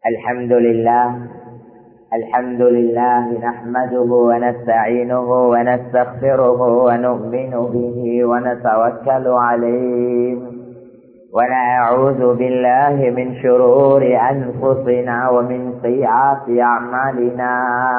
الحمد لله نحمده ونستعينه ونستغفره ونؤمن به ونتوكل عليه ونعوذ بالله من شرور أنفسنا ومن سيئات أعمالنا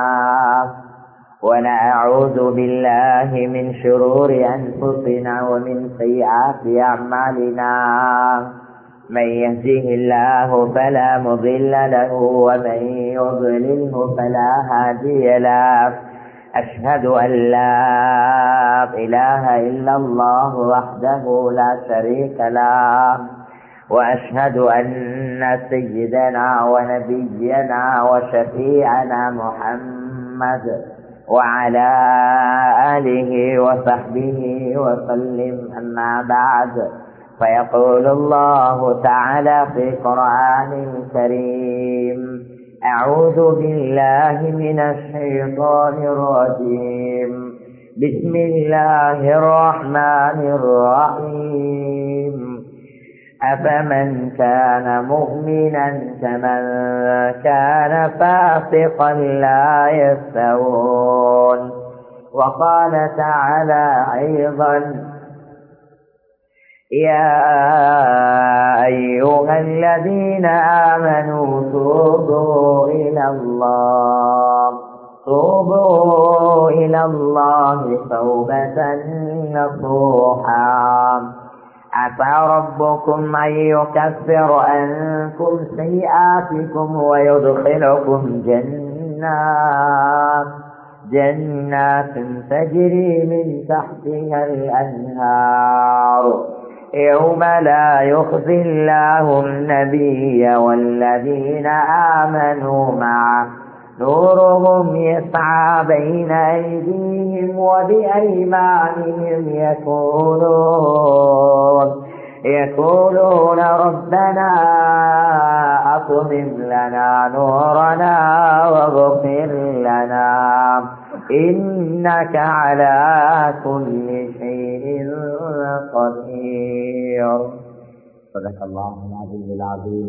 من يهده الله فلا مضل له ومن يضلله فلا هادي له أشهد أن لا إله إلا الله وحده لا شريك له وأشهد أن سيدنا ونبينا وشفيعنا محمد وعلى آله وصحبه وسلم أما بعد فيقول الله تعالى في القرآن الكريم أعوذ بالله من الشيطان الرجيم بسم الله الرحمن الرحيم أفمن كان مؤمنا كمن كان فاسقا لا يستوون وقال تعالى أيضا يا أيها الذين آمنوا توبوا إلى الله توبة نصوحا عسى ربكم أن يكفر عنكم سيئاتكم ويدخلكم جنات تجري من تحتها الأنهار يوم لا يخزي الله النبي والذين آمنوا معه نورهم يسعى بين أيديهم وبأيمانهم يقولون ربنا أتمم لنا نورنا واغفر لنا إنك على كل شيء قدير. صدق الله العلي العظيم.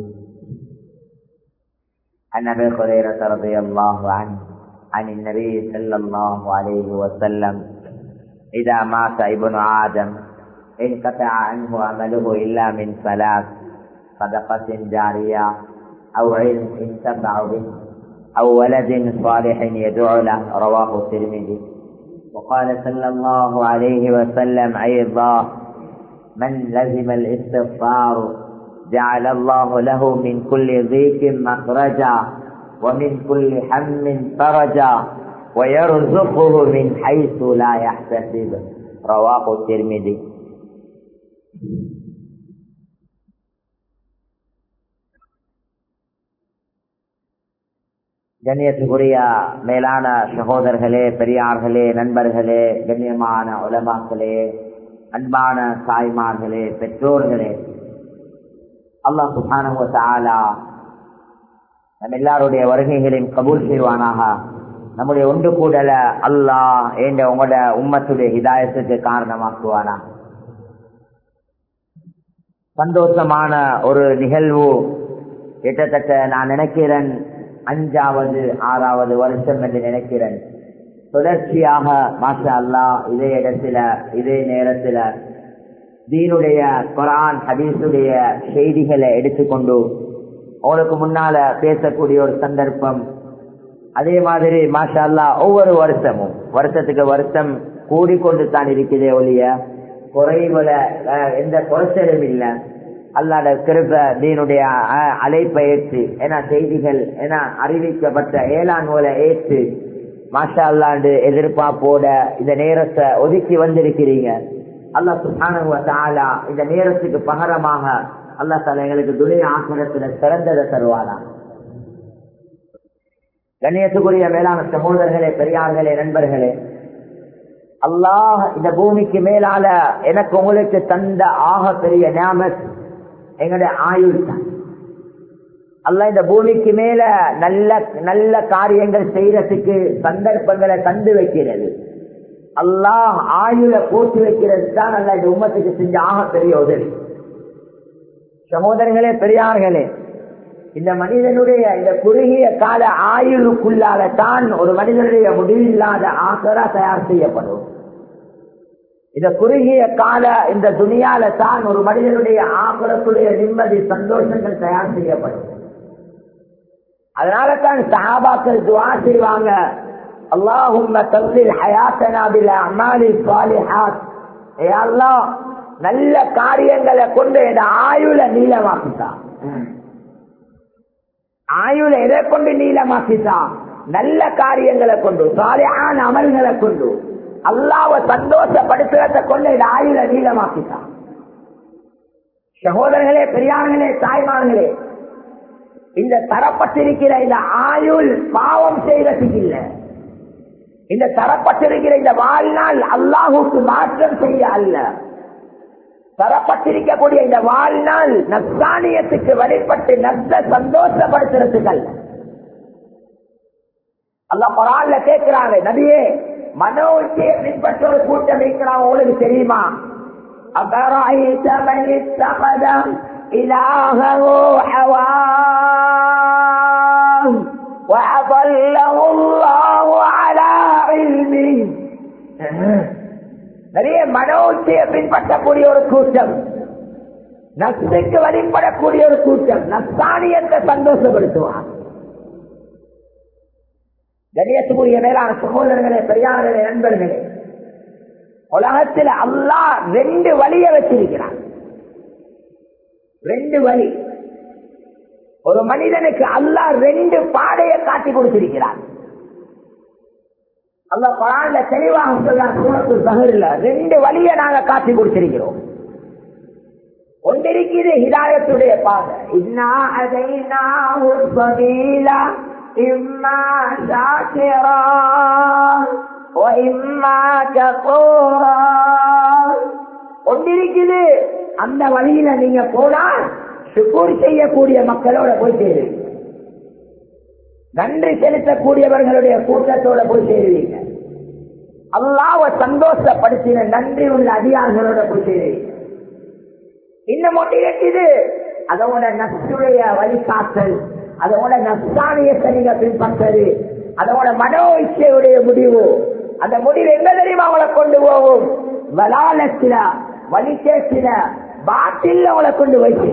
عن أبي هريرة رضي الله عنه عن النبي صلى الله عليه وسلم إذا مات ابن آدم انقطع عنه عمله إلا من ثلاث: صدقة جارية أو علم ينتفع به أو ولد صالح يدعو له. رواه الترمذي. وقال صلى الله عليه وسلم أيضا: من لزم الاستغفار جعل الله له من كل ضيق مخرجا ومن كل هم فرجا ويرزقه من حيث لا يحتسب. رواه الترمذي. கண்ணியத்துக்குரிய மேலான சகோதரர்களே, பெரியார்களே, நண்பர்களே, கண்ணியமான உலமாக்களே, அன்பான தாய்மார்களே, பெற்றோர்களே, அல்லாஹ் சுப்ஹானஹு வ தஆலா நம் எல்லாருடைய வருகைகளையும் கபூல் செய்வானாக. நம்முடைய ஒன்று கூடல அல்லாஹ் என்ற உங்களோட உம்மத்துடைய ஹிதாயத்துக்கு காரணமாக்குவானா. சந்தோஷமான ஒரு நிகழ்வு. கிட்டத்தட்ட நான் நினைக்கிறேன் 5வது 6வது வருஷம் என்று நினைக்கிறேன். தொடர்ச்சியாக மாஷா அல்லாஹ் இதே இடத்துல இதே நேரத்துல தீனுடைய குர்ஆன் ஹதீஸுடைய செய்திகளை எடுத்துக்கொண்டு உங்களுக்கு முன்னால பேசக்கூடிய ஒரு சந்தர்ப்பம். அதே மாதிரி மாஷா அல்லாஹ் ஒவ்வொரு வருஷமும் வருஷத்துக்கு வருஷம் கூடிக்கொண்டு தான் இருக்கிறதே ஒழிய குறைவுல எந்த குறைச்சலும் இல்லை. அல்லாஹ்வுடைய கிருபை தீனுடைய அழைப்பை ஏற்று ஏன்னா செய்திகள் ஏன்னா அறிவிக்கப்பட்ட ஏழான்களை ஏற்று மாஷா அல்லாஹ் எதிர்பார்ப்போட இந்த நேரத்தை ஒதுக்கி வந்திருக்கிறீங்க. அல்லாஹ் சுப்ஹானஹு வ தஆலா இந்த நேரத்துக்கு பகரமாக அல்லாஹ் தஆலா எங்களுக்கு துனியா ஆখিরাத்துல சிறந்ததை தருவானா. கண்ணியத்துக்குரிய மேலான சகோதரர்களே, பெரியார்களே, நண்பர்களே, அல்லாஹ் இந்த பூமிக்கு மேலால எனக்கு உங்களுக்கு தந்த ஆக பெரிய நியாமத் எங்களுடைய ஆயுள் தான். அல்லாஹ் இந்த பூமிக்கு மேல நல்ல நல்ல காரியங்கள் செய்யறதுக்கு சந்தர்ப்பங்களை தந்து வைக்கிறது. அல்லாஹ் ஆயுளை போட்டு வைக்கிறது தான் அல்லாஹ் இந்த உம்மத்துக்கு செஞ்ச ஆக பெரிய உதவி. சகோதரர்களே, பெரியார்களே, இந்த மனிதனுடைய இந்த குறுகிய கால ஆயுளுக்குள்ளால தான் ஒரு மனிதனுடைய முடிவில்லாத ஆசரா தயார் செய்யப்படும். இந்த குறுகிய கால இந்த துனியால தான் ஒரு மனிதனுடைய ஆகரத்துடைய நிம்மதி சந்தோஷங்கள் தயார் செய்யப்படும். அதனால தான் சஹாபாக்கள் துஆ செய்வாங்க, அல்லாஹும்ம தவ்வில் ஹயாத்தனா பில் அமாலி ஸாலிஹாத். ஏ அல்லாஹ், நல்ல காரியங்களை கொண்டு இந்த ஆயுள நீளமாக்கிட்டா. ஆயுள எதை கொண்டு நீளமாக்கிட்டா? நல்ல காரியங்களை கொண்டு, சாலிஹான அமல்களை கொண்டு, அல்லாஹ்வை சந்தோஷப்படுத்துறதை கொண்டு இந்த ஆயுள நீளமாக்கிட்டான். சகோதரர்களே, பெரியார்களே, தாய்மார்களே, இந்த தரப்பட்டிருக்கிற இந்த ஆயுள் பாவம் செய்யறதுக்கு இல்லை. இந்த தரப்பட்டிருக்கிற இந்த வாழ்நாள் அல்லாஹுக்கு மாற்றம் செய்ய அல்ல. தரப்பட்டிருக்கக்கூடிய இந்த வாழ்நாள் நஸ்ரானியத்துக்கு வழிபட்டு நஷ்ட சந்தோஷப்படுத்துறதுக்கு அல்ல. அல்லாஹ் குர்ஆன்ல கேட்கிறாங்க, நபியே, மனோச்சையை பின்பற்ற ஒரு கூட்டம் இருக்கிறாங்க, உங்களுக்கு தெரியுமா? அபராயித மன் இத்தகத இலாஹஹு ஹவாஹ் வஅضلஹு அல்லாஹு அலா இல்மி. நிறைய மனோச்சையை பின்பற்றக்கூடிய ஒரு கூட்டம், நஷ்டத்துக்கு வழிபடக்கூடிய ஒரு கூட்டம், நஸ்ரானியத்தை சந்தோஷப்படுத்துவார். கண்ணியத்துக்குரிய மேலான சகோதரர்களே, பெரியார்களே, நண்பர்களே, உலகத்தில் அல்லாஹ் 2 வழியை வச்சிருக்கிறார். 2 வழி. ஒரு மனிதனுக்கு அல்லாஹ் 2 பாதையை காட்டி கொடுத்திருக்கிறார். அல்லாஹ் குர்ஆன்ல தெளிவாக சொல்றார், சூரத்துல் ஸஹ்ர்ல 2 வழியை நாங்க காட்டி கொடுத்திருக்கிறோம். ஒன்றிருக்கிறது ஹிதாயத்துடைய பாதை. இன்னா ஹதைனாஹு ஸபீலா இம்மா ஷாக்கிரா வ இம்மா கஃபூரா. ஒன்றிருக்கிறது, அந்த வழியில நீங்க போனா சுக்ர் செய்யக்கூடிய மக்களோட போய் சேருவீங்க, நன்றி செலுத்தக்கூடியவர்களுடைய கூட்டத்தோட போய் சேருவீங்க, அல்லாஹ்வை சந்தோஷப்படுத்தின நன்றி உள்ள அதிகாரிகளோட போய் சேருவீங்க. இன்னும் ஒன்று இருக்குது, அதோட நஷ்டுடைய வழிகாட்டல், அதோட நஷ்டானியத்தை நீங்க பின்பற்றது, அதோட மனோ இச்சையுடைய முடிவு. அந்த முடிவு எங்க தெரியுமா அவளை கொண்டு போகும்? வலாலத்தில, வலிக்கேசில, பாட்டில் அவளை கொண்டு வைத்து.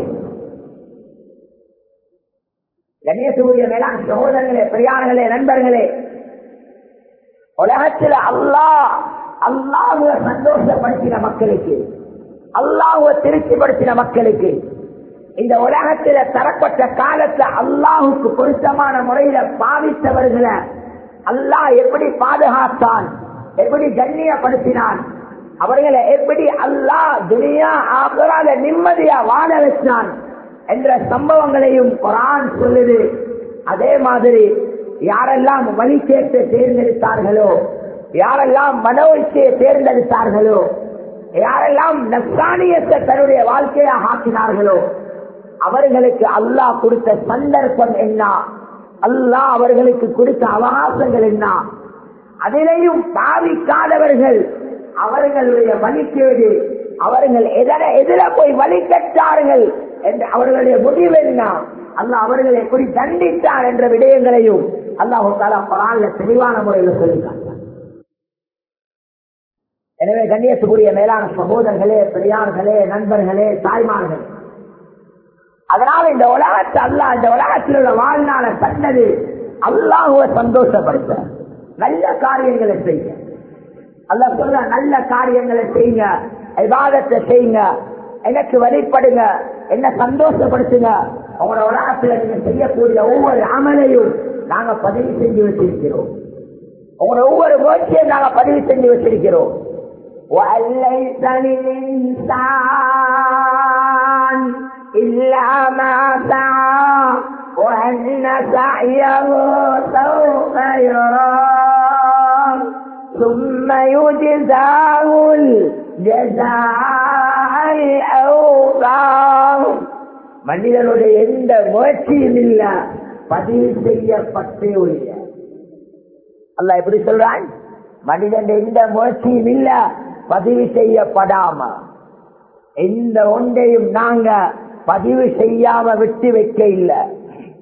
கணேசனுடைய மேலாண் சகோதரர்களே, பெரியார்களே, நண்பர்களே, உலகத்தில் அல்லாஹ்வை சந்தோஷப்படுத்தின மக்களுக்கு, அல்லாஹ்வை திருப்திப்படுத்தின மக்களுக்கு, இந்த உலகத்தில தரப்பட்ட காலத்துல அல்லாஹுக்கு பொருத்தமான முறையில பாவித்தவர்களை அல்லாஹ் எப்படி பாதுகாத்தான், எப்படி கண்ணியப்படுத்தினான், அவர்களை எப்படி அல்லாஹ் துனியா ஆகிரால நிம்மதியா வாழ வச்சான் என்ற சம்பவங்களையும் குர்ஆன் சொல்லுது. அதே மாதிரி யாரெல்லாம் வழிகேட்டை தேர்ந்தெடுத்தார்களோ, யாரெல்லாம் மனோச்சையை தேர்ந்தெடுத்தார்களோ, யாரெல்லாம் நஸ்ரானியத்தை தன்னுடைய வாழ்க்கையாக ஆக்கினார்களோ, அவர்களுக்கு அல்லாஹ் கொடுத்த சந்தர்ப்பம் என்ன, அல்லாஹ் அவர்களுக்கு கொடுத்த அவகாசங்கள் என்ன, அதிலையும் பாவிக்காதவர்கள் அவர்களுடைய வழிகேடு, அவர்கள் எதிர போய் வழி கட்டார்கள் என்ற அவர்களுடைய முடிவு என்ன, அல்லாஹ் அவர்களை எப்படி தண்டித்தார் என்ற விடயங்களையும் அல்லாஹ் தஆலா குர்ஆன்ல தெளிவான முறையில் சொல்லியிருக்காங்க. எனவே கண்ணியத்துக்குரிய மேலான சகோதரர்களே, பெரியார்களே, நண்பர்களே, தாய்மார்களே, அதனால இந்த உலகத்தை அல்லாஹ் இந்த உலகத்தில் உள்ள வாழ்நாள தந்தது அல்லாஹ்வை சந்தோஷப்படுத்த, நல்ல காரியங்களை செய்ய. அல்லாஹ் சொல்ற நல்ல காரியங்களை செய்யுங்க, இபாதத்தை செய்யுங்க, எனக்கு வழிபடுங்க, என்ன சந்தோஷப்படுத்துங்க. உங்களோட உலகத்தில் நீங்க செய்யக்கூடிய ஒவ்வொரு அமலையும் நாங்க பதிவு செஞ்சு வச்சிருக்கிறோம், உங்களோட ஒவ்வொரு முயற்சியும் நாங்க பதிவு செஞ்சு வச்சிருக்கிறோம். وَأَلَّيْسَ لِلْإِنسَانِ إِلَّا مَا سَعَى وَأَنَّ سَعْيَهُ سَوْفَ يُرَى ثُمَّ يُجْزَاهُ الْجَزَاءَ الْأَوْفَى. மனிதனுடைய எந்த முயற்சியும் இல்ல, பதிவு செய்யப்பட்டே உள்ள. அல்லாஹ் எப்படி சொல்றான்? மனிதன் எந்த முயற்சியும் இல்ல, பதிவு செய்யப்படாம எந்த ஒன்றையும் நாங்க பதிவு செய்யாம விட்டு வைக்க இல்லை.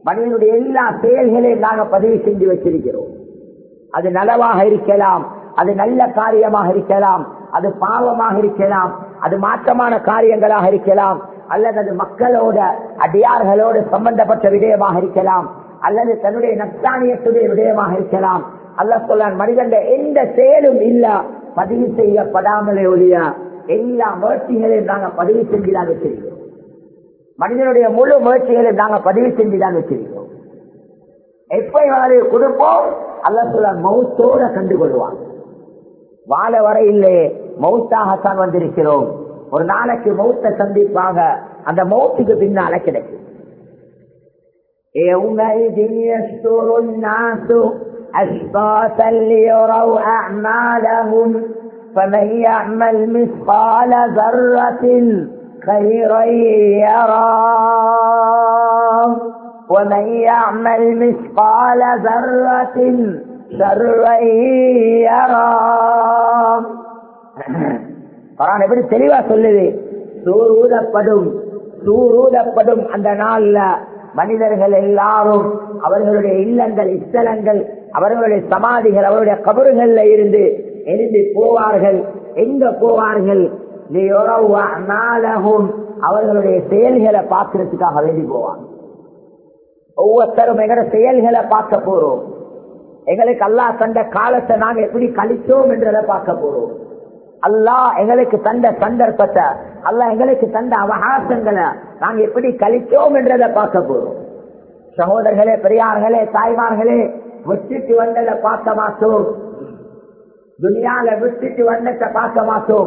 மனிதனுடைய எல்லா செயல்களையும் நாங்கள் பதிவு செஞ்சு வச்சிருக்கிறோம். அது நலவாக இருக்கலாம், அது நல்ல காரியமாக இருக்கலாம், அது பாவமாக இருக்கலாம், அது மாற்றமான காரியங்களாக இருக்கலாம், அல்லது அது மக்களோட அடியார்களோடு சம்பந்தப்பட்ட விடயமாக இருக்கலாம், அல்லது தன்னுடைய நப்சானியத்துடைய விடயமாக இருக்கலாம். அல்லாஹ் சொல்றான், மனிதன் எந்த செயலும் இல்ல பதிவு செய்யப்படாமலே ஒழிய எல்லா முயற்சிகளையும் நாங்கள் பதிவு செஞ்சுதான் வச்சிருக்கிறோம். மனிதனுடைய முழு முயற்சிகளையும் நாங்கள் பதிவு செஞ்சுதான் வச்சிருக்கிறோம். எப்ப கொடுப்போம் அல்லாஹ் சொல்றான், மௌத்தோட கண்டுகொள்வான். வாழ வரை இல்லையே மௌத்தாகத்தான் வந்திருக்கிறோம். ஒரு நாளைக்கு மௌத்தை சந்திப்பாங்க, அந்த மௌத்துக்கு பின்னால கிடைக்கும். يومئذ يحشر الناس أشخاصا ليروا أعمالهم فمن يعمل مثقال ذرة خيرا يره ومن يعمل مثقال ذرة شرا يره. குர்ஆன் எப்படி தெளிவா சொல்லுது, சூரூதப்படும் அந்த நாள்ல மனிதர்கள் எல்லாரும் அவர்களுடைய இல்லங்கள், இஸ்தலங்கள், அவர்களுடைய சமாதிகள், அவருடைய கபறுகள்ல இருந்து எழுந்து போவார்கள். எங்க போவார்கள்? அவர்களுடைய செயல்களை பார்க்கறதுக்காக வேண்டி போவாங்க. ஒவ்வொருத்தரும் எங்களோட செயல்களை பார்க்க போறோம். எங்களுக்கு அல்லாஹ் தந்த காலத்தை நாங்க எப்படி கழிச்சோம் என்றதை பார்க்க போறோம். அல்லாஹ் எங்களுக்கு தந்த சந்தர்ப்பத்தை, அல்லாஹ் எங்களுக்கு தந்த அவகாசங்களை நாங்க எப்படி கழிச்சோம் என்றதை பார்க்க போறோம். சகோதரர்களே, பெரியார்களே, தாய்மார்களே, விட்டுட்டு வந்ததை பார்க்க மாட்டோம். துனியால விட்டுட்டு வந்ததை பார்க்க மாட்டோம்.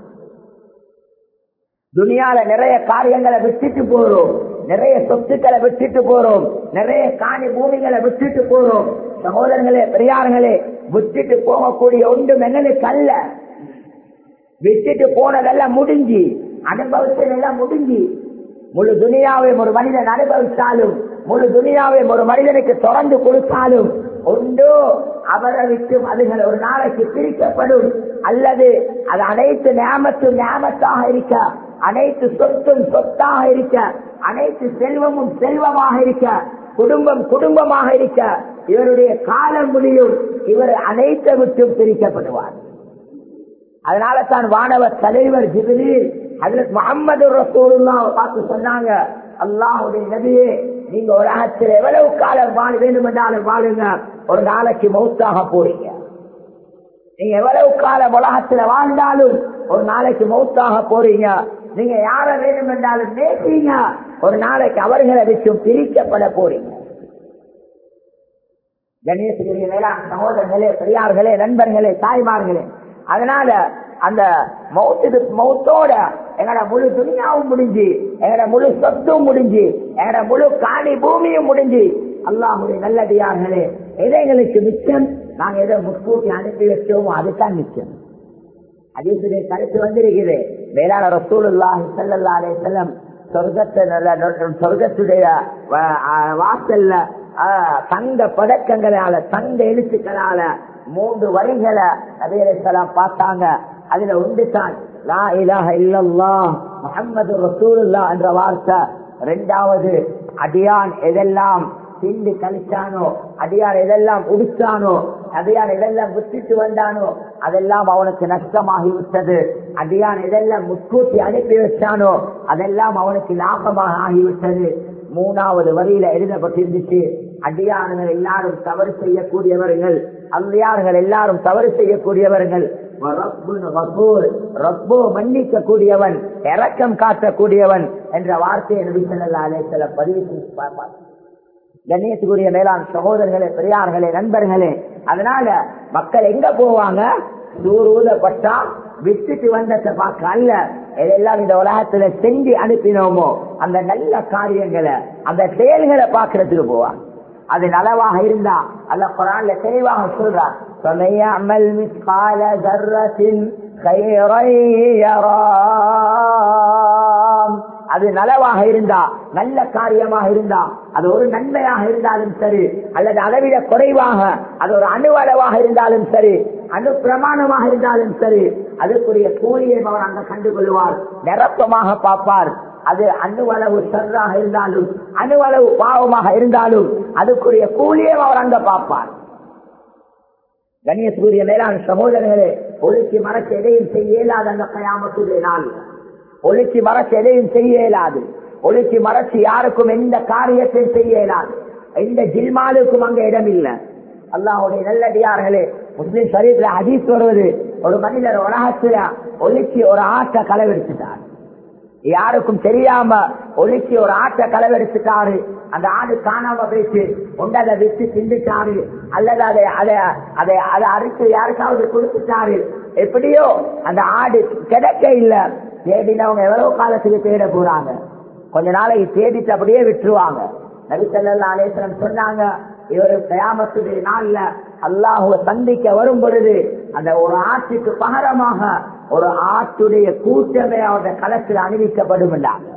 துனியால நிறைய காரியங்களை விட்டுட்டு போறோம், நிறைய சொத்துக்களை விட்டுட்டு போறோம், நிறைய காணி பூமிகளை விட்டுட்டு போறோம். சகோதரர்களே, பெரியார்களே, விட்டுட்டு போகக்கூடிய ஒன்றும் எங்களுக்கு அல்ல. விட்டுட்டு போனதெல்லாம் முடிஞ்சு, அனுபவிச்சதெல்லாம் முடிஞ்சு. முழு துனியாவையும் ஒரு மனிதன் அனுபவித்தாலும், முழு துனியாவையும் ஒரு மனிதனுக்கு தொடர்ந்து கொடுத்தாலும் ஒன்றோ அவரை விட்டு அதுகள் ஒரு நாளைக்கு பிரிக்கப்படும், அல்லது அது அனைத்து நியாமத்தும் நியாமத்தாக இருக்க, அனைத்து சொத்தும் சொத்தாக இருக்க, அனைத்து செல்வமும் செல்வமாக இருக்க, குடும்பம் குடும்பமாக இருக்க, இவருடைய காலம் முடியும், இவர் அனைத்தை விட்டும் பிரிக்கப்படுவார். அதனால தான் வானவர் தலைவர் ஜிப்ரீல் ஹஜ்ரத் முஹம்மது ரசூலுல்லாஹ் பார்த்து சொன்னாங்க, அல்லாஹ்வுடைய நபியே, நீங்க உலகத்தில் எவ்வளவு காலம் வாழ வேண்டும் என்றாலும் வாழுங்க, ஒரு நாளைக்கு மௌத்தாக போறீங்க. நீங்க எவ்வளவு காலம் உலகத்தில் வாழ்ந்தாலும் ஒரு நாளைக்கு மௌத்தாக போறீங்க. நீங்க யார வேண்டும் என்றாலும் நேசிங்க, ஒரு நாளைக்கு அவர்களை விட்டு பிரிக்கப்பட போறீங்க. கணேசனுடைய மேலான சகோதரர்களே, பெரியார்களே, நண்பர்களே, தாய்மார்களே, அதனால அந்த மௌத்தோட எங்கட முழு துனியாவும் முடிஞ்சு, எங்கட முழு சொத்தும் முடிஞ்சு, எங்கட முழு காணி பூமியும் முடிஞ்சு. அல்லாஹ்வுடைய நல்லடியார்களே, எங்களுக்கு மிச்சம், நாங்க எதை முன்கூட்டி அனுப்பி வச்சோமோ அதுதான் மிச்சம். ஹதீஸிலே கருத்து வந்திருக்கிறது, மேலான ரசூலுல்லாஹி ஸல்லல்லாஹு அலைஹி வஸல்லம் சொர்க்கத்துடைய வாசல்ல தங்க பதக்கங்களால, தங்க எழுத்துக்களால 3 வரிகளை நபி அலைஹிஸ்ஸலாம் பார்த்தாங்க. அதுல ஒன்று தான் லா இலாஹ இல்லல்லாஹ் முஹம்மது ரசூலுல்லாஹ் என்ற வார்த்தை. 2வது, அடியான் எதெல்லாம் திண்டு கழிச்சானோ, அடியான் எதெல்லாம் உடிச்சானோ, அடியான் எதெல்லாம் விட்டுட்டு வந்தானோ அதெல்லாம் அவனுக்கு நஷ்டமாகிவிட்டது. அடியான் எதெல்லாம் முன்கூட்டி அனுப்பி வச்சானோ அதெல்லாம் அவனுக்கு லாபமாக ஆகிவிட்டது. 3வது வரியில எழுதப்பட்டிருந்துச்சு, அடியார்கள் எல்லாரும் தவறு செய்யக்கூடியவர்கள், அல்லார்கள் எல்லாரும் தவறு செய்யக்கூடியவர்கள், ரப்போ மன்னிக்க கூடியவன், இரக்கம் காட்டக்கூடியவன் என்ற வார்த்தையை நபி ஸல்லல்லாஹு அலைஹி வஸல்லம் பதிவு செய்து பார்ப்பார். கண்ணியத்துக்குரிய மேலான சகோதரர்களே, பெரியார்களே, நண்பர்களே, அதனால மக்கள் எங்க போவாங்க? ஊதப்பட்டா விட்டுட்டு வந்ததை பார்க்க அல்ல, எதெல்லாம் இந்த உலகத்துல செஞ்சு அனுப்பினோமோ அந்த நல்ல காரியங்களை, அந்த செயல்களை பார்க்கறதுக்கு போவாங்க. அது நலவாக இருந்தா அல்லாஹ் குர்ஆன்ல தெளிவாக சொல்றார், ஃபமயஅமல் மிஸ்கால ذرة خيرا يرى. அது நலவாக இருந்தா, நல்ல காரியமாக இருந்தா, அது ஒரு நன்மையாக இருந்தாலும் சரி, அல்லது அளவிட குறைவாக அது ஒரு அணுவளவாக இருந்தாலும் சரி, அணு பிரமாணமாக இருந்தாலும் சரி, அதுக்குரிய கூலியை அவர் அங்க கண்டுகொள்வார், நிரப்பமாக பார்ப்பார். அது அணுவளவு சர்றாக இருந்தாலும் அணுவளவு பாவமாக இருந்தாலும் அதுக்குரிய கூலியே அவர் அங்க பார்ப்பார். கண்ணியத்துக்குரிய மேலான சகோதரர்களே, ஒழுக்கி மறைச்ச எதையும் செய்ய இயலாது. அந்த கயாமத்துடைய நாள் ஒழுக்கி மறைச்ச எதையும் செய்ய இயலாது. ஒழுக்கி மறைச்சு யாருக்கும் எந்த காரியத்தையும் செய்ய இயலாது. எந்த ஜில்மாலுக்கும் அங்க இடம் இல்லை. அல்லாஹ்வுடைய நல்லடியார்களே, முஸ்லிம் ஷரீஃப்ல ஹதீஸ் வருவது, ஒரு மனிதர் உலகத்துல ஒழுக்கி ஒரு ஆட்டை களவெடுத்துட்டார். யாருக்கும் தெரியாம ஒழுக்கி ஒரு ஆட்டை களவெடுத்துட்டாரு. அந்த ஆடு காணாம போயிட்டு ஒன்று அதை விட்டு திண்டுட்டாரு, அல்லது அதை அறுத்து யாருக்காவது கொடுத்துட்டாரு. எப்படியோ அந்த ஆடு கிடைக்க இல்ல. தேடினவங்க எவ்வளவு காலத்துக்கு தேட போறாங்க? கொஞ்ச நாளைக்கு தேடிட்டு அப்படியே விட்டுருவாங்க. நபி ஸல்லல்லாஹு அலைஹி வஸல்லம் சொன்னாங்க, இவரு கயாமத்துடைய நாள்ல அல்லாஹ்வை சந்திக்க வரும் பொழுது அந்த ஒரு ஆட்டுக்கு பகரமாக ஒரு ஆட்டுடைய கூட்டமே அவருடைய களத்தில் அணிவிக்கப்படும்.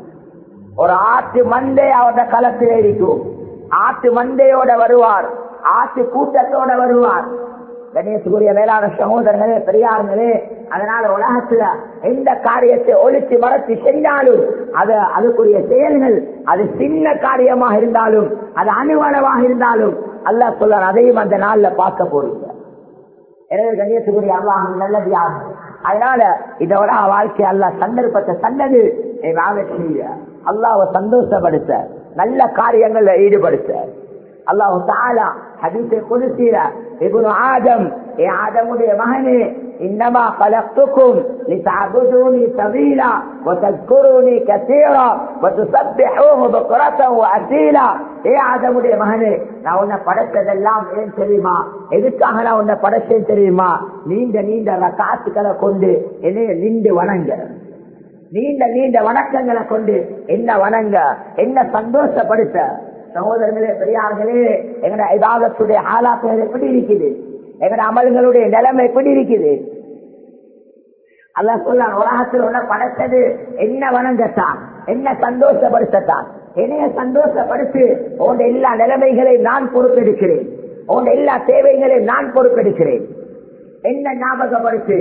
ஒரு ஆட்டு மந்தை அவருடைய களத்தில் இருக்கும். ஆட்டு மந்தையோட வருவார், ஆட்டு கூட்டத்தோட வருவார். கணேசுக்குரிய மேலான சகோதரர்களே, பெரியார்களே, அதனால உலகத்துல எந்த காரியத்தை ஒழிச்சு மறைச்சு செஞ்சாலும் அதுக்குரிய செயல்கள் அது சின்ன காரியமாக இருந்தாலும் அது அணுவளவாக இருந்தாலும் அல்லாஹ் சொல்றார், அதையும் அந்த நாள்ல பார்க்க போறீங்க. எனவே கணேசுக்குரிய அல்லாஹ் நல்லது யாரு? அதனால இதோட வாழ்க்கை அல்லாஹ் சந்தர்ப்பத்தை தந்தது அல்லாஹ்வை சந்தோஷப்படுத்த, நல்ல காரியங்கள்ல ஈடுபடுத்த. அல்லாஹ் தஆலா ஹதீஸை குத்ஸில இப்னு ஆதம், ஏ ஆதமுடைய மகனே, இன்னமா கலக்துக்கும் லிதஅபுதுனி தவீலா வதஸ்குருனி கஸீரா வதுஸப்பிஹூஹு புக்ரத்தன் வஅஸீலா. ஏ ஆதமுடைய மகனே, நான் உன்னை படைத்ததெல்லாம் ஏன் தெரியுமா? எதுக்காக நான் உன்னை படைச்சேன் தெரியுமா? நீண்ட நீண்ட ரகாத்துக்களை கொண்டு என்னைய நின்று வணங்க, நீண்ட நீண்ட வணக்கங்களை கொண்டு என்ன வணங்க, என்ன சந்தோஷப்படுத்த. சகோதரர்களே, பெரியார்களே, எங்கட இபாதத்துடைய ஆலாத்துகள் எப்படி இருக்குது? எங்கட அமல்களுடைய நிலைமை எப்படி இருக்குது? அல்லாஹ் சொல்றான், உலகத்தில் உள்ள படைத்தது என்ன வணங்கத்தான், என்ன சந்தோஷப்படுத்தத்தான். என்னைய சந்தோஷப்படுத்தி உன் எல்லா நிலைமைகளையும் நான் பொறுப்பெடுக்கிறேன், உன் எல்லா தேவைகளையும் நான் பொறுப்பெடுக்கிறேன். என்ன ஞாபகப்படுத்தி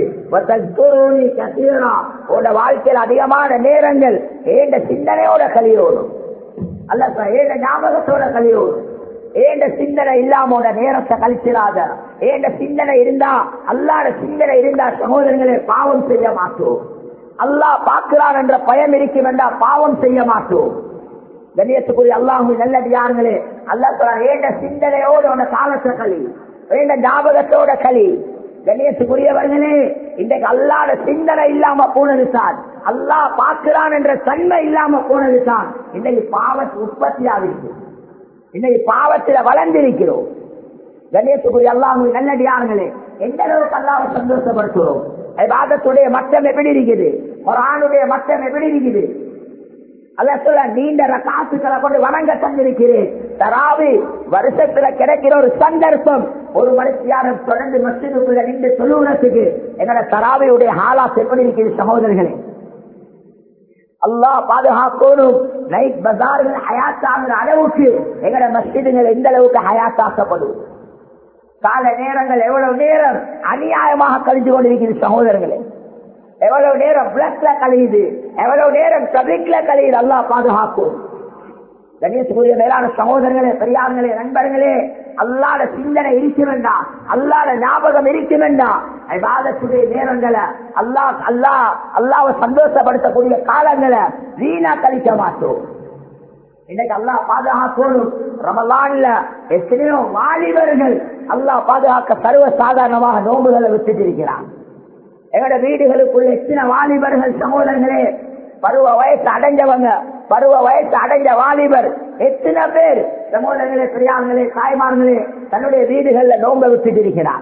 உன் வாழ்க்கையில் அதிகமான நேரங்கள் ஏண்ட சிந்தனையோட கலியோடும், அல்ல ஏண்ட ஞாபகத்தோட கலியோடும். ஏண்ட சிந்தனை இல்லாம நேரத்தை கழிச்சிடாத. ஏண்ட சிந்தனை இருந்தா, அல்லாத சிந்தனை இருந்தா சகோதரர்களே, பாவம் செய்ய மாட்டோம். அல்லாஹ் பார்க்கிறான் என்ற பயம் இருக்கும் என்றால் பாவம் செய்ய மாட்டோம். கண்ணியத்துக்குரிய அல்லாஹ்வின் நல்லடியார்களே, அல்லாஹ் சொல்றான், ஏண்ட சிந்தனையோட உன காலத்தை களி, ஏண்ட ஞாபகத்தோட களி. கண்ணியத்துக்குரியவர்களே, இன்றைக்கு அல்லாத சிந்தனை இல்லாம போனதுதான், அல்லாஹ் பார்க்கிறான் என்ற தன்மை இல்லாம போனதுதான் இன்னைக்கு பாவத்து உற்பத்தியாகிருக்கு. இன்னைக்கு பாவத்தில வளர்ந்திருக்கிறோம். கண்ணியத்துக்குரிய அல்லாஹ்வின் நல்லடியார்களே, எந்த அளவுக்கு அல்லாஹ்வை சந்தோஷப்படுத்துறோம்? இபாதத்துடைய மட்டம் எப்படி இருக்குது? குர்ஆனுடைய மட்டம் எப்படி இருக்குது? அல்லாஹ் சொல்ல, நீண்ட ரகாத்துக்களை கொண்டு வணங்க தந்திருக்கிறேன். தராவி வருஷத்துல கிடைக்கிற ஒரு சந்தர்ப்பம், ஒரு மனுஷியாரம் தொடர்ந்து மஸ்ஜிதுக்குள்ள நின்று தொழுகிறதுக்கு எங்களோட தராவியுடைய ஹாலாத் எப்படி இருக்குது சகோதரர்களே? அல்லாஹ் பாதுகாக்கணும். நைட் பஜார்கள் ஹயாத்தாகிற அளவுக்கு எங்களோட மஸ்ஜிதுகள் எந்த அளவுக்கு ஹயாத்தாக்கப்படும். கால நேரங்கள் எவ்வளவு நேரம் அநியாயமாக கழிந்து கொண்டிருக்கிறது சகோதரர்களே. எவ்வளவு நேரம் பிளக்ல கழியுது, எவ்வளவு நேரம் பப்ளிக்ல கழியுது. அல்லாஹ் பாதுகாக்கும். கணேசூரிய மேலான சகோதரர்களே, பெரியார்களே, நண்பர்களே, அல்லாத சிந்தனை இருக்க வேண்டாம், அல்லாத ஞாபகம் இருக்க வேண்டாம். இபாதத்துடைய நேரங்களை அல்லாஹ்வை சந்தோஷப்படுத்தக்கூடிய காலங்களை வீணா கழிக்க மாட்டோம். இன்னைக்கு அல்லாஹ் பாதுகாக்கணும். ரமலான்ல எத்தனையோ வாலிபர்கள் அல்லாஹ் பாதுகாக்க சர்வ சாதாரணமாக நோம்புகளை விட்டுட்டு இருக்கிறான். எங்களோட வீடுகளுக்குள்ள எத்தனை வாலிபர்கள் சகோதரர்களே, பருவ வயசு அடைஞ்சவங்க, பருவ வயசு அடைஞ்ச வாலிபர் எத்தனை பேர் சகோதரர்களே, பெரியார்களே, தாய்மார்களே, தன்னுடைய வீடுகள்ல நோம்ப விட்டுட்டு இருக்கிறார்.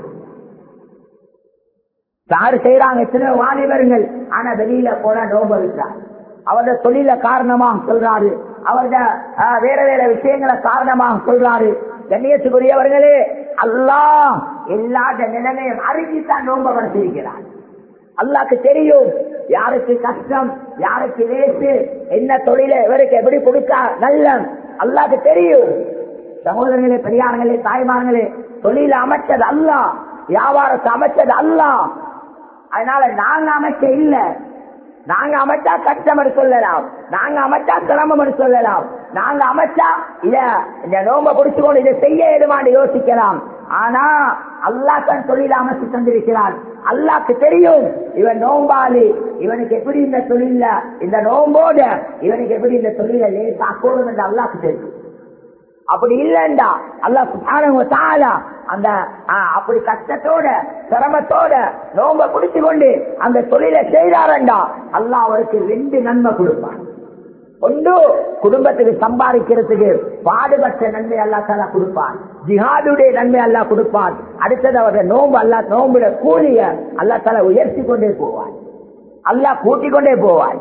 சாறு செய்யறாங்க எத்தனையோ வாலிபர்கள், ஆனா வெளியில போன நோம்ப விட்டார். அவருடைய தொழில காரணமாக சொல்றாரு, அவருடைய வேற வேற விஷயங்களை காரணமாக சொல்றாரு. கண்ணியத்துக்குரியவர்களே, அல்லாஹ் எல்லா நிலைமையும் அறிஞ்சித்தான் நோம்ப படுத்திருக்கிறார். அல்லாஹ்க்கு தெரியும் யாருக்கு கஷ்டம், யாருக்கு லேசு, என்ன தொழில இவருக்கு எப்படி கொடுக்க நல்ல அல்லாஹ்க்கு தெரியும். சகோதரர்களே, பெரியார்களே, தாய்மார்களே, தொழில அமைச்சது அல்லாஹ், வியாபாரத்தை அமைச்சது அல்லாஹ். அதனால நாங்க அமைக்க இல்ல, நாங்க அமைச்சா கஷ்டம் சொல்லலாம், நாங்க அமைச்சா சிரமம் சொல்லலாம், நாங்க அமைச்சா இந்த நோம்ப பிடிச்சுக்கொண்டு இதை செய்ய ஏதுமான்னு யோசிக்கலாம். ஆனா அல்லாஹ் தன் தொழில அமைச்சு தந்திருக்கிறான். அல்லாஹ்க்கு தெரியும் இவன் நோம்பாளி, இவனுக்கு எப்படி இந்த தொழில இந்த நோம்போட இவனுக்கு எப்படி இந்த தொழில லேசாக்கணும் என்று அல்லாஹ்க்கு தெரியும். அப்படி இல்லைண்டா அல்லாஹ் சுப்ஹானஹு வ தஆலா அந்த அப்படி கஷ்டத்தோட சிரமத்தோட நோம்ப பிடிச்சு கொண்டு அந்த தொழிலை செய்தாரண்டா அல்லாஹ் அவருக்கு 2 நன்மை கொடுப்பான். ஒன்று, குடும்பத்துக்கு சம்பாதிக்கிறதுக்கு பாடுபட்ட நன்மை அல்லாஹ் தஆலா கொடுப்பான், ஜிஹாதுடைய நன்மை அல்லாஹ் கொடுப்பான். அடுத்தது அவருடைய நோம்பு அல்லாஹ் நோம்புட கூலிய அல்லாஹ் தஆலா உயர்த்தி கொண்டே போவான், அல்லாஹ் கூட்டிக் கொண்டே போவான்.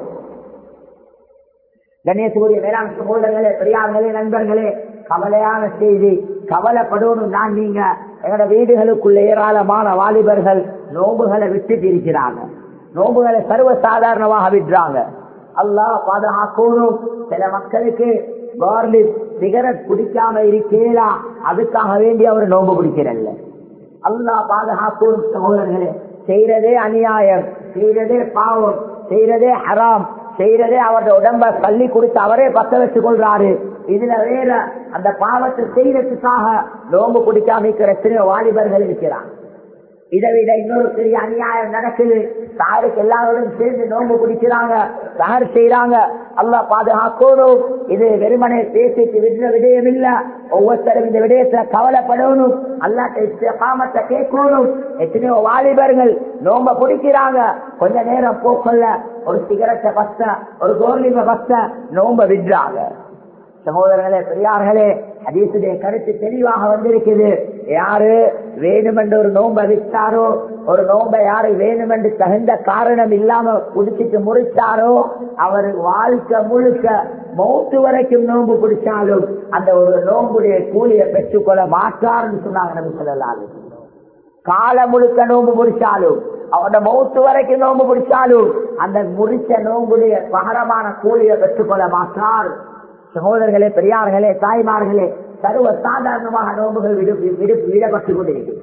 கணேசனுடைய வேளாண் சகோதரர்களே, பெரியார்களே, நண்பர்களே, கவலையான செய்தி. கவலைப்படணும் நான் நீங்க. எங்களோட வீடுகளுக்குள்ள ஏராளமான வாலிபர்கள் நோம்புகளை விட்டுட்டு இருக்கிறாங்க, நோம்புகளை சர்வ சாதாரணமாக விடுறாங்க. அல்லாஹ் பாதுகாக்கணும். சில மக்களுக்கு கார்லிக் சிகரெட் குடிக்காம இருக்கேலா, அதுக்காக வேண்டி அவர் நோம்பு பிடிக்கிறல்ல. அல்லாஹ் பாதுகாக்கணும் சகோதரர்களே. செய்யறதே அநியாயம், செய்யறதே பாவம், செய்யறதே ஹராம், செய்யறதே அவருடைய உடம்ப தள்ளி கொடுத்து அவரே பத்த வச்சுக் கொள்றாரு. இதுல வேற அந்த பாவத்தை செய்யறதுக்காக நோம்பு பிடிக்காம இருக்கிற எத்தனையோ வாலிபர்கள் இருக்கிறார். இதை விட இன்னொரு பெரிய அநியாயம் நடக்குது. சாருக்கு எல்லாரோடும் சேர்ந்து நோம்பு பிடிக்கிறாங்க, சார் செய்யறாங்க. அல்லாஹ் பாதுகாக்கணும். இது வெறுமனே பேசிட்டு விடுற விடயம் இல்ல. ஒவ்வொருத்தரும் இந்த விடயத்துல கவலைப்படணும், அல்லாஹ்ட்ட காமத்தை கேட்கணும். எத்தனையோ வாலிபர்கள் நோம்ப பிடிக்கிறாங்க, கொஞ்ச நேரம் போக்கல்ல ஒரு சிகரெட்டை பஸ்த ஒரு கோர்லிம பஸ்த நோம்ப விடுறாங்க. சகோதரர்களே, பெரியார்களே, ஹதீஸுடைய கருத்து தெளிவாக வந்திருக்குது. யாரு வேணுமென்று ஒரு நோன்பை விட்டாரோ, ஒரு நோன்பை யாரு வேணுமென்று தகுந்த காரணம் இல்லாம குடிச்சிட்டு முறிச்சாரோ, அவர் வாழ்க்கை முழுக்க மௌத்து வரைக்கும் நோன்பு பிடிச்சாலும் அந்த ஒரு நோன்புடைய கூலியை பெற்றுக்கொள்ள மாட்டார்னு சொன்னாங்க நபி ஸல்லல்லாஹு அலைஹி வஸல்லம். காலம் முழுக்க நோன்பு பிடிச்சாலும் அவனோட மௌத்து வரைக்கும் நோன்பு பிடிச்சாலும் அந்த முடிச்ச நோன்புடைய பகரமான கூலியை பெற்றுக்கொள்ள மாட்டார். சகோதரர்களே, பெரியார்களே, தாய்மார்களே, சர்வ சாதாரணமாக நோம்புகள் விடப்பட்டுக் கொண்டிருக்கிறது.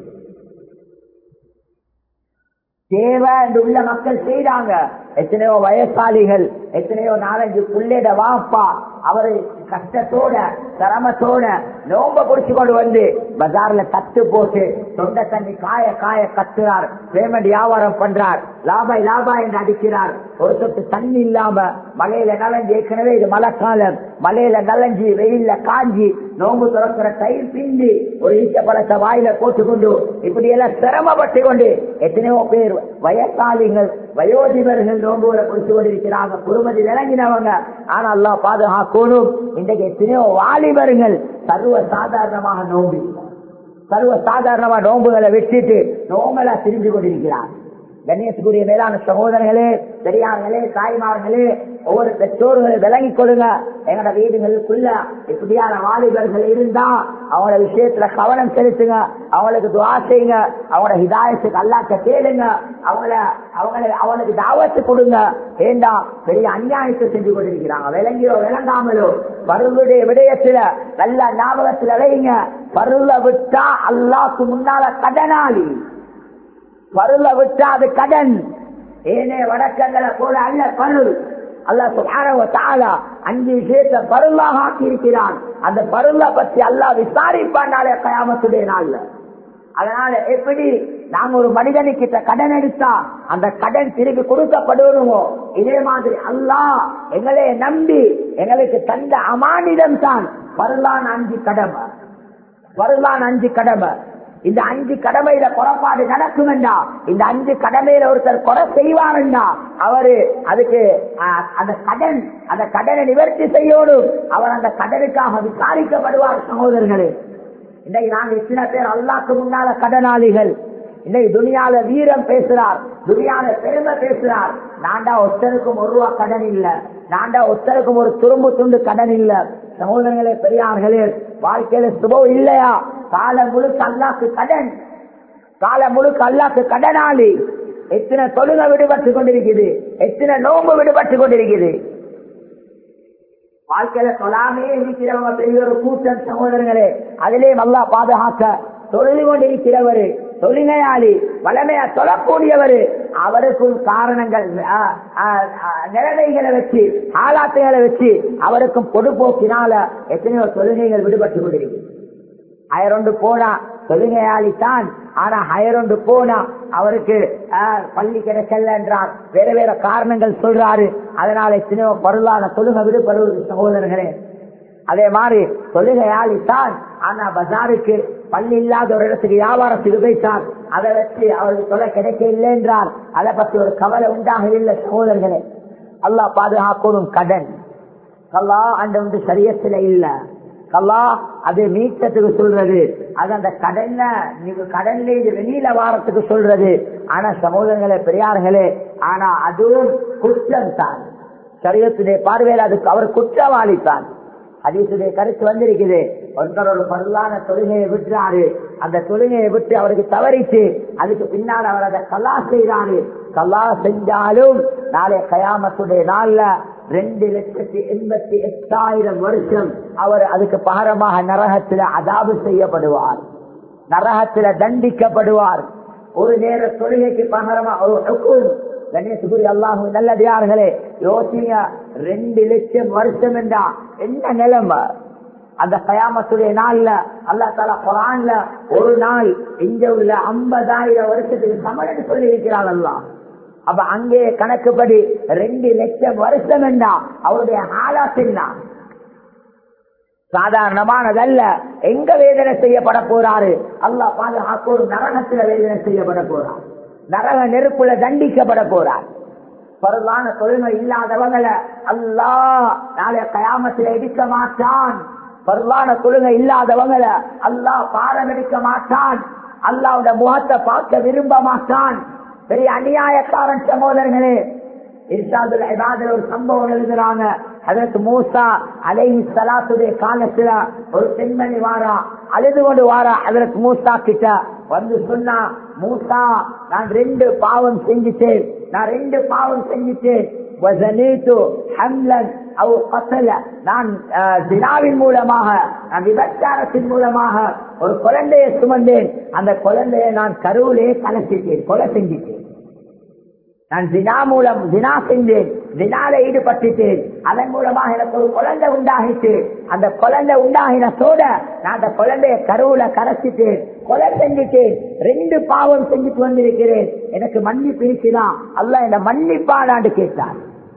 தேவை என்று உள்ள மக்கள் செய்றாங்க. எத்தனையோ வயசாளிகள், எத்தனையோ 4-5 புள்ளைட வாப்பா அவரை கஷ்டத்தோட சிரமத்தோட நோம்ப குடிச்சு கொண்டு வந்து பஜார்ல தட்டு போட்டு தொண்டை தண்ணி காய காய கத்துறார், பேமெண்ட் வியாபாரம் பண்றார், லாபாய் லாபாய் என்று அடிக்கிறார். ஒரு சொட்டு தண்ணி இல்லாம மலையில நலஞ்சி, ஏற்கனவே இது மழைக்காலம், மலையில நலஞ்சி வெயில்ல காஞ்சி நோம்பு துறக்கிற டைம் பிந்தி ஒரு ஈச்ச பழத்தை வாயில போட்டுக்கொண்டு இப்படி எல்லாம் சிரமப்பட்டு கொண்டு எத்தனையோ பேர் வயசாளிகள் வயோதிபர்கள் நோம்புகளை குடிச்சு கொண்டிருக்கிறாங்க, குடும்பத்தில் இறங்கினவங்க. ஆனா அல்லாஹ் பாதுகாக்கணும். இன்றைக்கு எத்தனையோ வாலிபர்கள் சர்வ சாதாரணமாக நோம்புகளை விட்டுட்டு நோம்பலா திரிஞ்சு கொண்டிருக்கிறார். கணேசனுடைய மேலான சகோதரர்களே, பெரியார்களே, தாய்மார்களே, ஒவ்வொரு பெற்றோர்களை விளங்கிக் கொள்ளுங்க. எங்களோட வீடுகளுக்குள்ள இப்படியான வாலிபர்கள் இருந்தா அவங்களோட விஷயத்துல கவனம் செலுத்துங்க, அவங்களுக்கு துஆ செய்யுங்க, அவங்களோட ஹிதாயத்துக்கு அல்லாஹ்ட்ட கேளுங்க, அவங்களுக்கு தாவத்து கொடுங்க. ஏண்டா பெரிய அநியாயத்தை செஞ்சு கொண்டிருக்கிறாங்க. விளங்கியோ விளங்காமலோ பருளுடைய விடயத்துல நல்ல ஞாபகத்தில் அலையுங்க. பருளை விட்டா அல்லாஹ்க்கு முன்னால கடனாளி, பருள விட்டா அது கடன். ஏனே வடக்கங்களை போல அல்ல பருள். அல்லாஹ் சுப்ஹானஹு வ தஆலா 5 விஷயத்தை பருளாக ஆக்கி இருக்கிறான். அந்த பருளை பற்றி அல்லாஹ் விசாரிப்பானாலே கயாமத்துடைய நாள்ல. அதனால எப்படி நாங்க ஒரு மனிதனுக்கிட்ட கடன் எடுத்தா அந்த கடன் திருப்பி கொடுக்கப்படுவோமோ, இதே மாதிரி அல்லாஹ் எங்களை நம்பி எங்களுக்கு தந்த அமானிடம் தான் பருளான் 5 கடமை. பருளான் 5 கடமை. இந்த 5 கடமையில குறைபாடு நடக்கும் என்றா, இந்த 5 கடமையில ஒருத்தர் குறை செய்வாருன்னா அவரு அதுக்கு அந்த கடனை நிவர்த்தி செய்யோடும், அவர் அந்த கடனுக்காக விசாரிக்கப்படுவார். சகோதரர்களே, இன்னைக்கு நாங்க எத்தனை பேர் அல்லாஹ்க்கு முன்னால கடனாளிகள். இன்னைக்கு துனியால வீரம் பேசுறார், துனியால பெருமை பேசுறார். நான்டா ஒருத்தருக்கும் 1 ரூபா கடன் இல்ல, நான்டா ஒருத்தருக்கும் ஒரு துரும்பு துண்டு கடன் இல்ல. சகோதரர்களே, பெரியார்களே, வாழ்க்கையில சுபம் இல்லையா? காலம் முழுக்க அல்லாஹ்க்கு கடன், காலம் முழுக்க அல்லாஹ்க்கு கடனாளி. எத்தனை தொழுகை விடுபட்டு கொண்டிருக்குது, எத்தனை நோம்பு விடுபட்டு கொண்டிருக்குது. வாழ்க்கையில தொழாமே இருக்கிறவங்க பெரிய ஒரு கூட்டம். சகோதரர்களே, அதிலே அல்லாஹ் பாதுகாக்க தொழுது கொண்டிருக்கிறவரு தொழுகையாளி வளமையா தொழக்கூடியவர் அவருக்கும் காரணங்கள் நிலைமைகளை வச்சு ஆளாத்தைகளை வச்சு அவருக்கும் பொதுப்போக்கினால எத்தனையோ தொழுகைகள் விடுபட்டு கொண்டிருக்கு. ஹயரொண்டு போனா தொழுகையாளித்தான், ஆனா ஹயரொண்டு போனா அவருக்கு பள்ளி கிடைக்கல என்றார், வேற வேற காரணங்கள் சொல்றாரு. அதனால எத்தனையோ பொருளான தொழுகை விடுபடுவது சகோதரர்களே. அதே மாதிரி தொழுகையாளித்தான், ஆனா பஜாருக்கு பள்ளி இல்லாத ஒரு இடத்துக்கு வியாபாரத்துக்கு போய்த்தான், அதை வச்சு அவருக்கு தொலை கிடைக்க இல்லை என்றார். அதை பத்தி ஒரு கவலை உண்டாகவில்லை சகோதரர்களே. அல்லாஹ் பாதுகாக்கணும். கடன் கல்லா அந்த சரியத்துல இல்ல, கல்லா அது மீட்டத்துக்கு சொல்றது, அது அந்த கடன்ல வெளியில வாரத்துக்கு சொல்றது. ஆனா சகோதரர்களே பெரியார்களே, ஆனா அதுவும் குற்றம் தான். சரியத்துடைய பார்வையில் அதுக்கு அவர் குற்றவாளித்தான். ஹதீஸுடைய கருத்து வந்திருக்குது, ஒருத்தர் ஒரு பரலான தொழுகையை விட்டுறாரு, அந்த தொழுகையை விட்டு அவருக்கு தவறிச்சு, அதுக்கு பின்னால் அவர் அதை கல்லா செய்யறாரு. கல்லா செஞ்சாலும் நாளை கயாமத்துடைய நாள்ல 2,88,000 வருஷம் அவர் அதுக்கு பகரமாக நரகத்தில் அதாபு செய்யப்படுவார், நரகத்தில் தண்டிக்கப்படுவார். ஒரு நேர தொழுகைக்கு பகரமாக ஒரு கணேசுகுரி அல்லாஹு நல்லடியார்களே யோசிங்க, 2 லட்சம் வருஷம் என்றா என்ன நிலைமை? அந்த கயாமத்துடைய நாள்ல அல்லாஹ் தஆலா குர்ஆன்ல ஒரு நாள் இங்க உள்ள 50,000 வருஷத்துக்கு சமன் சொல்லி இருக்கிறார் அல்லாஹ். அப்ப அங்கே கணக்குப்படி 2 லட்சம் வருஷம் என்றா அவருடைய ஹாலாத் என்ன? சாதாரணமானதல்ல. எங்க வேதனை செய்யப்பட போறாரு? அல்லாஹ் பாதுகாக்கோடு நரகத்துல வேதனை செய்யப்பட போறார், நரக நெருப்புல தண்டிக்கப்பட போறார். பரவான தொழுகை இல்லாதவங்களை அல்லாஹ் நாளை கயாமத்தில் எடுக்க மாட்டான். பரவான தொழுகை இல்லாதவங்களை அல்லாஹ் பாரம் எடுக்க மாட்டான். அல்லாஹ்வுடைய முகத்தை பார்க்க விரும்ப மாட்டான். பெரிய அநியாயக்காரன் சகோதரர்களே. இர்ஷாதுல் இபாதுல ஒரு சம்பவம் எழுதுறாங்க. ஹஜ்ரத் மூசா அலைஹிஸ்ஸலாத்துடைய காலத்துல ஒரு பெண்மணி வாரா, அழுது கொண்டு வாரா ஹஜ்ரத் மூசா கிட்ட வந்து சொன்னா, மூசா நான் 2 பாவம் செஞ்சுட்டேன், நான் ஜினாவின் மூலமாக, நான் விபச்சாரத்தின் மூலமாக ஒரு குழந்தையை சுமந்தேன், அந்த குழந்தையை நான் கருவிலே கலசிட்டேன், கொலை செஞ்சிட்டேன். நான் ஜினா செஞ்சேன், ஜினால ஈடுபட்டுட்டேன், அதன் மூலமாக எனக்கு ஒரு குழந்தை உண்டாகிட்டு, அந்த குழந்தை உண்டாகினத்தோட நான் அந்த குழந்தைய கருவுல கரைச்சிட்டேன், கொலை செஞ்சுட்டேன், 2 பாவம் செஞ்சுட்டு வந்திருக்கிறேன், எனக்கு மன்னிப்பு இருக்கிறான், அல்லாஹ் என்ன மன்னிப்பானான்னு கேட்டார்.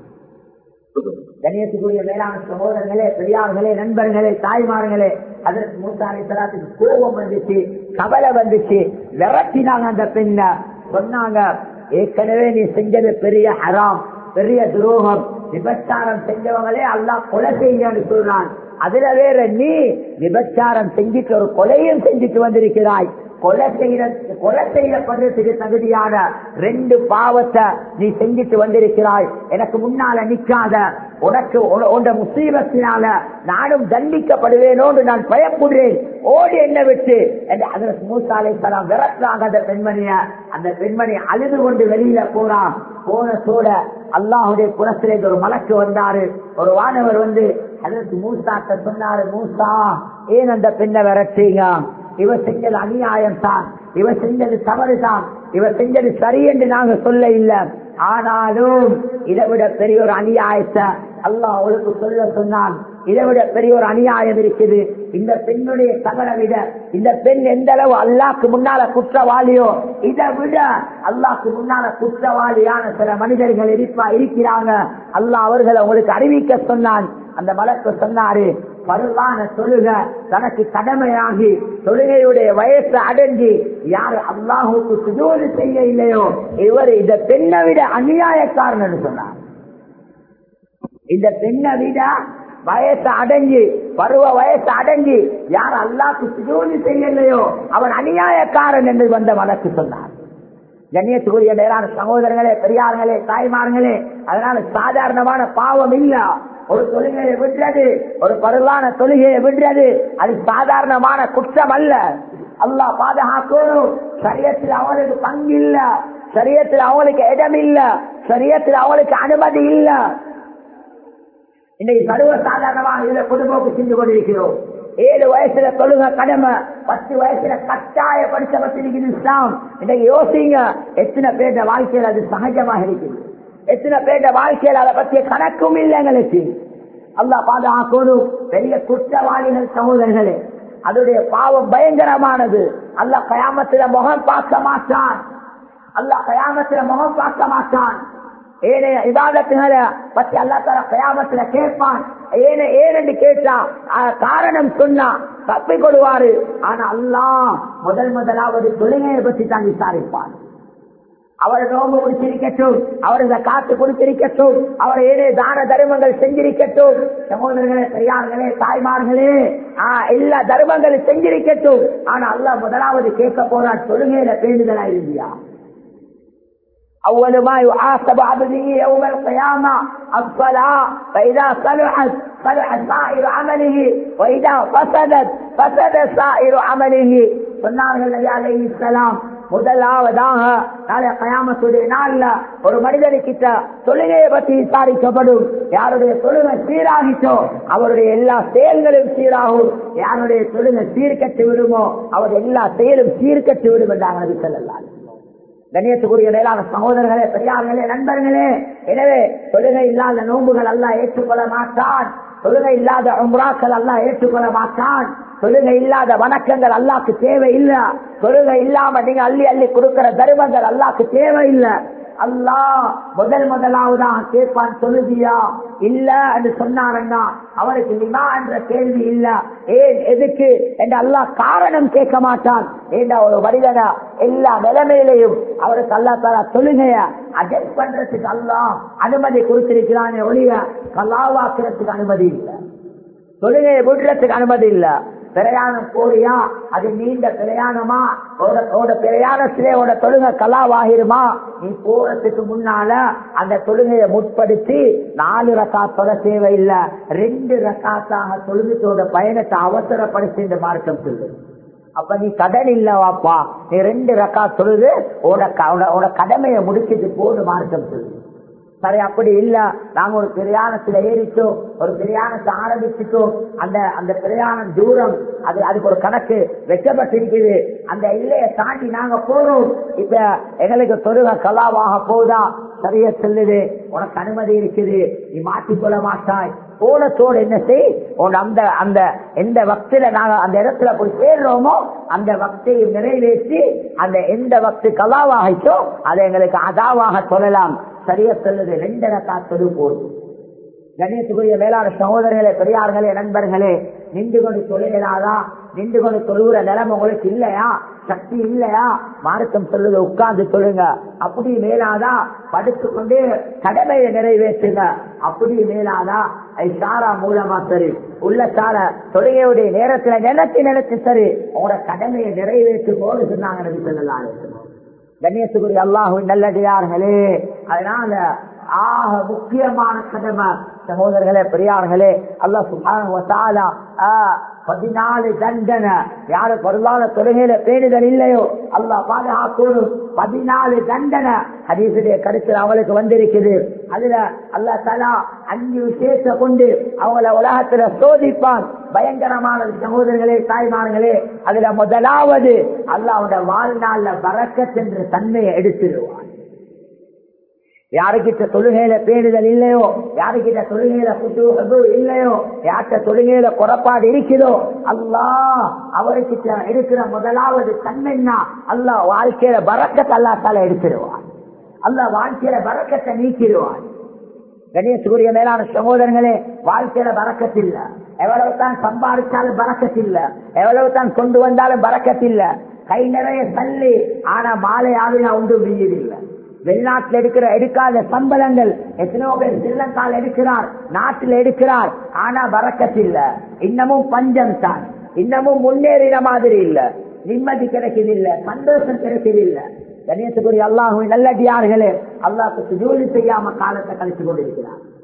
கண்ணியத்துக்குரிய மேலான சகோதரர்களே, பெரியார்களே, நண்பர்களே, தாய்மார்களே, அதற்கு மூசா அலைஹிஸ்ஸலாத்துக்கு கோபம் வந்துச்சு, கவலை வந்துச்சு, விரட்டினாங்க. அந்த பெண்ணை சொன்னாங்க, ஏற்கனவே நீ செஞ்சது பெரிய ஹராம், பெரிய துரோகம், விபச்சாரம் செஞ்சவங்களே அல்லாஹ் கொலை செய்யன்னு சொல்றான், அதுல வேற நீ விபச்சாரம் செஞ்சுட்டு ஒரு கொலையும் செஞ்சுட்டு வந்திருக்கிறாய், கொலை செய்யப்படுறதுக்கு தகுதியான 2 பாவத்தை நீ செஞ்சுட்டு வந்திருக்கிறாய், எனக்கு முன்னால நிக்காத, உனக்கு உண்ட முசீபத்தினால நானும் தண்டிக்கப்படுவேனோடு நான் பயப்படுறேன், ஓடி என்ன விட்டு என்று ஹஜ்ரத் மூசா அலைஹிஸ்ஸலாம் விரட்டுறாங்க அந்த பெண்மணிய. அந்த பெண்மணி அழுது கொண்டு வெளியில போறான். போனதோட அல்லாஹுடைய புறத்திலே ஒரு மலக்கு வந்தாரு, ஒரு வானவர் வந்து ஹஜ்ரத் மூசாட்ட சொன்னாரு, மூசா ஏன் அந்த பெண்ணை விரட்டீங்க? இவ செஞ்சது அநியாயம் தான், இவ செஞ்சது தவறு தான், இவ செஞ்சது சரி என்று நாங்க சொல்ல இல்லை, ஆனாலும் இதை விட பெரிய ஒரு அநியாயத்தை அல்லாஹ் அவளுக்கு சொல்ல சொன்னான். இதை விட பெரிய ஒரு அநியாயம் இருக்குது. இந்த பெண்ணுடைய தவறை விட இந்த பெண் எந்த அளவு அல்லாஹ்க்கு முன்னால குற்றவாளியோ, இதை விட அல்லாஹ்க்கு முன்னால குற்றவாளியான சில மனிதர்கள் இருக்கிறாங்க. அல்லாஹ் அவர்களை உங்களுக்கு அறிவிக்க சொன்னான். அந்த மலக்கு சொன்னாரு, பருவான தொழுக தனக்கு கடமையாகி தொழுகையுடைய வயசு அடைஞ்சி யார் அல்லாஹுக்கு சுஜூது செய்ய இல்லையோ இவர் இந்த பெண்ணை விட அநியாயக்காரன் சொன்னார். இந்த பெண்ணை விட வயசு அடைஞ்சு பருவ வயசு அடைஞ்சு யார் அல்லாஹ்க்கு சுஜூது செய்யலையோ அவன் அநியாயக்காரன் என்று வந்த மலக்கு சொன்னார். கண்ணியத்துக்குரிய மேலான சகோதரர்களே, பெரியார்களே, தாய்மார்களே, அதனால சாதாரணமான பாவம் இல்ல. ஒரு தொழுகையை விடுறது, ஒரு பருவான தொழுகையை விடுறது, அது சாதாரணமான குற்றம் அல்ல. அல்லாஹ் பாதுகாக்கணும். சரியத்தில் அவங்களுக்கு பங்கு இல்ல, சரியத்தில் அவங்களுக்கு இடம் இல்ல, சரியத்தில் அவங்களுக்கு அனுமதி இல்ல. இன்னைக்கு சர்வ சாதாரணமாக இதுல பொதுபோக்கு செஞ்சு கொண்டிருக்கிறோம். 7 வயசுல தொழுக கடமை, 10 வயசுல கட்டாயப்படுத்தப்பட்டிருக்குது இஸ்லாம். இன்னைக்கு யோசிங்க, எத்தனை பேருடைய வாழ்க்கையில் அது சகஜமாக இருக்குது, எத்தனை பேருடைய வாழ்க்கையில் அதை பற்றிய கணக்கும் இல்லை எங்களுக்கு. அல்லாஹ் பாதுகாக்கணும். பெரிய குற்றவாளிகள் சகோதரர்களே, அதோடைய பாவம் பயங்கரமானது. அல்லாஹ் கயாமத்தில முகம் பார்க்க மாட்டான், அல்லாஹ் கயாமத்தில முகம் பார்க்க மாட்டான். ஏனைய இபாதத்துகளை பற்றி அல்லாஹ் தஆலா கயாமத்தில கேட்பான். ஏனென்று கேட்டா காரணம் சொன்னா தப்பி கொடுவாரு. ஆனா அல்லாஹ் முதலாவது தொழுகையை பற்றி தான் விசாரிப்பான். அவர் நோம்பு முடிச்சிருக்கட்டும், அவர் காத்து கொடுத்திருக்கட்டும், அவர் ஏழே தான தர்மங்கள் செஞ்சிருக்கட்டும், சகோதரர்களே, பெரியார்களே, தாய்மார்களே, எல்லா தர்மங்களும் செஞ்சிருக்கட்டும். ஆனா அல்லாஹ் முதலாவது கேட்க போறார், தொழுகையில பேணுதலா இருந்தியா? أول ما يحاسب عبده يوم القيامة الصلاة، فإذا صلحت صلح سائر عمله وإذا فسدت فسد سائر عمله. சொன்னார்கள் நபி அலைஹிஸ்ஸலாம், முதலாவதாக நாளை கயாமத்துடைய நாள்ல ஒரு மனிதனுக்கிட்ட தொழுகையை பற்றி விசாரிக்கப்படும். யாருடைய தொழுகை சீராகிட்டோ அவருடைய எல்லா செயல்களும் சீராகும். யாருடைய தொழுகை சீர்கட்டு விடுமோ அவருடைய எல்லா செயலும் சீர்கட்டு விடும் என்றாங்க நபி ஸல்லல்லாஹு அலைஹி வஸல்லம். கண்ணியத்துக்குரிய மேலான சகோதரர்களே, பெரியார்களே, நண்பர்களே, எனவே தொழுகை இல்லாத நோன்புகள் அல்லாஹ் ஏற்றுக்கொள்ள மாட்டான். தொழுகை இல்லாத உம்ராக்கள் அல்லாஹ் ஏற்றுக்கொள்ள மாட்டான். தொழுகை இல்லாத வணக்கங்கள் அல்லாஹ்க்கு தேவையில்லை. தொழுகை இல்லாம நீங்க அள்ளி அள்ளி கொடுக்கிற தர்மங்கள் அல்லாஹ்க்கு தேவையில்லை. அல்லாஹ் முதலாவதாக கேட்பான், தொழுதியா இல்ல என்று சொன்னாருன்னா அவருக்கு லிமா என்ற கேள்வி இல்ல. ஏன், எதுக்கு என்று அல்லாஹ் காரணம் கேட்க மாட்டான். ஏண்டா ஒரு மனிதனா எல்லா நிலைமையிலையும் அவருக்கு அல்லாஹ் தஆலா தொழுகைய அட்ஜஸ்ட் பண்றதுக்கு அல்லாஹ் அனுமதி கொடுத்திருக்கிறானே ஒழிய கலாவாக்குறதுக்கு அனுமதி இல்லை, தொழுகையை விடுறதுக்கு அனுமதி இல்லை. பிரயாணம் போறியா, அது நீண்ட பிரயாணமா, பிரயாணத்திலே தொழுகை கலாவாகிருமா, நீ போறதுக்கு முன்னால அந்த தொழுகையை முற்படுத்தி 4 ரக்காத் தொழ தேவையில்லை, 2 ரக்காத்தாக தொழுகையோட பயணத்தை அவசரப்படுத்தி இந்த மார்க்கம் சொல்லு. அப்ப நீ கடன் இல்லவாப்பா, நீ 2 ரக்காத் தொழுது உன கடமையை முடிச்சிட்டு போன்னு மார்க்கம் சொல்லு. சரி, அப்படி இல்ல, நாங்க ஒரு பிரயாணத்துல ஏறிட்டோம், ஒரு பிரயாணத்தை ஆரம்பிச்சுட்டோம், அந்த பிரயாணம் தூரம் அதுக்கு ஒரு கணக்கு வெச்சப்பட்டிருக்குது, அந்த எல்லையை தாண்டி நாங்க போறோம், இப்ப எங்களுக்கு தொழுகை கலாவாக போதா, சரியா சொல்லுது, உனக்கு அனுமதி இருக்குது, நீ மாற்றிக்கொள்ள மாட்டாய். போனத்தோடு என்ன செய், அந்த எந்த வக்தில நாங்க அந்த இடத்துல போய் சேர்றோமோ அந்த வக்தையை நிறைவேற்றி அந்த எந்த வக்து கலாவாகிச்சோ அதை எங்களுக்கு அதாவாக சொல்லலாம். சரியா சொல்லுது, 2 ரக்காத் தொழு போதும். கண்ணியத்துக்குரிய மேலான சகோதரர்களே, பெரியார்களே, நண்பர்களே, நின்று கொண்டு தொழிலாதா, நின்று கொண்டு தொழுகிற நிலைமை உங்களுக்கு இல்லையா, சக்தி இல்லையா, மார்க்கம் சொல்லுங்க, உட்கார்ந்து சொல்லுங்க. அப்படி மேலாதா, படுத்துக்கொண்டு கடமையை நிறைவேற்றுங்க. அப்படி மேலாதா, ஐஷாரா மூலமா சரி, உள்ளத்தால தொழுகையுடைய நேரத்துல நினைச்சு சரி உங்களோட கடமையை நிறைவேற்றும் போது சொன்னாங்க நபி ஸல்லல்லாஹு அலைஹி வஸல்லம். கண்ணியத்துக்குரிய அல்லாஹ்வின் நல்லடியார்களே, அதனால முக்கியமான கடமை சகோதரர்களே, பெரியார்களே, அல்லாஹ் சுப்ஹானஹு வ தஆலா 14 தண்டனை யாரு பொருளாதார தொழுகையில பேணுதல் இல்லையோ அல்லாஹ் பாதுகாக்கணும். 14 தண்டனை ஹதீஸுடைய கருத்து அவளுக்கு வந்திருக்குது. அதுல அல்லாஹ் தஆலா 5 விஷயத்தை கொண்டு அவங்கள உலகத்துல சோதிப்பான். பயங்கரமான சகோதரர்களே, தாய்மார்களே, அதுல முதலாவது அல்லாஹ்வுடைய வாழ்நாள்ல பரக்கத் என்ற தன்மையை எடுத்துடுவான். யாருக்கிட்ட தொழுகையில பேணுதல் இல்லையோ, யாருக்கிட்ட தொழுகையில இல்லையோ, யார்கிட்ட தொழுகையில குறைபாடு இருக்குதோ அல்லாஹ் அவருக்கிட்ட இருக்கிற முதலாவது தன்மைன்னா அல்லாஹ் வாழ்க்கையில பரக்கத்தை அல்லாஹ்தால எடுத்துடுவான். அல்லாஹ் வாழ்க்கையில பரக்கத்தை நீக்கிடுவான். கணேசூரிய மேலான சகோதரர்களே, வாழ்க்கையில பரக்கத்தில்ல. எவ்வளவு தான் சம்பாதிச்சாலும் பரக்கத்தில்ல, எவ்வளவு தான் கொண்டு வந்தாலும் பரக்கத்தில்ல. கை நிறைய தள்ளி ஆனா மாலை ஆவினா ஒன்றும் வீதில்லை. வெளிநாட்டில் எடுக்காத சம்பளங்கள் எத்தனையோ பேர் ஸ்ரீலங்காவில் எடுக்கிறார், நாட்டில் எடுக்கிறார், ஆனா பரக்கத்தில்ல. இன்னமும் பஞ்சம் தான், இன்னமும் முன்னேறின மாதிரி இல்ல, நிம்மதி கிடைக்கதில்ல, சந்தோஷம் கிடைக்கதில்ல. கணேசகுரி அல்லாஹுவின் நல்லடியார்களே, அல்லாஹ்க்கு சுஜூது செய்யாம காலத்தை கழிச்சு கொண்டிருக்கிறார்.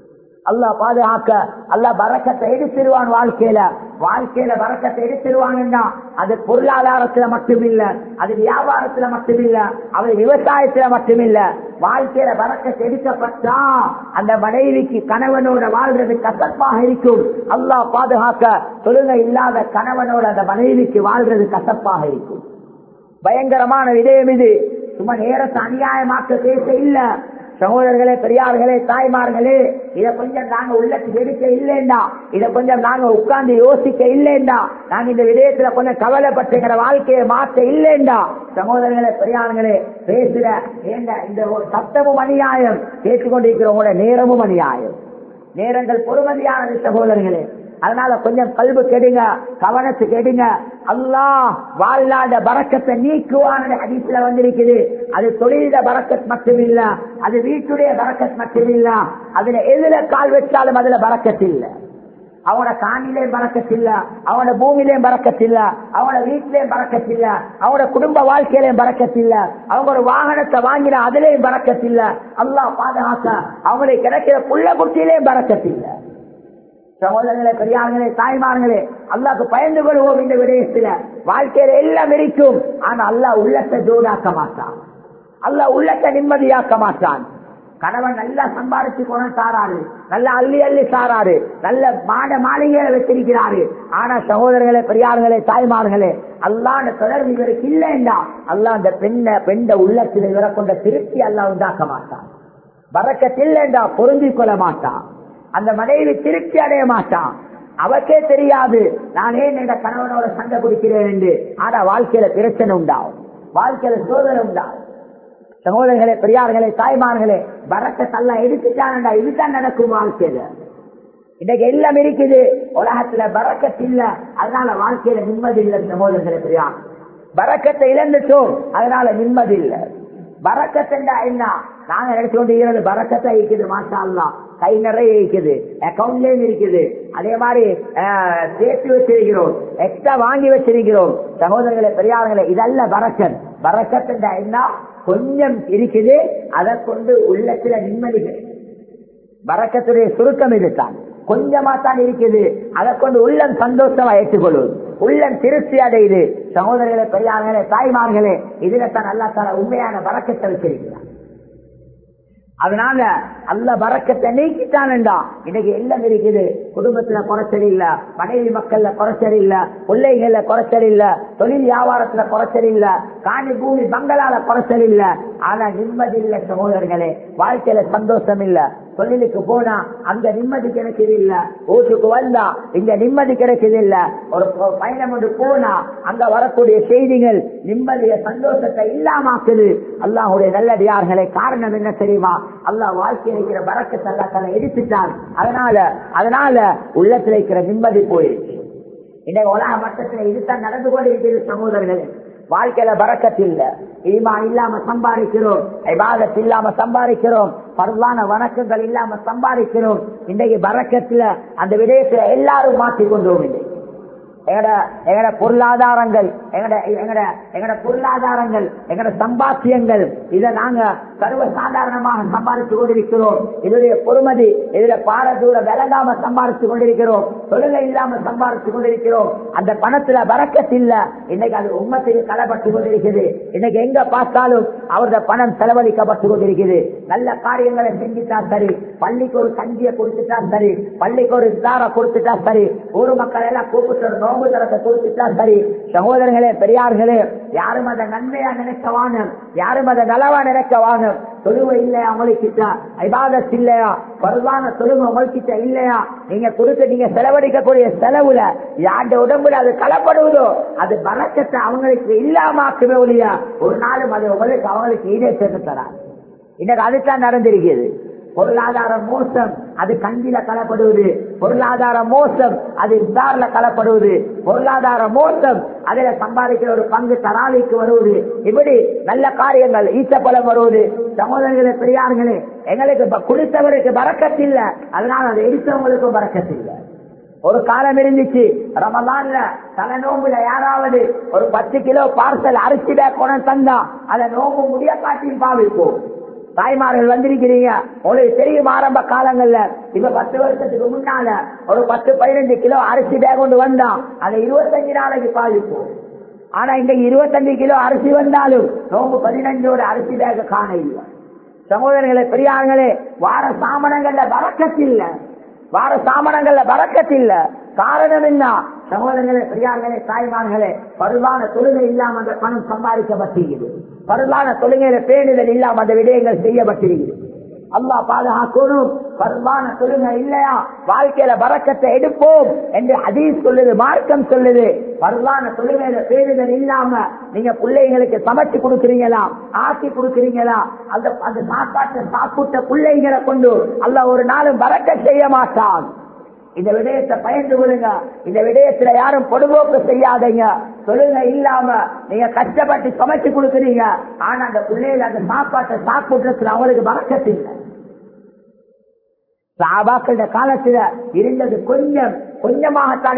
அல்லாஹ் பாதுகாக்க. அல்லாஹ் பரக்கத்தை எடுத்துருவான். வாழ்க்கையில பரக்கத்தை எடுத்துருவாங்கன்னா அது பொருளாதாரத்துல மட்டுமில்ல, அது வியாபாரத்துல மட்டுமில்ல, அது விவசாயத்துல மட்டுமில்ல. வாழ்க்கையில பரக்கத்தை எடுக்கப்பட்டா அந்த மனைவிக்கு கணவனோட வாழ்றது கசப்பாக இருக்கும். அல்லாஹ் பாதுகாக்க. தொழுகை இல்லாத கணவனோட அந்த மனைவிக்கு வாழ்றது கசப்பாக இருக்கும். பயங்கரமான விடயம் இது. சும்மா நேரத்தை அநியாயமாக்க பேச இல்ல. சகோதரர்களே, பெரியார்களே, தாய்மார்களே, இதை கொஞ்சம் நாங்க உள்ளத்துக்கு எடுக்க இல்லைண்டா, இதை கொஞ்சம் நாங்க உட்கார்ந்து யோசிக்க இல்லைண்டா, நாங்க இந்த விடயத்துல கொஞ்சம் கவலைப்பட்டுங்கிற வாழ்க்கையை மாற்ற இல்லைண்டா, சகோதரர்களே, பெரியார்களே, பேசுற இந்த சத்தமும் அநியாயம், பேசிக்கொண்டிருக்கிறவங்களோட நேரமும் அநியாயம். நேரங்கள் பொறுமதியானது சகோதரர்களே. அதனால கொஞ்சம் கல்வி கெடுங்க, கவனத்துக்கு எடுங்க. அல்லாஹ் வாழ்நாட பரக்கத்தை நீக்குவான ஹதீஸ்ல வந்திருக்குது. அது தொழில பரக்கத் மட்டுமில்ல, அது வீட்டுடைய பரக்கத் மட்டுமில்ல, அதுல எதுல கால் வச்சாலும் அதுல பரக்கத் இல்ல. அவனோட காணிலையும் பறக்கத்தில்ல, அவனோட பூமியிலையும் பறக்கத்தில்ல, அவனோட வீட்டிலையும் பறக்கத்தில்ல, அவனோட குடும்ப வாழ்க்கையிலையும் பறக்கத்தில்ல, அவங்க ஒரு வாகனத்தை வாங்கினா அதுலயும் பறக்கத்தில்ல. அல்லாஹ் பாதுகாக்க. அவங்களுக்கு கிடைக்கிற புள்ள குட்டியிலையும் பறக்கத்தில்ல. சகோதரர்களே, பெரியார்களே, தாய்மார்களே, அல்லாஹ்க்கு பயந்து கொள்வோம். இந்த விடயத்துல வாழ்க்கையில எல்லாம் இருக்கும். ஆனா அல்லாஹ் உள்ளத்தை ஜோடாக்க மாட்டான். அல்லாஹ் உள்ளத்தை நிம்மதியாக்க மாட்டான். கணவன் நல்லா சம்பாதிச்சு கொண்டு சாராரு, நல்லா அள்ளி அள்ளி சாராரு, நல்ல மாளிகைகளை வச்சிருக்கிறாரு. ஆனா சகோதரர்களே, பெரியார்களே, தாய்மார்களே, அல்லாஹ் அந்த தொடர்பு இவருக்கு இல்லைண்டா அல்லாஹ் அந்த பெண்ண உள்ளத்தில் இவரை கொண்ட திருப்தி அல்லாஹ் உண்டாக்க மாட்டான். பரக்கத்தில்லைண்டா பொருந்திக் கொள்ள மாட்டான். அந்த மனைவி திருப்தி அடைய மாட்டான். அவக்கே தெரியாது நான் ஏன் எங்க கணவனோட சண்டை பிடிக்கிறேன் என்று. ஆனா வாழ்க்கையில பிரச்சனை உண்டாகும், வாழ்க்கையில சோதனை உண்டாகும். சகோதரர்களே, பெரியார்களே, தாய்மார்களே, பரக்கத்தெல்லாம் எடுத்துட்டான்டா. இதுதான் நடக்கும் வாழ்க்கையில. இன்னைக்கு எல்லாம் இருக்குது, உலகத்துல பரக்கத்து இல்ல, அதனால வாழ்க்கையில நிம்மதி இல்லை. சகோதரர்களே, பெரியார், பரக்கத்தை இழந்துட்டோம், அதனால நிம்மதி இல்லை. பரக்கத்தா என்ன நாங்க நினைச்சு கொண்டு இருக்கிறது? பரக்கத்தை இருக்குது, மாஷா அல்லாஹ், கை நிறைய இருக்குது, அக்கௌண்ட்லயும் இருக்குது, அதே மாதிரி சேர்த்து வச்சிருக்கிறோம், எக்ஸ்ட்ரா வாங்கி வச்சிருக்கிறோம். சகோதரர்களே, பெரியார்களே, இதல்ல பரக்கத். பரக்கத்தா என்ன? கொஞ்சம் இருக்குது, அதை கொண்டு உள்ளத்துல நிம்மதி. பரக்கத்துடைய சுருக்கம் இதுதான். கொஞ்சமா தான் இருக்குது, அதை கொண்டு உள்ளம் சந்தோஷமா ஏற்றுக்கொள்வது, உள்ளம் திருப்தி அடையுது. சகோதரர்களே, பெரியார்களே, தாய்மார்களே, இதுல தான் அல்லாஹ் தஆலா உண்மையான பரக்கத்தை வச்சிருக்கிறார். அதனால அல்ல பரக்கத்தை நீக்கிட்டான்டா. இன்னைக்கு எல்லாம் இருக்குது. குடும்பத்துல குறைச்சல் இல்ல, மனைவி மக்கள்ல குறைச்சல் இல்ல, பிள்ளைகள்ல குறைச்சல் இல்ல, தொழில் வியாபாரத்துல குறைச்சல் இல்ல, காணி பூமி பங்களால குறைச்சல் இல்ல. ஆனா நிம்மதி இல்ல சகோதரர்களே, வாழ்க்கையில சந்தோஷம் இல்ல. தொழிலுக்கு போனா அங்க நிம்மதி கிடைக்கிறது இல்ல, வீட்டுக்கு வந்தா இங்க நிம்மதி கிடைக்கிறது இல்ல. ஒரு பயணம் ஒன்று போனா அங்க வரக்கூடிய செய்திகள் நிம்மதிய சந்தோஷத்தை இல்லாமாக்குது. அல்லாஹ்வுடைய நல்லடியார்களே, காரணம் என்ன தெரியுமா? அல்லாஹ் வாழ்க்கையில் இருக்கிற பரக்கத்தை அல்லாஹ் தஆலா எடுத்துட்டான். அதனால உள்ளத்தில் இருக்கிற நிம்மதி போயிடுச்சு. இன்னைக்கு உலக மட்டத்தில் இதுதான் நடந்து கொண்டு இருக்கிறது சகோதரர்களே. வாழ்க்கையில பரக்கத்து இல்ல, ஈமான் இல்லாம சம்பாதிக்கிறோம், இபாதத் இல்லாம சம்பாதிக்கிறோம், பரவான வணக்கங்கள் இல்லாம சம்பாதிக்கிறோம். இன்றைக்கு பரக்கத்துல அந்த விடயத்தை எல்லாரும் மாற்றிக் கொண்டோம். எங்கட பொருளாதாரங்கள், எங்கட சம்பாத்தியங்கள், இதை நாங்க சர்வ சாதாரணமாக சம்பாதிச்சு கொண்டிருக்கிறோம். இதனுடைய பொறுமதி இதுல பாரதூர விலகாம சம்பாதிச்சு கொண்டிருக்கிறோம், தொழிலை இல்லாம சம்பாதிச்சு கொண்டிருக்கிறோம். அந்த பணத்துல பரக்கத்து இல்ல. இன்னைக்கு அது உம்மத்துக்கு களப்பட்டு கொண்டிருக்கிறது. இன்னைக்கு எங்க பார்த்தாலும் அவரது பணம் செலவழிக்கப்பட்டு கொண்டிருக்கிறது. நல்ல காரியங்களை செஞ்சுட்டா சரி, பள்ளிக்கு ஒரு கஞ்சியை கொடுத்துட்டா சரி, பள்ளிக்கு ஒரு இதார கொடுத்துட்டா சரி, ஊர் மக்கள் எல்லாம் கூப்பிட்டு நோம்பு தரத்தை கொடுத்துட்டா சரி. சகோதரர்களே, பெரியார்களே, யாரும் அதை நன்மையா நினைக்கவான, யாரும் அதை நலவா நினைக்கவான. தொழுவை இல்லையா உங்களுக்கிட்ட? இபாதத் இல்லையா? பரவான தொழுவை உங்களுக்கிட்ட இல்லையா? நீங்க கொடுத்து நீங்க செலவழிக்கக்கூடிய செலவுல யாருடைய உடம்புல அது கலப்படுவதோ அது பரக்கத்தை அவங்களுக்கு இல்லாமக்குமே ஒழியா ஒரு நாளும் அது உங்களுக்கு அவங்களுக்கு ஈடே சேர்த்து தராது. இன்னைக்கு அதுதான் நடந்திருக்கிறது. பொருளாதார மோசம் அது கஞ்சில கலப்படுவது, பொருளாதார மோசம் அது இஃப்தார்ல கலப்படுவது, பொருளாதார மோசம் அதில சம்பாதிக்கிற ஒரு பங்கு தராவிக்கு வருவது, இப்படி நல்ல காரியங்கள் ஈச்சப்பலம் வருவது. சகோதரர்களே, பெரியார்களே, எங்களுக்கு கொடுத்தவருக்கு பரக்கத்து இல்ல, அதனால அதை எடுத்தவங்களுக்கும் பரக்கத்து இல்ல. ஒரு காலம் இருந்துச்சு, ரமலான்ல தலை நோம்புல யாராவது ஒரு 10 கிலோ பார்சல் அரிசி பேக் கொண்டு தந்தா அதை நோம்பு முடிய காட்டியும் பாவிப்போம். தாய்மார்கள் வந்திருக்கிறீங்க, உங்களுக்கு தெரியும் ஆரம்ப காலங்கள்ல இப்ப 10 வருஷத்துக்கு முன்னால ஒரு 10-15 கிலோ அரிசி பேக் கொண்டு வந்தான், அதை 25 நாளைக்கு பாதிப்போம். ஆனா இன்றைக்கு 25 கிலோ அரிசி வந்தாலும் நோம்பு 15ஓட அரிசி பேக காண இல்லை. சகோதரர்களே, பெரியார்களே, வார சாமனங்கள்ல பறக்கத்தில்ல, வார சாமனங்கள்ல பறக்கத்தில்ல. காரணம் என்ன? சகோதரர்களே, பெரியார்களே, தாய்மார்களே, பருவான தொழுகை இல்லாம அந்த பணம் சம்பாதிக்கப்பட்டிருக்கிறது. பருவான தொழுகையில பேணுதல் இல்லாம அந்த விடயங்கள் செய்யப்பட்டிருக்கிறது. அல்லாஹ் பாதுகாக்கணும். பருவான தொழுகை இல்லையா வாழ்க்கையில பரக்கத்தை எடுப்போம் என்று ஹதீஸ் சொல்லுது, மார்க்கம் சொல்லுது. பருவான தொழுகையில பேணுதல் இல்லாம நீங்க பிள்ளைங்களுக்கு சமைச்சு கொடுக்குறீங்களா, ஆக்கி கொடுக்குறீங்களா, அந்த சாப்பாட்டை சாப்பிட்ட பிள்ளைங்களை கொண்டு அல்லாஹ் ஒரு நாளும் பரக்க செய்ய மாட்டான். இந்த விடயத்தை பயந்து கொள்ளுங்க. இந்த விடயத்துல யாரும் பொடுபோக்கு செய்யாதீங்க. தொழுகை இல்லாம நீங்க கஷ்டப்பட்டு சமைச்சு கொடுக்குறீங்க, ஆனா அந்த பிள்ளைகள் அந்த சாப்பாட்டை சாப்பிடுறதுல அவங்களுக்கு பறக்கத்தில்லை. சஹாபாக்களோட காலத்துல இருந்தது கொஞ்சமாகத்தான்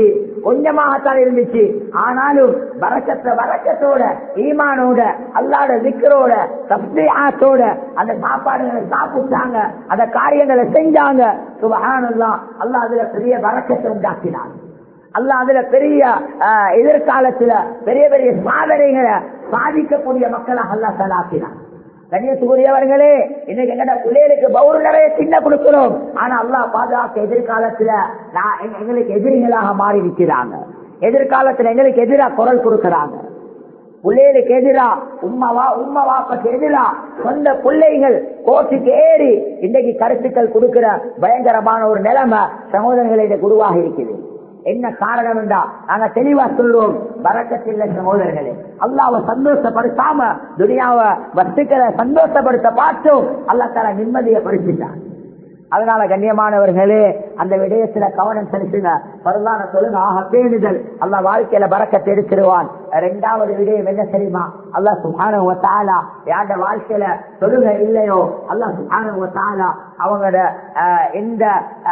இருந்துச்சு. ஆனாலும் பரக்கத்தோட ஈமானோட அல்லாஹ்வோட திக்ரோட தஸ்பீஹாத்தோட அந்த சாப்பாடுகளை சாப்பிட்டாங்க, அந்த காரியங்களை செஞ்சாங்க. சுப்ஹானல்லாஹ், அல்லாஹ் அதுல பெரிய பரக்கத்தை உண்டாக்கினான். அல்லாஹ் அதுல பெரிய எதிர்காலத்துல பெரிய பெரிய சாதனைகளை சாதிக்கக்கூடிய மக்களாக அல்லாஹ் தஆலாக்கினான். கண்ணியத்துக்குரியவர்களே, இன்னைக்கு எங்கட பிள்ளைகளுக்கு பவுரு நிறைய சின்ன கொடுக்கிறோம், ஆனா அல்லாஹ் பாதுகாக்க எதிர்காலத்துல எங்களுக்கு எதிரிகளாக மாறி இருக்கிறாங்க. எதிர்காலத்துல எங்களுக்கு எதிராக குரல் கொடுக்கிறாங்க. பிள்ளைகளுக்கு எதிரா உம்மவாப்பக்கு எதிரா சொந்த பிள்ளைகள் கோட்டுக்கு ஏறி இன்றைக்கு கருத்துக்கள் கொடுக்கிற பயங்கரமான ஒரு நிலைமை சகோதரர்களை உருவாக இருக்குது. என்ன காரணம் என்றா நாங்க தெளிவா சொல்றோம், பரக்கத்தில்லை சகோதரர்களே. அல்லாஹ்வை சந்தோஷப்படுத்தாம துனியாவை வஸ்துக்களை சந்தோஷப்படுத்த பார்த்தோம், அல்லாஹ் தஆலா நிம்மதியை படுத்திட்டான். அதனால கண்ணியமானவர்களே, அந்த விடயத்துல கவனம் செலுத்துங்க. பரவான தொழுகை ஆக பேணுதல் அல்லாஹ் வாழ்க்கையில பரக்கத்தை எடுத்துருவான். 2வது விடயம் என்ன தெரியுமா? அல்லாஹ் சுப்ஹானஹு வ தஆலா யாருடைய வாழ்க்கையில தொழுகை இல்லையோ அல்லாஹ் சுப்ஹானஹு வ தஆலா அவங்களோட எந்த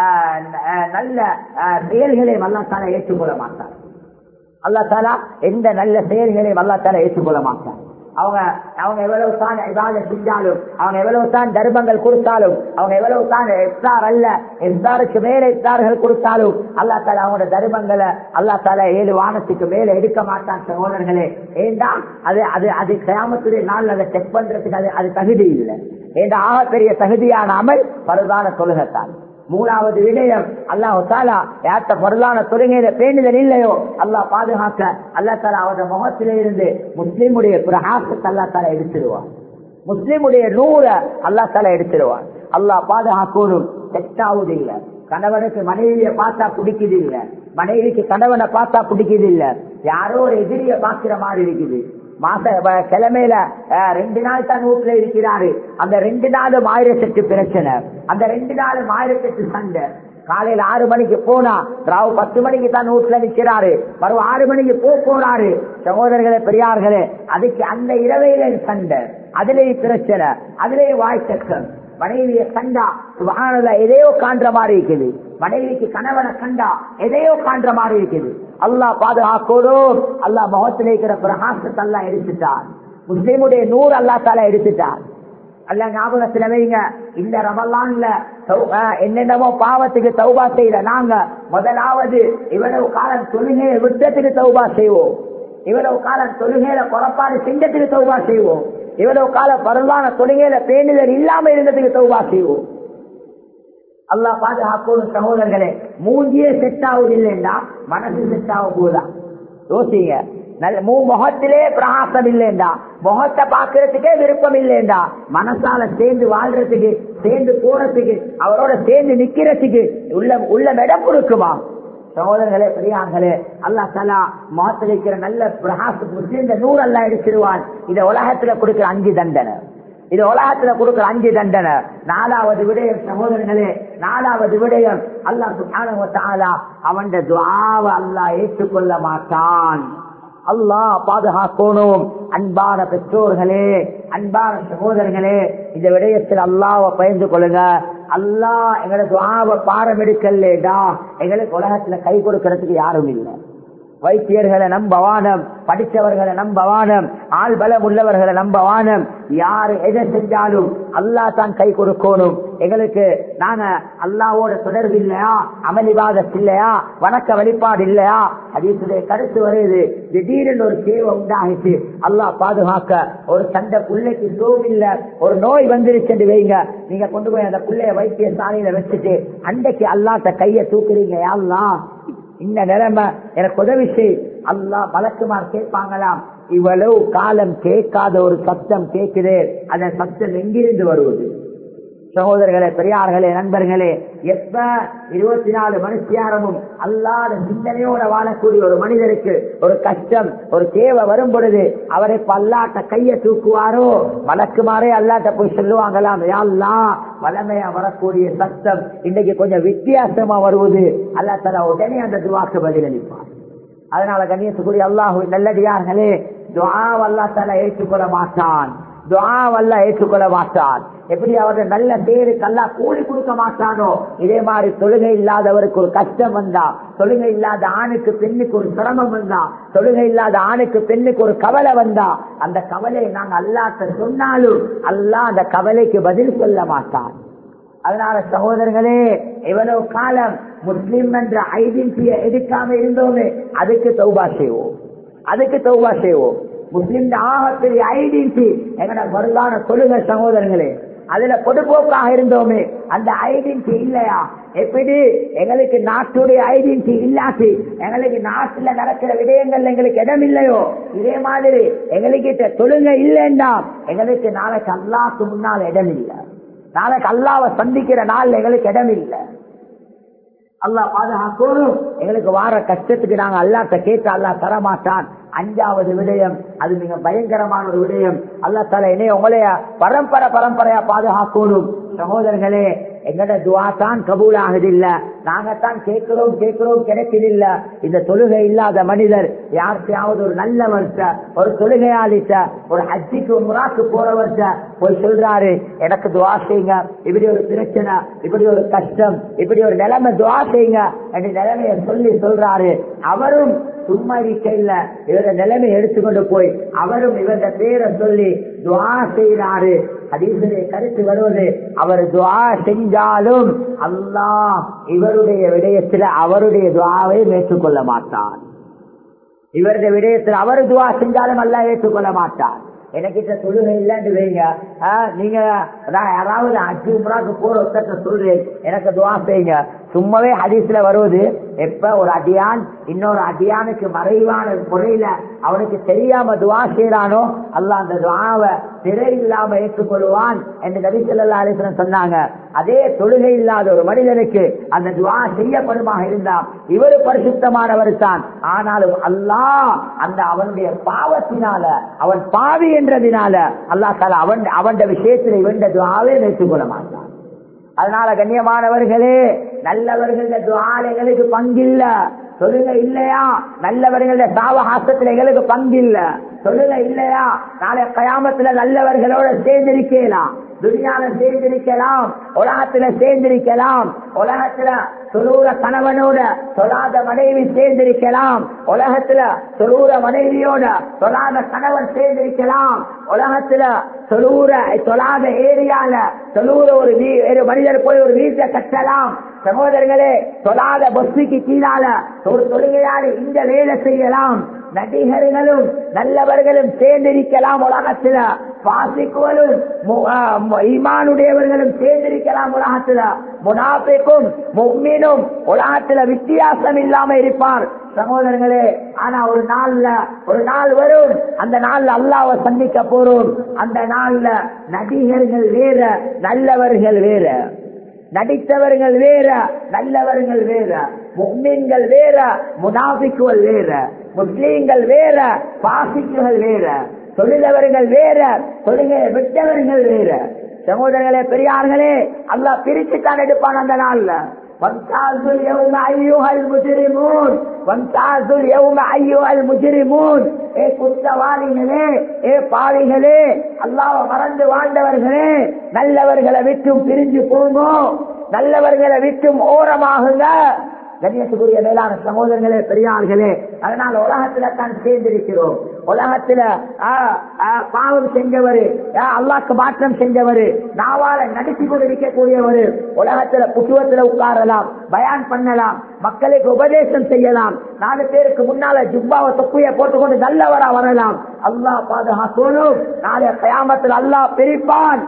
நல்ல செயல்களையும் அல்லாஹ் தஆலா ஏற்றுக்கொள்ள மாட்டார். அல்லாஹ் தஆலா எந்த நல்ல செயல்களையும் அல்லாஹ் தஆலா ஏற்றுக்கொள்ள மாட்டார். அவங்க எவ்வளவு தான் இபாதத் செஞ்சாலும், அவங்க எவ்வளவு தான் தர்மங்கள் கொடுத்தாலும், அவங்க எவ்வளவு தான் இஃப்தார் அல்ல இஃப்தாருக்கு மேல இஃப்தார்கள் கொடுத்தாலும் அல்லாஹ் தஆலா அவங்களோட தர்மங்களை அல்லாஹ் தஆலா 7 வானத்துக்கு மேல எடுக்க மாட்டான் சகோதரர்களே. ஏண்டா அது கியாமத்துடைய நாள் அதை செக் பண்றதுக்கு அது தகுதி இல்லை. ஏண்டா ஆக பெரிய தகுதியான அமல் பரதான தொழுகைத்தான். 3வது விடயம், அல்லாஹ் தஆலா யார்ட்ட பரலான தொழுகையில பேணுதல் இல்லையோ அல்லாஹ் பாதுகாக்க அல்லாஹ் தஆலா அவருடைய முகத்திலே இருந்து முஸ்லிமுடைய பிரகாசத்தை அல்லாஹ் தஆலா எடுத்துருவான். முஸ்லிமுடைய நூரை அல்லாஹ் தஆலா எடுத்துருவான். அல்லாஹ் பாதுகாக்கணும். செட்டாவது இல்லை. கணவனுக்கு மனைவியை பார்த்தா பிடிக்குது இல்ல, மனைவிக்கு கணவனை பார்த்தா பிடிக்குது இல்ல, யாரோ ஒரு எதிரிய பாக்குற மாதிரி இருக்குது. கிழமையில 2 நாள் தான் வீட்டுல இருக்கிறாரு, அந்த 2 நாளும் 1008 பிரச்சனை, அந்த 2 நாளும் 1008 சண்டை. காலையில 6 மணிக்கு போனா ராவு 10 மணிக்கு தான் வீட்டுல நிற்கிறாரு, மறு 6 மணிக்கு போறாரு. சகோதரர்களே, பெரியார்களே, அதுக்கு அந்த இரவையில சண்டை, அதுலேயும் பிரச்சனை, அதுலேயும் வாய்ச்சக்கம். மனைவியை கண்டா சுப்ஹானல்லாஹ் எதையோ காண்ற மாதிரி இருக்குது, மனைவிக்கு கணவனை கண்டா எதையோ காண்ற மாதிரி இருக்குது. அல்லாஹ் பாதுகாக்கோடும். அல்லாஹ் முகத்தில் இருக்கிற பிரகாசத்தை அல்லாஹ் எடுத்துட்டான். முஸ்லிமுடைய நூறு அல்லாஹ் தஆலா எடுத்துட்டான். அல்லாஹ் ஞாபகத்துல வைங்க, இந்த ரமலான்ல என்னென்னமோ பாவத்துக்கு தௌபா செய்யற நாங்க முதலாவது இவ்வளவு காலம் தொழுகையை விட்டத்துக்கு தௌபா செய்வோம், இவ்வளவு காலம் தொழுகையில குறப்பாடு செஞ்சத்துக்கு தௌபா செய்வோம், இவ்வளவு கால பரவான தொழுகையில பேணுதல் இல்லாம இருந்ததுக்கு தௌபா செய்வோம். அல்லாஹ் பாதுகாக்கணும். சகோதரர்களே, மூஞ்சியே செட் ஆகுது இல்லைன்னா மனசு செட் ஆக போதா யோசிங்க. முகத்திலே பிரகாசம் இல்லைண்டா, முகத்தை பாக்குறதுக்கே விருப்பம் இல்லைண்டா, மனசால சேர்ந்து வாழ்றதுக்கு, சேர்ந்து போறதுக்கு, அவரோட சேர்ந்து நிக்கிறதுக்கு உள்ள இடம் கொடுக்குமா? சகோதரர்களே, பெரியார்களே, அல்லாஹ் தஆலா முகத்தில் இருக்கிற நல்ல பிரகாசம் முஸ்லிம் நூறு அல்லாஹ் எடுத்துருவான். இதை உலகத்துல கொடுக்கிற 5 தண்டனை, இது உலகத்துல கொடுக்கிற 5 தண்டனை. 4வது விடயம் சகோதரர்களே, 4வது விடயம், அல்லாஹ் சுப்ஹானஹு வ தஆலா அவன் துஆவை அல்லாஹ் ஏற்றுக்கொள்ள மாட்டான். அல்லாஹ் பாதுகாக்கணும். அன்பான பெற்றோர்களே, அன்பான சகோதரர்களே, இந்த விடயத்தில் அல்லாஹ்வை பயந்து கொள்ளுங்க. அல்லாஹ் எங்களை துஆவை பாரம் எடுக்கலடா, எங்களுக்கு உலகத்துல கை கொடுக்கறதுக்கு யாரும் இல்லை. வைத்தியர்களை நம்பவானம், படித்தவர்களை நம்பவானம், ஆள் பலம் உள்ளவர்களை நம்பவானம். யாரு எதை செஞ்சாலும் அல்லாஹ் தான் கை கொடுக்கணும். எங்களுக்கு நாங்க அல்லாஹ்வோட தொடர்பு இல்லையா, அமளிவாதம் இல்லையா, வணக்க வழிபாடு இல்லையா, ஹதீஸிலே கருத்து வருது. திடீரென்று ஒரு சேவை உண்டாகிட்டு அல்லாஹ் பாதுகாக்க, ஒரு சண்டை பிள்ளைக்கு சோவில்ல, ஒரு நோய் வந்துருச்சு வைங்க, நீங்க கொண்டு போய் அந்த பிள்ளைய வைத்திய சாலையில வச்சுட்டு அன்றைக்கு அல்லாஹ்ட்ட கைய தூக்குறீங்க, யா அல்லாஹ் இந்த நிலைமை எனக்கு உதவி செய். அல்லாஹ் மலக்குமார் கேட்பாங்களாம், இவ்வளவு காலம் கேட்காத ஒரு சத்தம் கேட்குது, அந்த சத்தம் எங்கிருந்து வருவது? சகோதரர்களே, பெரியார்களே, நண்பர்களே, எப்ப 24 மனுஷியாரமும் அல்லாத சிந்தனையோட வாழக்கூடிய ஒரு மனிதருக்கு ஒரு கஷ்டம், ஒரு தேவை வரும் பொழுது அவரை அல்லாட்ட கைய தூக்குவாரோ, மலக்குமாரே அல்லாட்ட போய் சொல்லுவாங்களாம், யா அல்லாஹ் வளமையா வரக்கூடிய சத்தம் இன்னைக்கு கொஞ்சம் வித்தியாசமா வருவது. அல்லாஹ் தஆலா உடனே அந்த துஆக்கு பதிலளிப்பார். அதனால கண்ணியத்துக்குரிய அல்லாஹ்வின் நல்லடியார்களே, துஆவை அல்லாஹ் தஆலா ஏற்றுக்கொள்ள மாட்டான். துஆவை அல்லாஹ் ஏற்றுக்கொள்ள மாட்டான். எப்படி அவர்கள் நல்ல பேருக்கு அல்லாஹ் கூலி கொடுக்க மாட்டானோ, இதே மாதிரி தொழுகை இல்லாதவருக்கு ஒரு கஷ்டம் வந்தா, தொழுகை இல்லாத ஆணுக்கு பெண்ணுக்கு ஒரு சிரமம் வந்தா, தொழுகை இல்லாத ஆணுக்கு பெண்ணுக்கு ஒரு கவலை வந்தா, அந்த கவலையை நாங்க அல்லாஹ்ட்ட சொன்னாலும் அல்லாஹ் அந்த கவலைக்கு பதில் சொல்ல மாட்டான். அதனால சகோதரர்களே, எவ்வளவு காலம் முஸ்லிம் என்ற ஐடென்டிட்டியை எடுக்காம இருந்தோமே, அதுக்கு தௌபா செய்வோம், அதுக்கு தௌபா செய்வோம். முஸ்லிம் ஆகப்பெரிய ஐடென்டிட்டி எங்கட வருடான தொழுகை. சகோதரர்களே, அதுல பொதுப்போக்காக இருந்தோமே, அந்த ஐடென்டிட்டி இல்லையா? எப்படி எங்களுக்கு நாட்டுடைய ஐடென்டிட்டி இல்லாட்டி, எங்களுக்கு நாட்டுல நடக்கிற விடயங்கள் எங்களுக்கு இடம் இல்லையோ, இதே மாதிரி எங்களுக்கு தொழுகை இல்லைன்னா எங்களுக்கு நாளைக்கு அல்லாஹ்க்கு முன்னால் இடம் இல்லை, நாளைக்கு அல்லாஹ்வை சந்திக்கிற நாள் எங்களுக்கு இடம் இல்லை. அல்லாஹ் பாதுகாக்கணும். எங்களுக்கு வார கஷ்டத்துக்கு நாங்க அல்லாஹ்ட்ட கேட்க அல்லாஹ் தரமாட்டான். 5வது விடயம், அது மிக பயங்கரமான ஒரு விடயம். அல்லாஹ் தஆலா என்னைய உங்களைய பரம்பரையா பாதுகாக்கணும். சகோதரர்களே, எங்கட துஆ தான் கபூல் ஆகுதில்ல, நாங்க தான் கேட்கிறோம் கிடைக்கல. இந்த தொழுகை இல்லாத மனிதர் யார்கிட்டயாவது ஒரு நல்ல வருஷ ஒரு தொழுகையாளிட்ட, ஒரு ஹஜ்ஜிக்கு முராக்கு போறவர்கிட்ட போய் சொல்றாரு, எனக்கு துஆ செய்யுங்க, இப்படி ஒரு பிரச்சனை, இப்படி ஒரு கஷ்டம், இப்படி ஒரு நிலைமை, துஆ செய்யுங்க என்று நிலைமையை சொல்றாரு. அவரும் சும்மா இருக்கையில் இவர நிலைமை எடுத்துக்கொண்டு போய் அவரும் இவர பேரை சொல்லி துஆ செய்யறாரு. ஹதீஸிலே கருத்து வருவது, அவர் துஆ செஞ்சாலும் அல்லாஹ் இவருடைய விடயத்தில் அவருடைய துஆவை ஏற்றுக்கொள்ள மாட்டான். இவருடைய விடயத்தில் அவர் துஆ செஞ்சாலும் அல்லாஹ் ஏற்றுக்கொள்ள மாட்டான். எனக்கிட்ட தொழுகை இல்லைன்னு வைங்க, நீங்க யாராவது அஜி உம்ராக்கு போற ஒருத்தட்ட சொல்றேன், எனக்கு துஆ செய்யுங்க. சும்மாவே ஹதீஸ்ல வருவது, எப்ப ஒரு அடியான் இன்னொரு அடியானுக்கு மறைவான முறையில அவனுக்கு தெரியாம துஆ செய்யறானோ, அல்லாஹ் அந்த துஆவை திரை இல்லாம ஏற்றுக்கொள்வான் என்று நபி ஸல்லல்லாஹு அலைஹி வஸல்லம் சொன்னாங்க. அதே தொழுகை இல்லாத ஒரு மனிதனுக்கு அந்த துஆ செய்யப்படுமாக இருந்தால் இவரு பரிசுத்தமானவர் தான், ஆனாலும் அல்லாஹ் அந்த அவனுடைய பாவத்தினால, அவன் பாவி என்றதினால அல்லாஹ் தஆலா அவன் விஷயத்தில் இவன் துஆவை ஏற்றுக்கொள்ள மாட்டான். அதனால கண்ணியமானவர்களே, நல்லவர்கள் துஆலைகளுக்கு பங்கில்ல. தொழுகை இல்லையா, நல்லவர்கள சாவகாசத்துல எங்களுக்கு பங்கில்ல. தொழுகை இல்லையா, நாளை கயாமத்துல நல்லவர்களோட சேர்ந்திருக்கலாம், துனியால சேர்ந்திருக்கலாம், உலகத்துல சேர்ந்திருக்கலாம். உலகத்துல தொழுற கணவனோட தொழாத மனைவி சேர்ந்திருக்கலாம், உலகத்துல தொழுற மனைவியோட தொழாத கணவன் சேர்ந்திருக்கலாம், உலகத்துல தொழாத ஏரியால தொழுற ஒரு மனிதர் போய் ஒரு வீட்டை கட்டலாம். சகோதரர்களே, தொழாத பஸ்ஸுக்கு கீழால ஒரு தொழுகையாளி இந்த வேலை செய்யலாம். நடிகர்களும் நல்லவர்களும் சேர்ந்திருக்கலாம் உலகத்துல, பாசிக்குவலும் ஈமானுடையவர்களும் சேர்ந்திருக்கலாம் உலகத்துல, முனாஃபிக்கும் முஃமினும் உலகத்துல வித்தியாசம் இல்லாம இருப்பார். சகோதரர்களே, ஆனா ஒரு நாள் வரும், அந்த நாள்ல அல்லாஹ்வை சந்திக்க போறோம். அந்த நாள்ல நடிகர்கள் வேற, நல்லவர்கள் வேற, நடித்தவர்கள் வேற, நல்லவர்கள் வேற, முஃமின்கள் வேற, முனாஃபிக்குகள் வேற, முஸ்லீம்கள் வேற, பாசிக்குகள் வேற, தொழிலவர்கள் வேற, தொழுகை விட்டவர்கள் வேற. சகோதரர்களே, பெரியார்களே, அல்லாஹ் பிரிச்சுத்தான் எடுப்பான் அந்த நாள்ல. وامتازوا اليوم ايها المجرمون وامتازوا اليوم ايها المجرمون. ஏ குற்றவாளிகளே, ஏ பாவிகளே, அல்லாஹ்வை மறந்து வாழ்ந்தவர்களே, நல்லவர்களை விட்டும் பிரிஞ்சு போங்க, நல்லவர்களை விட்டும் ஓரமாகுங்க. கண்ணியத்துக்குரிய மேலான சகோதரர்களே, பெரியார்களே, அதனால உலகத்துல தான் சேர்ந்திருக்கிறோம். உலகத்துல பாவம் செஞ்சவரு, அல்லாஹ்க்கு மாற்றம் செஞ்சவரு, நாவால நடிச்சு கொண்டு இருக்கக்கூடியவரு உலகத்துல புத்துவத்துல உட்காரலாம், பயான் பண்ணலாம், மக்களுக்கு உபதேசம் செய்யலாம், 4 பேருக்கு முன்னால ஜுப்பாவை தொப்பியை போட்டுக்கொண்டு நல்லவரா வரலாம். அல்லாஹ் பாதுகாக்கணும். நாளைய கயாமத்தில் அல்லாஹ் பிரிப்பான்.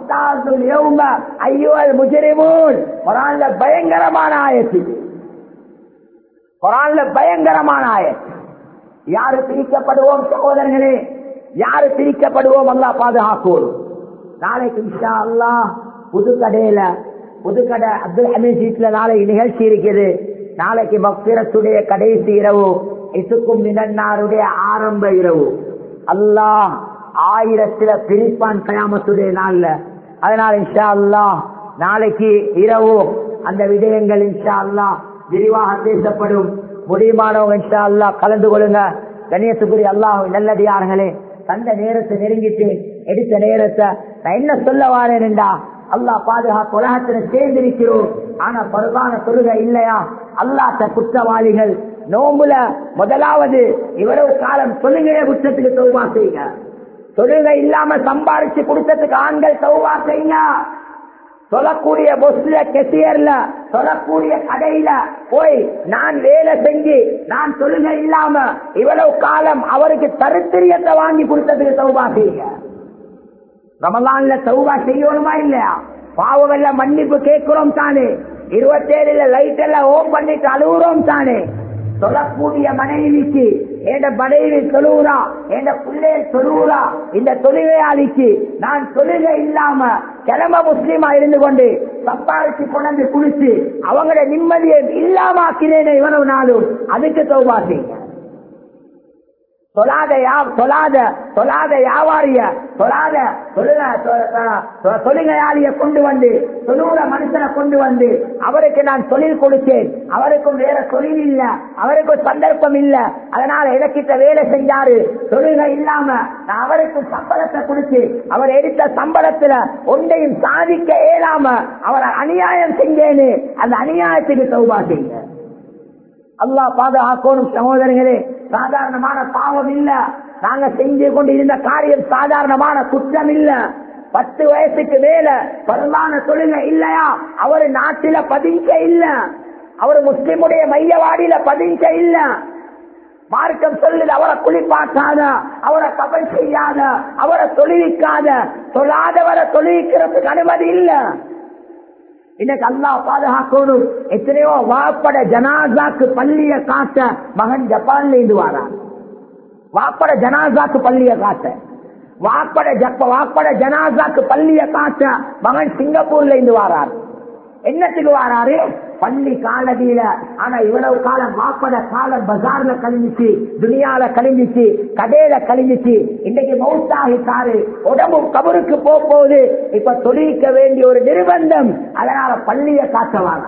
குர்ஆன்ல பயங்கரமான ஆயத்து, குர்ஆன்ல பயங்கரமான ஆயத்து. யாரு பிரிக்கப்படுவோம் சகோதரர்களே, யாரு பிரிக்கப்படுவோம்? அல்லாஹ் பாதுகாக்கணும். நாளைக்கு இன்ஷா அல்லாஹ் புதுக்கடை அப்துல் ஹமீத் வீட்ல நாளைக்கு நிகழ்ச்சி இருக்குது. நாளைக்கு மக்ஃபிரத்துடைய கடைசி இரவு, இதுக்கும் மினன்னாருடைய ஆரம்ப இரவு. அல்லாஹ் 1000 பிரிப்பான் கயாமத்துடைய நாள்ல. அதனால இன்ஷா அல்லாஹ் நாளைக்கு இரவு அந்த விடயங்கள் இன்ஷா அல்லாஹ் விரிவாக பேசப்படும். முடியுமானவங்க இன்ஷா அல்லாஹ் கலந்து கொள்ளுங்க. கண்ணியத்துக்குரிய அல்லாஹ் நல்லடியார்களே, தந்த நேரத்தை நெருங்கிட்டு எடுத்த நேரத்தை நான் என்ன சொல்ல வாரேன்டா, அல்லாஹ் பாதுகாப்பு உலகத்துல சேர்ந்திருக்கிறோம். ஆனா பரவான தொழுகை இல்லையா? அல்லாஹ்ட்ட குற்றவாளிகள். நோம்புல முதலாவது இவ்வளவு காலம் தொழுகைய குற்றத்துக்கு தௌபா செய்யுங்க. தொழுகை இல்லாம சம்பாரிச்சு கொடுத்ததுக்கு ஆண்கள் தௌபா செய்யுங்க. சொல்லக்கூடிய பொஸ்ல கெசியர்ல சொல்லக்கூடிய கடையில போய் நான் வேலை செஞ்சு நான் தொழுகை இல்லாம இவ்வளவு காலம் அவருக்கு தருத்திரியத்தை வாங்கி கொடுத்ததுக்கு தௌபா செய்யுங்க. ரமலான்ல தௌபா செய்யணுமா இல்லையா? பாவம் எல்லாம் மன்னிப்பு கேட்கிறோம் தானே? 27 லைட் எல்லாம் ஓம் பண்ணிட்டு அழுகுறோம் தானே? சொல்லக்கூடிய மனைவிக்கு என் மனைவி தொழுவுறா, என் பிள்ளை தொழுவுறா, இந்த தொழுகையாளிக்கு நான் தொழுகை இல்லாம கிளம்ப முஸ்லீமா இருந்து கொண்டு சம்பாரிச்சு கொண்டு குளிச்சு அவங்களோட நிம்மதியை இல்லாம ஆக்கிறேன் இவ்வளவு நாளும், அதுக்கு தௌபா செய்யுங்க. தொழாத வியாபாரிய தொழுகையாளிய கொண்டு வந்து தொழுகிற மனுஷனை கொண்டு வந்து அவருக்கு நான் தொழில் கொடுத்தேன், அவருக்கும் வேற தொழில் இல்ல, அவருக்கும் சந்தர்ப்பம் இல்ல, அதனால எனக்கிட்ட வேலை செஞ்சாரு, தொழுகை இல்லாம நான் அவருக்கு சம்பளத்தை கொடுத்து அவர் எடுத்த சம்பளத்துல ஒன்றையும் சாதிக்க இயலாம அவரை அநியாயம் செஞ்சேன்னு அந்த அநியாயத்துக்கு தௌபா செய்யுங்க. அல்லாஹ் பாதுகாக்கணும் சகோதரர்களே. சாதாரணமான பாவம் இல்ல, நாங்க செஞ்சு கொண்டு இருந்த காரியம் சாதாரணமான குற்றம் இல்ல. 10 வயசுக்கு மேல பரவான தொழுகை இல்லையா? அவரு நாட்டில பதிஞ்ச இல்ல, அவரு முஸ்லிமுடைய மையவாடியில பதிஞ்ச இல்ல. மார்க்கம் சொல்லுது அவரை குளிப்பாட்டாத, அவரை கபல் செய்யாத, அவரை தொழுவிக்காத, தொழாதவரை தொழுவிக்கிறதுக்கு அனுமதி இல்ல. இன்னைக்கு அல்லாஹ் பாதுகாக்கணும். எத்தனையோ வாப்பட ஜனாசாக்கு பள்ளிய காட்ட மகன் ஜப்பான்ல இருந்து வாரான். வாப்பட ஜனாசாக்கு பள்ளிய காட்ட, வாப்பட ஜனாசாக்கு பள்ளிய காட்ட மகன் சிங்கப்பூர்ல இருந்து வாரார். என்னத்துக்கு வாராரு? பள்ளி காலடியில. ஆனா இவ்வளவு காலம் வாப்பட காலம் பஜார்ல கழிஞ்சிச்சு, துனியால கழிஞ்சிச்சு, கடையில கழிஞ்சிச்சு. இன்னைக்கு மௌத்தாகிட்டாரு, உடம்பு கபருக்கு போகுது. இப்ப தொழிலிக்க வேண்டிய ஒரு நிர்பந்தம், அதனால பள்ளிய காட்டவான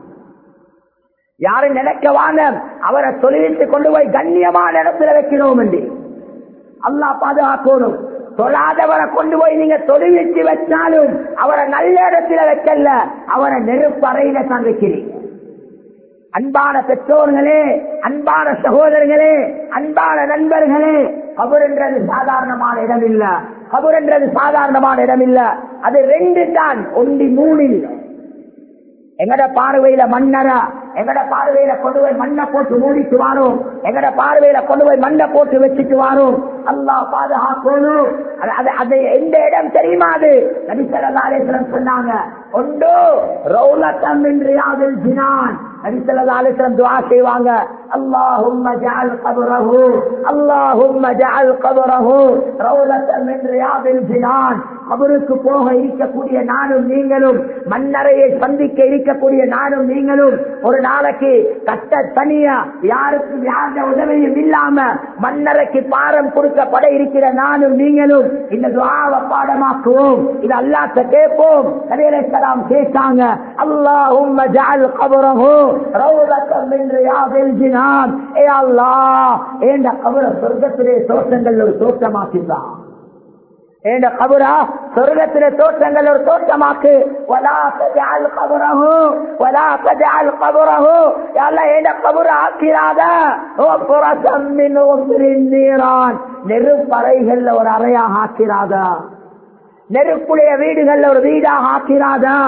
யாரும் நினைக்கவான அவரை தொழிலிட்டு கொண்டு போய் கண்ணியமான இடத்துல வைக்கணும் என்று அல்லாஹ் பாதுகாக்கணும். தொழாதவரை கொண்டு போய் நீங்க தொழுவிச்சு வச்சாலும் அவரை நல்ல இடத்துல வைக்கல, அவரை நெருப்பறையில தான் வைக்கிறீங்க. அன்பான பெற்றோர்களே, அன்பான சகோதரர்களே, அன்பான நண்பர்களே, கபர் என்றது சாதாரணமான இடம் இல்ல. கபர் என்றது சாதாரணமான இடம் இல்ல. அது 2 தான், 1 3 இல்லை. எங்கட பார்வையில மண்ணரா, எங்கட பார்வையில கொண்டு போய் மண்ணை போட்டு மூடிட்டு வாரோம், எங்கட பார்வையில கொண்டு போய் மண்ணை போட்டு வச்சுட்டு வாரோம். அல்லாஹ் பாதுகாக்கணும். அது எந்த இடம் தெரியுமா? அது நபி ஸல்லல்லாஹு அலைஹி வஸல்லம் சொன்னாங்க, ஒன்று ரௌலத்தம் மின் ரியாதில் ஜினான். நபி ஸல்லல்லாஹு அலைஹி வஸல்லம் துஆ செய்வாங்க, அல்லாஹும்ம ஜஅல் கபரஹு, அல்லாஹும்ம ஜஅல் கபரஹு ரௌலத்தம் மின் ரியாதில் ஜினான். கபருக்கு போக இருக்கக்கூடிய நானும் நீங்களும், மண்ணறையை சந்திக்க இருக்கக்கூடிய நானும் நீங்களும் ஒரு நாளைக்கு கட்ட தனியா யாருக்கும் யாருடைய உதவியும் இல்லாம மண்ணறைக்கு பாரம் கொடுக்கப்பட இருக்கிற நானும் நீங்களும் இந்த துஆவை பாடமாக்குவோம். இது அல்லாஹ்ட்ட கேட்போம். நபி ஸல்லல்லாஹு கேட்டாங்க, அல்லாஹும்ம ஜஅல் கபரஹு ரௌலத்தம் மின் ரியாதில் ஜினான். ஏ அல்லாஹ், இந்த கபர சொர்க்கத்திலே தோட்டங்கள் ஒரு தோட்டமாக்கிதான். என்ற கபரா சொர்க்கத்திலே தோற்றங்கள் ஒரு தோற்றமாக்கு. வலா தஜஅல் கபரஹு வலா தஜஅல் கபரஹு யா அல்லாஹ் என்ற கபர ஆக்கிராத வஃபரஸம் மின் உஸ்ரின் நீரான் நெருப்பறைகள்ல ஒரு அறையாக ஆக்கிராதா, நெருப்புடைய வீடுகள்ல ஒரு வீடாக ஆக்கிராதா.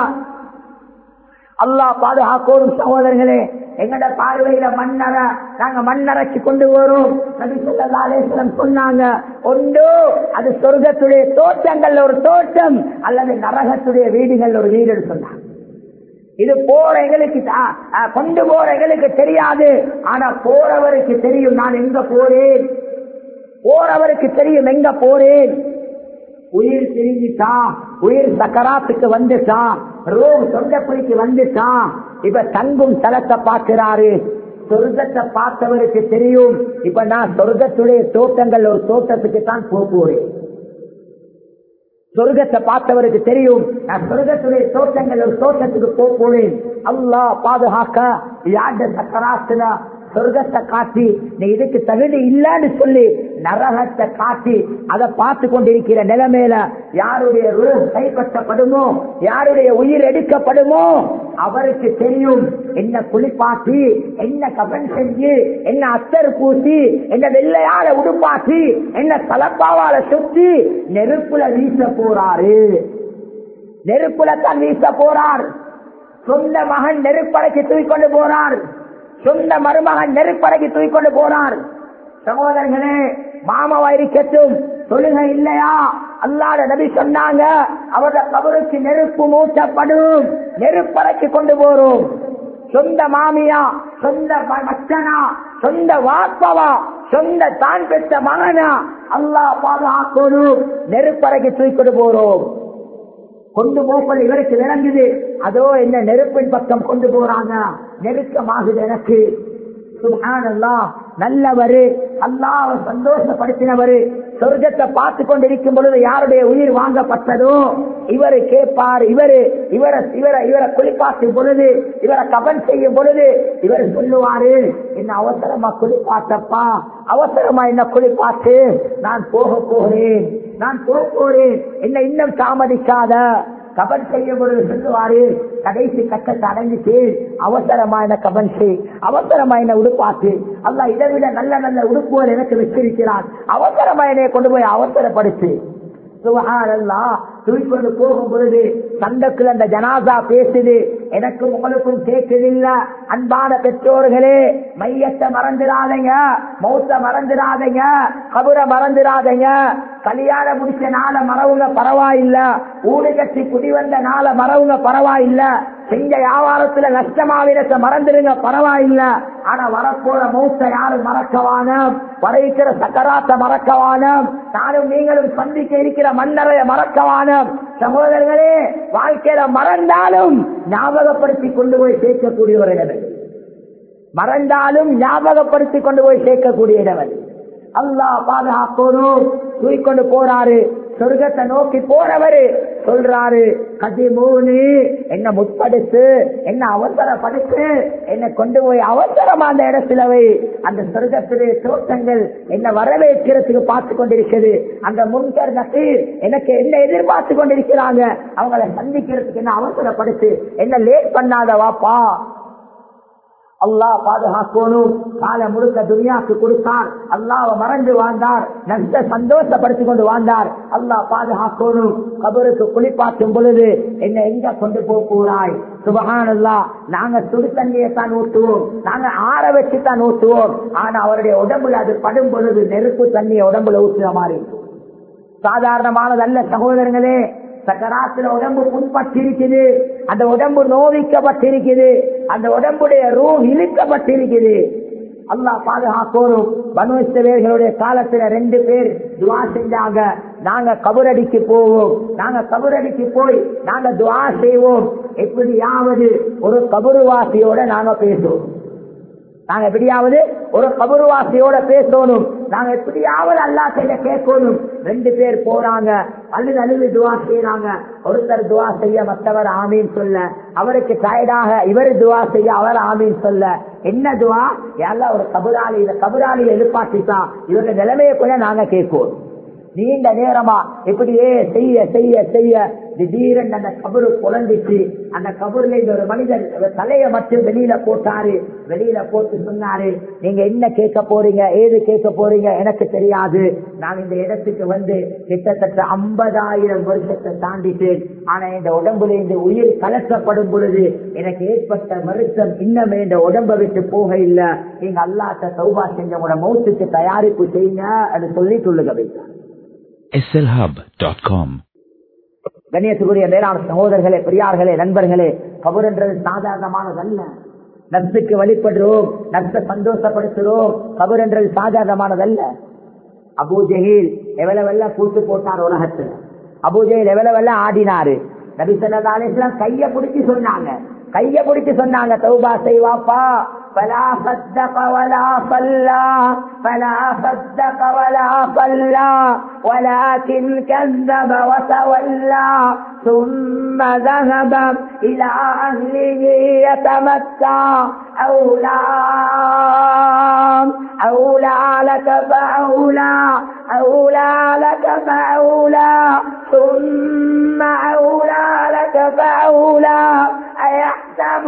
அல்லாஹ் பாதுகாக்கோடும் சகோதரர்களே. எங்கட பார்வையில மண்ணறை நாங்க மண்ணறைக்கு கொண்டு வரோம். நபி ஸல்லல்லாஹு அலைஹி வஸல்லம் சொன்னாங்க, ஒன்று அது சொர்க்கத்துடைய தோட்டங்கள்ல ஒரு தோட்டம் அல்லது நரகத்துடைய வீடுகள் ஒரு வீடு சொன்னாங்க. இது போற எங்களுக்கு கொண்டு போற எங்களுக்கு தெரியாது, ஆனா போறவருக்கு தெரியும் நான் எங்க போறேன், போறவருக்கு தெரியும் எங்க போறேன். உயிர் பிரிஞ்சிட்டா, உயிர் சக்கராத்துக்கு வந்துட்டா, ரூம் சொந்தப்புரிக்கு வந்துட்டா, இப்ப தங்கும் தலத்தை பார்க்கிறாரு. சொர்க்கத்தை பார்த்தவருக்கு தெரியும் இப்ப நான் சொர்க்கத்துடைய தோட்டங்கள் ஒரு தோட்டத்துக்கு தான் போறேன். சொர்க்கத்தை பார்த்தவருக்கு தெரியும் நான் சொர்க்கத்துடைய தோட்டங்கள் ஒரு தோட்டத்துக்கு போறேன். அல்லாஹ் பாதுகாக்க யாண்ட சக்கராத்துல சொர்க்கத்தை காட்டி நீ இதுக்கு தகுதி இல்லன்னு சொல்லி நரகத்தை காட்டி அதை பார்த்து கொண்டிருக்கிற நிலைமையில யாருடைய ரூஹ் கைப்பற்றப்படுமோ, யாருடைய உயிர் எடுக்கப்படுமோ அவருக்கு தெரியும் என்ன குளிப்பாட்டி, என்ன கபன் செஞ்சு, என்ன அத்தர் பூசி, என்ன வெள்ளையால உடுப்பாட்டி, என்ன தலப்பாவால சுத்தி நெருப்புல வீச போறாரு. நெருப்புல தான் வீச போறார். சொந்த மகன் நெருப்படைக்கு தூக்கிக்கொண்டு போறார். சொந்த மருமகன் நெருப்படைக்கு தூக்கிக்கொண்டு போனார். சகோதரர்களே, மாமாவா இருக்கட்டும் தொழுகை இல்லையா, அல்லாஹ்வுடைய நபி சொன்னாங்க அவருடைய கபருக்கு நெருப்பு மூட்டப்படும், நெருப்படைக்கு கொண்டு போறோம். சொந்த மாமியா, சொந்த மச்சனா, சொந்த வாப்பவா, சொந்த தான் பெற்ற மகனா, அல்லாஹ் பாதுகாக்கணும், நெருப்படைக்கு தூக்கிக்கொண்டு போறோம். கொண்டு போப்பது இவருக்கு விளங்குது, அதோ என்ன நெருப்பின் பக்கம் கொண்டு போறாங்க, நெருக்கமாகுது எனக்கு. சுப்ஹானல்லாஹ், நல்லவரு, அல்லாஹ்வை சந்தோஷப்படுத்தினவரு. சொர்க்கத்தை பார்த்து கொண்டிருக்கும் பொழுது யாருடைய உயிர் வாங்கப்பட்டதோ இவரு கேட்பார், இவரை குளிப்பாட்டும் பொழுது, இவரை கபன் செய்யும் பொழுது இவர் சொல்லுவாரு, என்ன அவசரமா குளிப்பாட்டப்பா, அவசரமா என்ன குளிப்பாட்டு, நான் போகிறேன், நான் போறேன், என்ன இன்னும் தாமதிக்காத. கபன் செய்யும் பொழுது சொல்லுவாரு, கடைசி கட்டத்தை அடைஞ்சிட்டு அவசரமா என்ன கபன் செய், அவசரமா என்ன உடுப்பாட்டு, அல்லாஹ் இதை விட நல்ல நல்ல உடுப்புகள் எனக்கு வச்சிருக்கிறான், அவசரமா என்னை கொண்டு போய் அவசரப்படுத்து. சுப்ஹானல்லாஹ், தூக்கிக்கொண்டு போகும் பொழுது சந்தக்குள்ள அந்த ஜனாசா பேசுது, எனக்கும் உங்களுக்கும் கேட்கவில்ல. அன்பான பெற்றோர்களே, மையத்தை மறந்துடாதீங்க, மௌத்த மறந்துடாதீங்க, கபரை மறந்துடாதீங்க. கல்யாணம் முடிச்ச நாள மறவுங்க பரவாயில்ல, ஊடு கட்டி குடி வந்த நாள மறவுங்க பரவாயில்ல, செஞ்ச வியாபாரத்துல நஷ்டமாவினத்தை மறந்துடுங்க பரவாயில்ல. ஆனா வரப்போற மௌத்த யாரும் மறக்கவான, வரைக்கிற சக்கராத்த மறக்கவான, நானும் நீங்களும் சந்திக்க இருக்கிற மன்னரைய மறக்கவான. சகோதரர்களே, வாழ்க்கையில மறந்தாலும் ஞாபகப்படுத்தி கொண்டு போய் சேர்க்கக்கூடிய ஒரு இடம், மறந்தாலும் ஞாபகப்படுத்தி கொண்டு போய் சேர்க்கக்கூடிய இடம். அல்லாஹ் பாதுகாக்கணும். தூக்கிக்கொண்டு போறாரு, சொர்க்கத்தை நோக்கி போறவரு சொல்றாரு, கதிமூனி, என்ன முற்படுத்து, என்ன அவசரப்படுத்து, என்ன கொண்டு போய் அவசரமா அந்த இடத்துல வை. அந்த சொர்க்கத்திலே தோட்டங்கள் என்ன வரவேற்கிறதுக்கு பார்த்து கொண்டிருக்கிறது. அந்த முன்கர் நகீர் எனக்கு என்ன எதிர்பார்த்து கொண்டிருக்கிறாங்க, அவங்களை சந்திக்கிறதுக்கு என்ன அவசரப்படுத்து, என்ன லேட் பண்ணாத வாப்பா. அல்லாஹ் பாதுகாக்கணும். கால முழுக்க துனியாக்கு கொடுத்தார், அல்லாஹ்வை மறந்து வாழ்ந்தார், நஷ்ட சந்தோஷப்படுத்தி கொண்டு வாழ்ந்தார். அல்லாஹ் பாதுகாக்கணும். கபருக்கு குளிப்பாட்டும் பொழுது என்ன எங்க கொண்டு போறாய்? சுப்ஹானல்லாஹ், நாங்க சுடு தண்ணியை தான் ஊற்றுவோம், நாங்க ஆற வச்சு தான் ஊற்றுவோம். ஆனா அவருடைய உடம்புல அது படும் பொழுது நெருப்பு தண்ணியை உடம்புல ஊற்றுற மாதிரி சாதாரணமானதல்ல சகோதரங்களே. சக்கராத்துல உடம்பு புண்பட்டிருக்குது, அந்த உடம்பு நோவிக்கப்பட்டிருக்குது, அந்த உடம்புடைய ரூஹ் இழுக்கப்பட்டிருக்குது. அல்லாஹ் பாதுகாக்கணும். பனு இஸ்ரவேலர்களுடைய காலத்துல 2 பேர் துஆ செஞ்சாங்க, நாங்க கபரடிக்கு போவோம், நாங்க கபரடிக்கு போய் நாங்க துஆ செய்வோம், எப்படியாவது ஒரு கபருவாசியோட நாங்க பேசுவோம், நாங்க எப்படியாவது ஒரு கபருவாசியோட பேசணும், நாங்க எப்படியாவது அல்லாஹ் கிட்ட கேட்கணும். 2 பேர் போறாங்க, அழுது துஆ செய்யறாங்க. ஒருத்தர் துஆ செய்ய மற்றவர் ஆமீன் சொல்ல, அவருக்கு டயர்டாக இவர் துஆ செய்ய அவர் ஆமீன் சொல்ல. என்ன துஆ? யா அல்லாஹ், ஒரு கபராளி, இந்த கபராளியை எதிர்பார்த்துட்டா இவருடைய நிலைமையை கூட நாங்க கேட்போம், நீண்ட நேரமா இப்படியே செய்ய செய்ய செய்ய திடீரென்று அந்த கபரு குழந்துச்சு. அந்த கபூர்ல இந்த ஒரு மனிதர் தலையை மட்டும் வெளியில போட்டாரு. வெளியில போட்டு சொன்னாரு, நீங்க என்ன கேட்க போறீங்க, ஏது கேட்க போறீங்க எனக்கு தெரியாது. நான் இந்த இடத்துக்கு வந்து கிட்டத்தட்ட 50,000 வருஷத்தை தாண்டிட்டேன். ஆனா இந்த உடம்புல இந்த உயிர் கலக்கப்படும் பொழுது எனக்கு ஏற்பட்ட வருத்தம் இன்னமே இந்த உடம்பை விட்டு போக இல்லை. நீங்க அல்லாஹ்ட்ட தௌபா செஞ்சவங்களோட மௌத்துக்கு தயாரிப்பு செய்யுங்க என்று சொல்லி சொல்லுங்க வைத்தார். slhub.com. கண்ணியத்துக்குரிய மேலான சகோதரர்களே, பெரியார்களே, நண்பர்களே, கபர் என்றது சாதாரணமானதல்ல. நப்சுக்கு வழிபடுறோம், நப்சை சந்தோஷப்படுத்துறோம். கபர் என்றது சாதாரணமானதல்ல. அபூ ஜஹீல் எவ்வளவெல்லாம் கூட்டு போட்டார் உலகத்துல. அபூ ஜஹீல் எவ்வளவெல்லாம் ஆடினாரு. நபி ஸல்லல்லாஹு அலைஹி வஸல்லம் கையை பிடிச்சி சொன்னாங்க, கையை பிடிச்சி சொன்னாங்க, தௌபா செய்வாப்பா. فلا صدق ولا صلى فلا صدق ولا صلى ولكن كذب وتولى ثم ذهب إلى أهله يتمتع أولى لك فأولى أولى لك فأولى ثم أولى لك فأولى أيحسب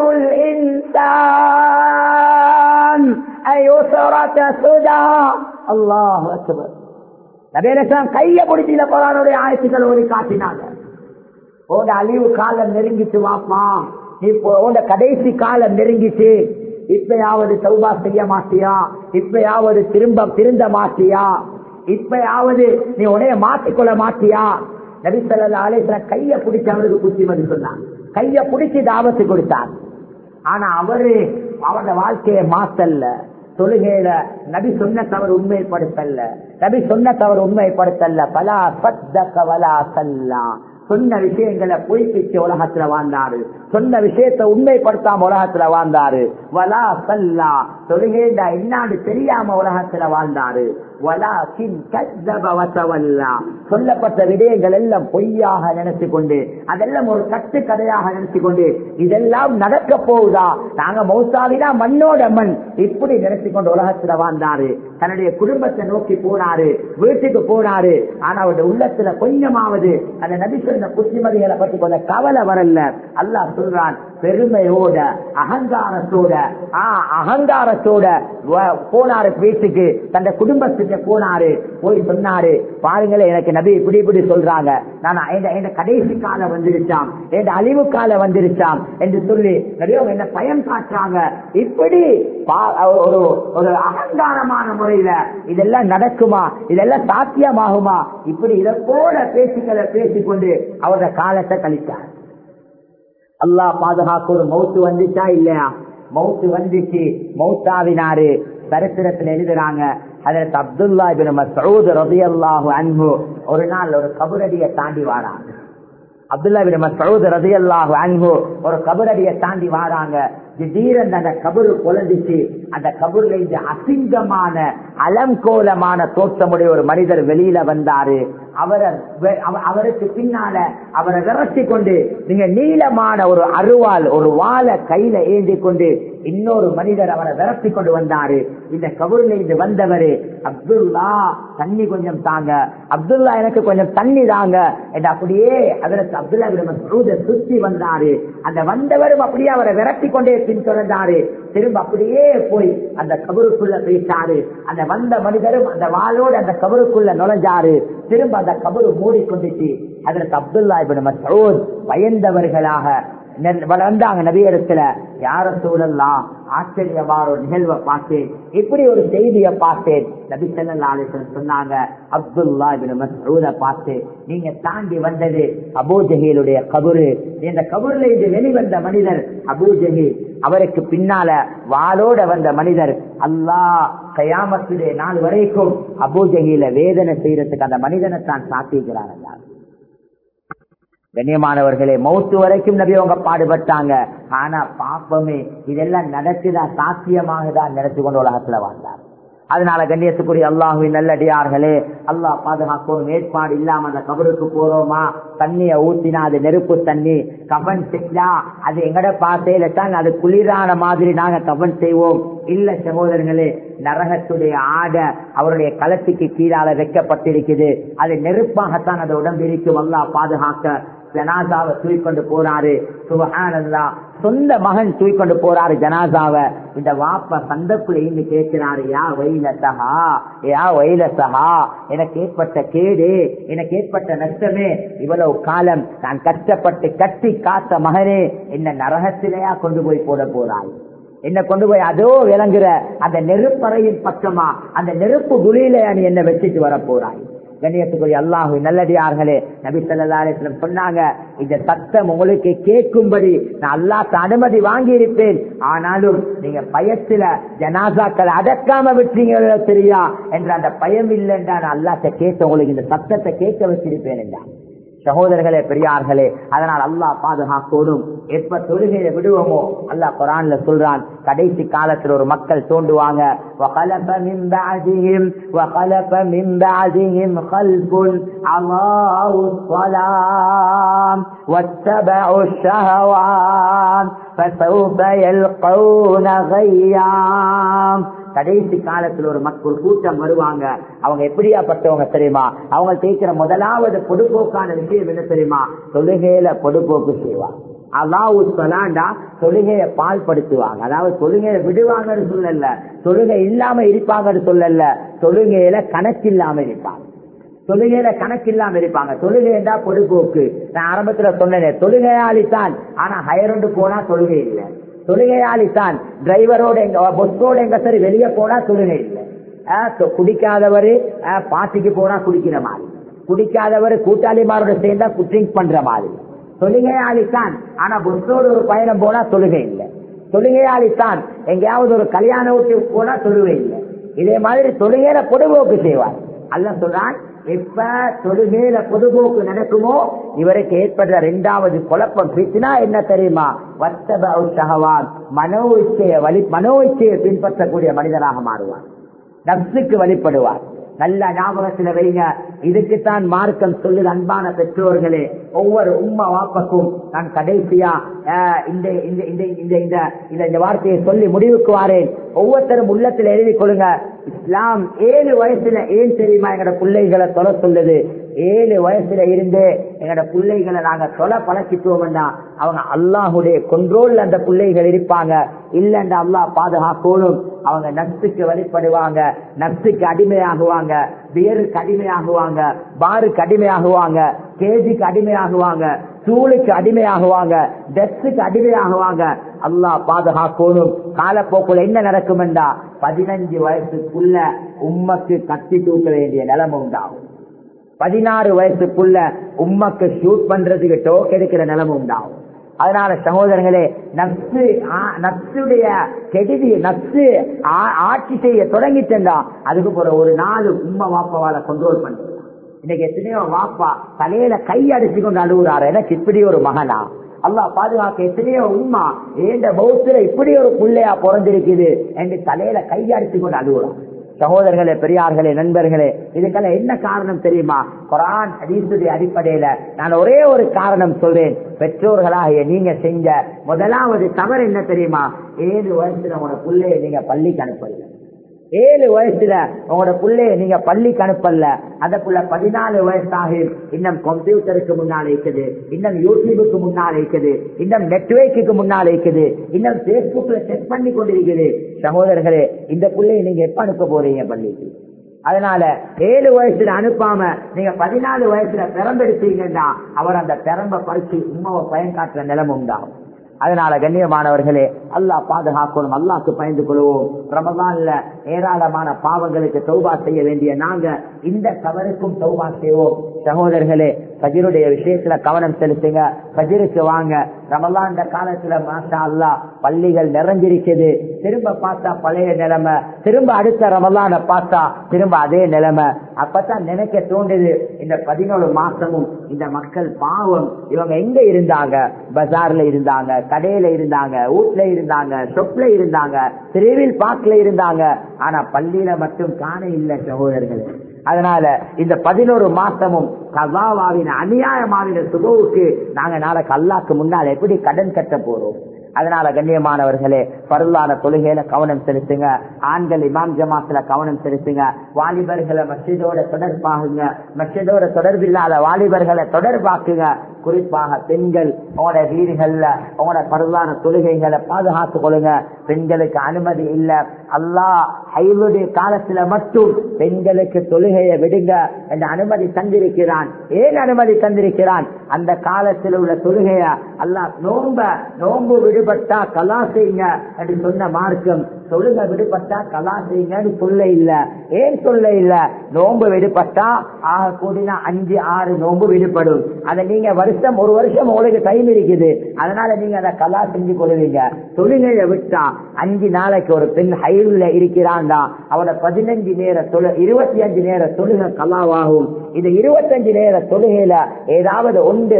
الإنسان أيسرك سدى. الله أكبر. நபியரசன் கையை பிடிச்சில குர்ஆனுடைய ஆயத்துக்கள் ஓதி காட்டினாங்க. உங்க அழிவு காலம் நெருங்கிட்டு வாப்பா, இப்போ உங்க கடைசி காலம் நெருங்கிட்டு, இப்பயாவது தௌபா செய்ய மாட்டியா, இப்பயாவது திருந்த மாட்டியா, இப்பயாவது நீ உடைய மாற்றிக்கொள்ள மாட்டியா. நபி ஸல்லல்லாஹு அலைஹி வஸல்லம் கையை பிடிச்சி அவருக்கு புத்திமதி சொன்னாங்க, கையை பிடிச்சி தாவத்து கொடுத்தார். ஆனா அவரு அவரோட வாழ்க்கையை மாத்தல்ல. தொழுகையில நபி சொன்ன தவறு உண்மைப்படுத்தல்ல, நபி சொன்ன தவறு உண்மைப்படுத்தல்ல. பலா சத்தக வலா சல்லா, சொன்ன விஷயங்களை பொய்ப்பிச்சு உலகத்துல வாழ்ந்தாரு, சொன்ன விஷயத்தை உண்மைப்படுத்தாம உலகத்துல வாழ்ந்தாரு. வலா சல்லா, தொழுகைண்டா என்னான்னு தெரியாம உலகத்துல வாழ்ந்தாரு. வலாகின் கஸ்ஸப வதவல்லா, சொல்லப்பட்ட விடயங்கள் எல்லாம் பொய்யாக நினைச்சு கொண்டு, அதெல்லாம் ஒரு கட்டுக்கதையாக நினைச்சு கொண்டு, இதெல்லாம் நடக்க போகுதா, நாங்க மௌத்தாவினா மண்ணோட மண், இப்படி நினைச்சு கொண்டு உலகத்துல வாழ்ந்தாரு. தன்னுடைய குடும்பத்தை நோக்கி போனாரு, வீட்டுக்கு போனாரு. ஆனா அவருடைய உள்ளத்துல கொஞ்சமாவது அந்த நபி சொன்ன புத்திமதிகளை பற்றி கொஞ்சம் கவலை வரல. அல்லாஹ் சொல்றான், பெருமையோட அகங்காரத்தோட போனாரு வீட்டுக்கு, தன் குடும்பத்துக்கு போனாரு. போய் சொன்னாரு, பாருங்களேன் எனக்கு நபி இப்படி இப்படி சொல்றாங்க, நான் என் கடைசி காலம் வந்துருச்சாம், என் அழிவு காலம் வந்துருச்சாம் என்று சொல்லி நபியோ என்ன பயம் காட்டுறாங்க. இப்படி ஒரு அகங்காரமான முறையில இதெல்லாம் நடக்குமா, இதெல்லாம் சாத்தியமாகுமா, இப்படி இதை போல பேச்சுக்களை பேசிக்கொண்டு அவருடைய காலத்தை கழித்தார். அல்லாஹ் பாதுகாக்க ஒரு மௌத்து வந்துச்சா இல்லையா? மௌத்து வந்துச்சு, மௌத்தாவினாரு. சரித்திரத்தில் எழுதுறாங்க, ஹஜ்ரத் அப்துல்லா இப்னு மஸ்ஊத் ரலியல்லாஹு அன்ஹு ஒரு நாள் ஒரு கபரடியை தாண்டி வாராங்க. அப்துல்லா இப்னு மஸ்ஊத் ரலியல்லாஹு அன்ஹு ஒரு கபரடியை தாண்டி வாராங்க. திடீரென்று அந்த கபரு குழந்துச்சு. அந்த கபூர்ல இந்த அசிங்கமான அலங்கோலமான தோற்றமுடைய ஒரு மனிதர் வெளியில வந்தாரு. அவருக்கு பின்னால அவரை விரட்டி கொண்டு, நீங்க நீளமான ஒரு அருவாள், ஒரு வாளை கையில ஏந்தி கொண்டு இன்னொரு மனிதர் அவரை விரட்டி கொண்டு வந்தாரு. இந்த கபூர்ல இருந்து வந்தவரு, அப்துல்லா தண்ணி கொஞ்சம் தாங்க, அப்துல்லா எனக்கு கொஞ்சம் தண்ணி தாங்க என்று அப்படியே அதற்கு அப்துல்லா சுத்தி வந்தாரு. அந்த வந்தவரும் அப்படியே அவரை விரட்டி கொண்டே பின்தொடர்ந்தாரு. திரும்ப அப்படியே போய் அந்த கபருக்குள்ள போயிட்டாரு. அந்த வந்த மனிதரும் அந்த வாளோடு அந்த கபருக்குள்ள நுழைஞ்சாரு. திரும்ப அந்த கபரு மூடிக்கொண்டுச்சு. அதற்கு அப்துல்லா இப்னு மஸ்ஊத் பயந்தவர்களாக வளர்ந்தாங்க நபியிடத்துல. யார சூழல்லாம் ஆச்சரியமான ஒரு நிகழ்வை பார்த்தேன், இப்படி ஒரு செய்தியை பார்த்தேன். நபி ஸல்லல்லாஹு அலைஹி வஸல்லம் சொன்னாங்க, அப்துல்லா இப்னு மஸ்ஊத பார்த்து, நீங்க தாண்டி வந்தது அபூ ஜஹீலுடைய கபரு. இந்த கபருல இது வெளிவந்த மனிதர் அபூ ஜஹீல், அவருக்கு பின்னால வாளோட வந்த மனிதர். அல்லாஹ் கயாமத்துடைய நாள் வரைக்கும் அபூ ஜஹீல வேதனை செய்யறதுக்கு அந்த மனிதனை தான் சாத்திக்கிறார். கண்ணியமானவர்களே, மௌத்து வரைக்கும் நபி அவங்க பாடுபட்டாங்க. ஆனா பாப்பமே இதெல்லாம் நடக்குதா, சாத்தியமாகதான் நினைச்சு கொண்டு உலகத்துல வாழ்ந்தார். அதனால கண்ணியத்துக்குரிய அல்லாஹுவின் நல்லடியார்களே, அல்லாஹ் பாதுகாக்கணும். ஏற்பாடு இல்லாம அந்த கபருக்கு போறோமா, தண்ணிய ஊத்தினா அது நெருப்பு தண்ணி, கபன் செஞ்சா அது எங்கட பாசையில தான் அது குளிரான மாதிரி நாங்க கபன் செய்வோம். இல்ல சகோதரர்களே, நரகத்துடைய ஆடை அவருடைய களத்துக்கு கீழால வைக்கப்பட்டிருக்குது. அது நெருப்பாகத்தான் அது உடம்பு இருக்கும். அல்லாஹ் பாதுகாக்க ஜனாசாவை தூக்கிக்கொண்டு போறாரு. சுப்ஹானல்லாஹ், சொந்த மகன் தூக்கிக்கொண்டு போறாரு ஜனாசாவை. இந்த வாப்பா சந்தக்குள்ள இருந்து கேட்கிறாரு, யா வைலசஹா, யா வைலசஹா, எனக்கு ஏற்பட்ட கேடு, எனக்கு ஏற்பட்ட நஷ்டமே, இவ்வளவு காலம் நான் கஷ்டப்பட்டு கட்டி காத்த மகனே, என்ன நரகத்திலேயா கொண்டு போய் போட போறாய்? என்ன கொண்டு போய் அதோ விளங்குற அந்த நெருப்பறையின் பக்கமா, அந்த நெருப்பு குழியில நீ என்ன வச்சுட்டு வர போறாய்? கண்ணியத்துக்குரிய அல்லாஹு நல்லடியார்களே, நபி ஸல்லல்லாஹு அலைஹி வஸல்லம் சொன்னாங்க, இந்த சத்தம் உங்களுக்கு கேட்கும்படி நான் அல்லாஹ்க்கு அனுமதி வாங்கி இருப்பேன். ஆனாலும் நீங்க பயத்துல ஜனாசாக்களை அடக்காம விட்டீங்க தெரியா என்ற அந்த பயம் இல்லைன்றா நான் அல்லாஹ்ட்ட கேட்டு உங்களுக்கு இந்த சத்தத்தை கேட்க வச்சிருப்பேன் என்றான். சகோதரர்களே, பெரியார்களே, அதனால் அல்லாஹ் பாதுகாக்கணும். எப்ப தொழுகையை விடுவோமோ அல்லாஹ் குர்ஆன்ல சொல்றான், கடைசி காலத்தில் ஒரு மக்கள் தோண்டுவாங்க. وَخَلَفَ مِنْ بَعْدِهِمْ خَلْفٌ أَضَاعُوا الصَّلَاةَ وَاتَّبَعُوا الشَّهَوَاتِ فَسَوْفَ يَلْقَوْنَ غَيًّا. கடைசி காலத்தில் ஒரு மக்கள் கூட்டம் வருவாங்க. அவங்க எப்படியாப்பட்டவங்க தெரியுமா? அவங்க கேட்கிற முதலாவது பொடுப்போக்கான விஷயம் என்ன தெரியுமா? தொழுகையில பொடுப்போக்கு செய்வாங்க. அல்லாஹ் சொல்லாண்டா தொழுகையை பால்படுத்துவாங்க. அதாவது தொழுகையை விடுவாங்கன்னு சொல்லல, தொழுகை இல்லாம இருப்பாங்கன்னு சொல்லல, தொழுகையில கணக்கில்லாம இருப்பாங்க. தொழுகையில கணக்கில்லாம இருப்பாங்க. தொழுகை என்றா பொடுப்போக்கு. நான் ஆரம்பத்துல சொன்னேன், தொழுகையாளித்தான், ஆனா ஹயரண்டு போனா தொழுகை இல்லை. தொழுகையாளித்தான், டிரைவரோட பஸ்ஸோட எங்க சரி வெளியே போனா தொழுகை இல்லை. குடிக்காதவரு பாட்டிக்கு போனா குடிக்கிற மாதிரி, குடிக்காதவரு கூட்டாளிமாரோட சேர்ந்தா ட்ரிங்க் பண்ற மாதிரி. தொழுகையாளித்தான், ஆனா பஸ்ஸோட ஒரு பயணம் போனா தொழுகை இல்லை. தொழுகையாளித்தான், எங்கேயாவது ஒரு கல்யாண வீட்டுக்கு போனா தொழுகை இல்லை. இதே மாதிரி தொழுகையில பொதுபோக்கு செய்வார். அல்லாஹ் சொல்றான், எப்ப தொழுகையில பொதுபோக்கு நடக்குமோ இவருக்கு ஏற்படுற இரண்டாவது குழப்பம் பிரிச்சினா என்ன தெரியுமா? வத்தபஉ ஷஹவாத், மனோ இச்சையை பின்பற்றக்கூடிய மனிதனாக மாறுவார். நப்சுக்கு வழிபடுவார். நல்ல ஞாபகத்தில் வைங்க. இதுக்குத்தான் மார்க்கம் சொல்லுது, அன்பான பெற்றோர்களே, ஒவ்வொரு உம்மா வாப்பக்கும் நான் கடைசியா இந்த வார்த்தையை சொல்லி முடிவுக்கு வாரேன். ஒவ்வொருத்தரும் உள்ளத்தில் எழுதி கொள்ளுங்க. இஸ்லாம் 7 வயசுல ஏன் தெரியுமா எங்கட பிள்ளைகளை தொலை சொல்லுது? 7 வயசுல இருந்து எங்கட பிள்ளைகளை நாங்க தொலை பழக்கிட்டோம்னா அவங்க அல்லாஹுடைய கொண்ட்ரோல் அந்த பிள்ளைகள் இருப்பாங்க. இல்லைன்ற அல்லாஹ் பாதுகாக்கணும். அவங்க நப்சுக்கு வழிபடுவாங்க, நப்சுக்கு அடிமையாகுவாங்க, பியருக்கு அடிமையாகுவாங்க, பாருக்கு அடிமையாகுவாங்க, கேஜிக்கு அடிமையாகுவாங்க, சூளுக்கு அடிமையாகுவாங்க, டெஸ்டுக்கு அடிமையாகுவாங்க. அல்லாஹ் பாதுகாக்கணும். காலப்போக்குல என்ன நடக்கும் என்றா 15 வயசுக்குள்ள உம்மக்கு கத்தி தூக்க வேண்டிய நிலைமை உண்டாகும். 16 வயசுக்குள்ள உம்மக்கு ஷூட் பண்றதுக்கு டோக் எடுக்கிற நிலைமை உண்டாகும். அதனால சகோதரர்களே, நப்சுடைய கெடுதி, நப்சு ஆட்சி செய்ய தொடங்கிட்டா அதுக்கு போற ஒரு நாள் உம்மா வாப்பாவால கண்ட்ரோல் பண்றா. இன்னைக்கு எத்தனையோ வாப்பா தலையில கை அடிச்சு கொண்டு அழுகுறாரு, எனக்கு இப்படி ஒரு மகனா? அல்லாஹ் பாதுகாக்க. எத்தனையோ உம்மா ஏண்ட பௌத்துல இப்படி ஒரு பிள்ளையா பிறந்திருக்குது என்று தலையில கை அடிச்சு கொண்டு அழுகுறான். சகோதரர்களே, பெரியார்களே, நண்பர்களே, இதுக்கெல்லாம் என்ன காரணம் தெரியுமா? குர்ஆன் ஹதீஸுடைய அடிப்படையில நான் ஒரே ஒரு காரணம் சொல்றேன். பெற்றோர்களாகிய நீங்க செஞ்ச முதலாவது தவறு என்ன தெரியுமா? 7 வயசுல உங்களோட பிள்ளைய நீங்க பள்ளிக்கு அனுப்பல. 7 வயசுல உங்களோட பிள்ளைய நீங்க பள்ளிக்கு அனுப்பல. அந்த புள்ள 14 வயசாக இன்னும் கம்ப்யூட்டருக்கு முன்னால இருக்குது, இன்னும் யூடியூபுக்கு முன்னால இருக்குது, இன்னும் நெட்வொர்க்கு முன்னால இருக்குது, இன்னும் பேஸ்புக்ல செக் பண்ணி கொண்டிருக்குது. சகோதரர்களே, இந்த பிள்ளைய நீங்க எப்ப அனுப்ப போறீங்க பள்ளிக்கு? அதனால 7 வயசுல அனுப்பாம நீங்க 14 வயசுல பிறந்தெடுத்தீங்கன்னா அவர் அந்த பிறம்ப பறிச்சு உண்மாவை பயன் காட்டுற நிலைமை உண்டாகும். அதனால கண்ணியமானவர்களே, அல்லாஹ் பாதுகாக்கணும். அல்லாஹ்க்கு பயந்து கொள்வோம். ரமலான்ல ஏராளமான பாவங்களுக்கு தௌபா செய்ய வேண்டிய நாங்க இந்த தவறுக்கும் தௌபா செய்வோம். சகோதரர்களே, ஃபஜ்ருடைய விஷயத்துல கவனம் செலுத்துங்க. ஃபஜ்ருக்கு வாங்க. ரமலான் காலத்துல மாஷா அல்லாஹ் பள்ளிகள் நிறைஞ்சிருக்குது. திரும்ப பார்த்தா பழைய நிலைமை, திரும்ப அடுத்த ரமலான பார்த்தா திரும்ப அதே நிலைமை. அப்பதான் நினைக்க தோன்றுது, இந்த 11 மாசமும் இந்த மக்கள் பாவம், இவங்க எங்க இருந்தாங்க? பஜார்ல இருந்தாங்க, கடையில இருந்தாங்க, வீட்டுல இருந்தாங்க, ஷொப்ல இருந்தாங்க, திருவில் பார்க்ல இருந்தாங்க. ஆனா பள்ளியில மட்டும் காண இல்லை சகோதரர்களே. அதனால இந்த 11 மாசமும் கஸாவாவின் அநியாயமான சுபவுக்கு நாங்க நாளைக்கு அல்லாஹ்க்கு முன்னால் எப்படி கடன் கட்ட போறோம்? அதனால கண்ணியமானவர்களே, பருளான தொழுகையில கவனம் செலுத்துங்க. ஆண்கள் இமாம் ஜமாத்துல கவனம் செலுத்துங்க. வாலிபர்களை மஸ்ஜிதோட தொடர்பாகுங்க. மஸ்ஜிதோட தொடர்பில்லாத வாலிபர்களை தொடர்பாக்குங்க. குறிப்பாக பெண்கள் உங்களோட வீடுகள்ல உங்களோட பருளான தொழுகைகளை பாதுகாத்துக் கொள்ளுங்க. பெண்களுக்கு அனுமதி இல்ல. அல்லாஹ் ஹைலுடைய காலத்துல மட்டும் பெண்களுக்கு தொழுகையை விடுங்க என்ற அனுமதி தந்திருக்கிறான். ஏன் அனுமதி தந்திருக்கிறான்? அந்த காலத்தில் உள்ள தொழுகைய அல்லாஹ் நோன்பு விடுபட்டா கலா செய்யுங்க என்று சொன்ன மார்க்கம், தொழுகை விடுபட்டா கலா செய்யுங்கன்னு சொல்ல இல்ல. ஏன் சொல்ல இல்ல? நோன்பு விடுபட்டா ஆக கூடினா 5-6 நோன்பு விடுபடும். அதை நீங்க ஒரு வருஷம் உங்களுக்கு டைம் இருக்குது, அதனால நீங்க அதை கலா செஞ்சு கொள்வீங்க. தொழுகையை விட்டா 5 நாளைக்கு ஒரு பெண் ஹைல இருக்கிறான்டா, அவட 15 நேர 25 நேர தொழுகை கலாவாகும். இது 25 நேர தொழுகையில ஏதாவது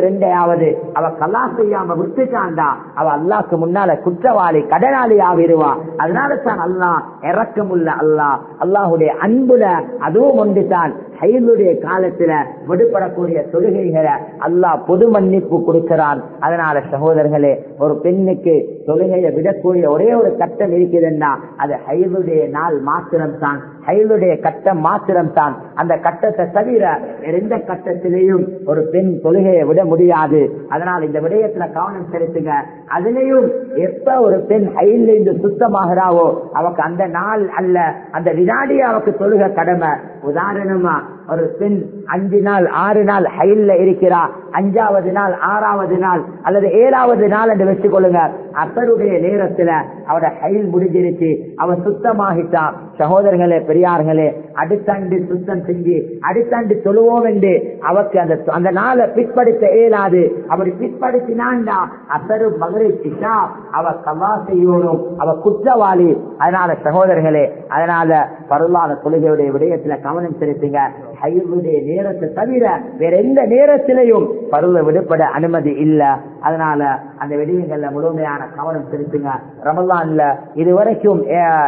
1-2 அவ கலா செய்யாம விட்டுட்டான்டா, அவ அல்லாஹ்க்கு முன்னால குற்றவாளி கடனாளி ஆகிடுவா. அதனால தான் அல்லாஹ் இரக்கமுள்ள அல்லாஹ், அல்லாஹுடைய அன்புல அதுவும் ஒன்றுதான். ஹைலுடைய காலத்துல விடுபடக்கூடிய தொழுகைகளை அல்லாஹ் பொது மன்னிப்பு கொடுக்கிறான். அதனால சகோதரர்களே, ஒரு பெண்ணுக்கு தொழுகையை விடக்கூடிய ஒரே ஒரு கட்டம் இருக்குதுன்னா அது ஹைலுடைய நாள் மாத்திரம் தான், ஹைலுடைய கட்டம் மாத்திரம் தான். அந்த கட்டத்தை தவிர எந்த கட்டத்திலையும் ஒரு பெண் தொழுகையை விட முடியாது. அதனால் இந்த விடயத்துல கவனம் செலுத்துங்க. அதுலயும் எப்ப ஒரு பெண் ஹைல இருந்து சுத்தமாகிறாவோ அவக்கு அந்த நாள் அல்ல, அந்த வினாடியே அவக்கு தொழுகை கடமை. உதாரணமா ஒரு பெண் 5 நாள் 6 நாள் ஹைல்ல இருக்கிறா, 5வது நாள் 6வது நாள் அல்லது 7வது நாள் என்று வச்சுக் கொள்ளுங்க. அசருடைய நேரத்துல அவட ஹைல் முடிஞ்சிருச்சு, அவ சுத்தமாகிட்டா. சகோதரர்களே, பெரியார்களே, அடுத்தாண்டு சுத்தம் செஞ்சு அடுத்தாண்டு தொழுவோம் என்று அவக்கு அந்த நாளை பிற்படுத்த இயலாது. அப்படி பிற்படுத்தினாண்டா அசரு மகரிப் இஷா அவ கலா செய்யணும், அவ குற்றவாளி. அதனால சகோதரர்களே, அதனால பருளான தொழுகையுடைய விடயத்துல கவனம் செலுத்துங்க. ஹைலுடைய நேரத்தை தவிர வேற எந்த நேரத்திலையும் பருவ விடுபட அனுமதி இல்ல. அதனால அந்த விடயங்கள்ல முழுமையான கவனம் செலுத்துங்க. ரமலான்ல இதுவரைக்கும்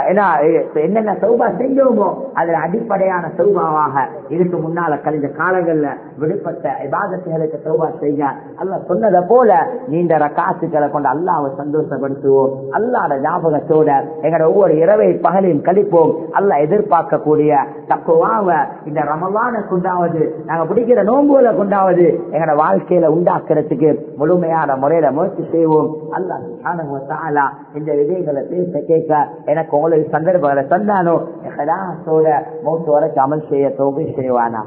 என்னென்ன சௌபா செஞ்சோமோ அதுல அடிப்படையான சௌபாவாக இதுக்கு முன்னால கழிந்த காலங்கள்ல விடுபட்ட இபாதத்துகளுக்கு சௌபா செய்ய. அல்லாஹ் சொன்னதை போல நீண்ட ரக்காத்துக்களை கொண்டு அல்லாஹ்வை சந்தோஷப்படுத்துவோம். அல்லாஹ்வோட ஞாபகத்தோட எங்களோட ஒவ்வொரு இரவை பகலையும் கழிப்போம். அல்லாஹ் எதிர்பார்க்கக்கூடிய தக்குவாவ இந்த ரமலான கொண்டாவது, நாங்க பிடிக்கிற நோன்புகளை கொண்டாவது எங்களோட வாழ்க்கையில உண்டாக்குறதுக்கு முழுமையான முறையில முயற்சி செய்வோம். அல்லாஹ் சுப்ஹானஹு வ தஆலா இந்த விடயங்களை பேச கேட்க எனக்கு உங்களுக்கு சந்தர்ப்பங்களை தந்தானோ இஹ்லாஸோட மௌத் வரைக்கும் அமல் செய்ய தௌஃபீக் செய்வானா.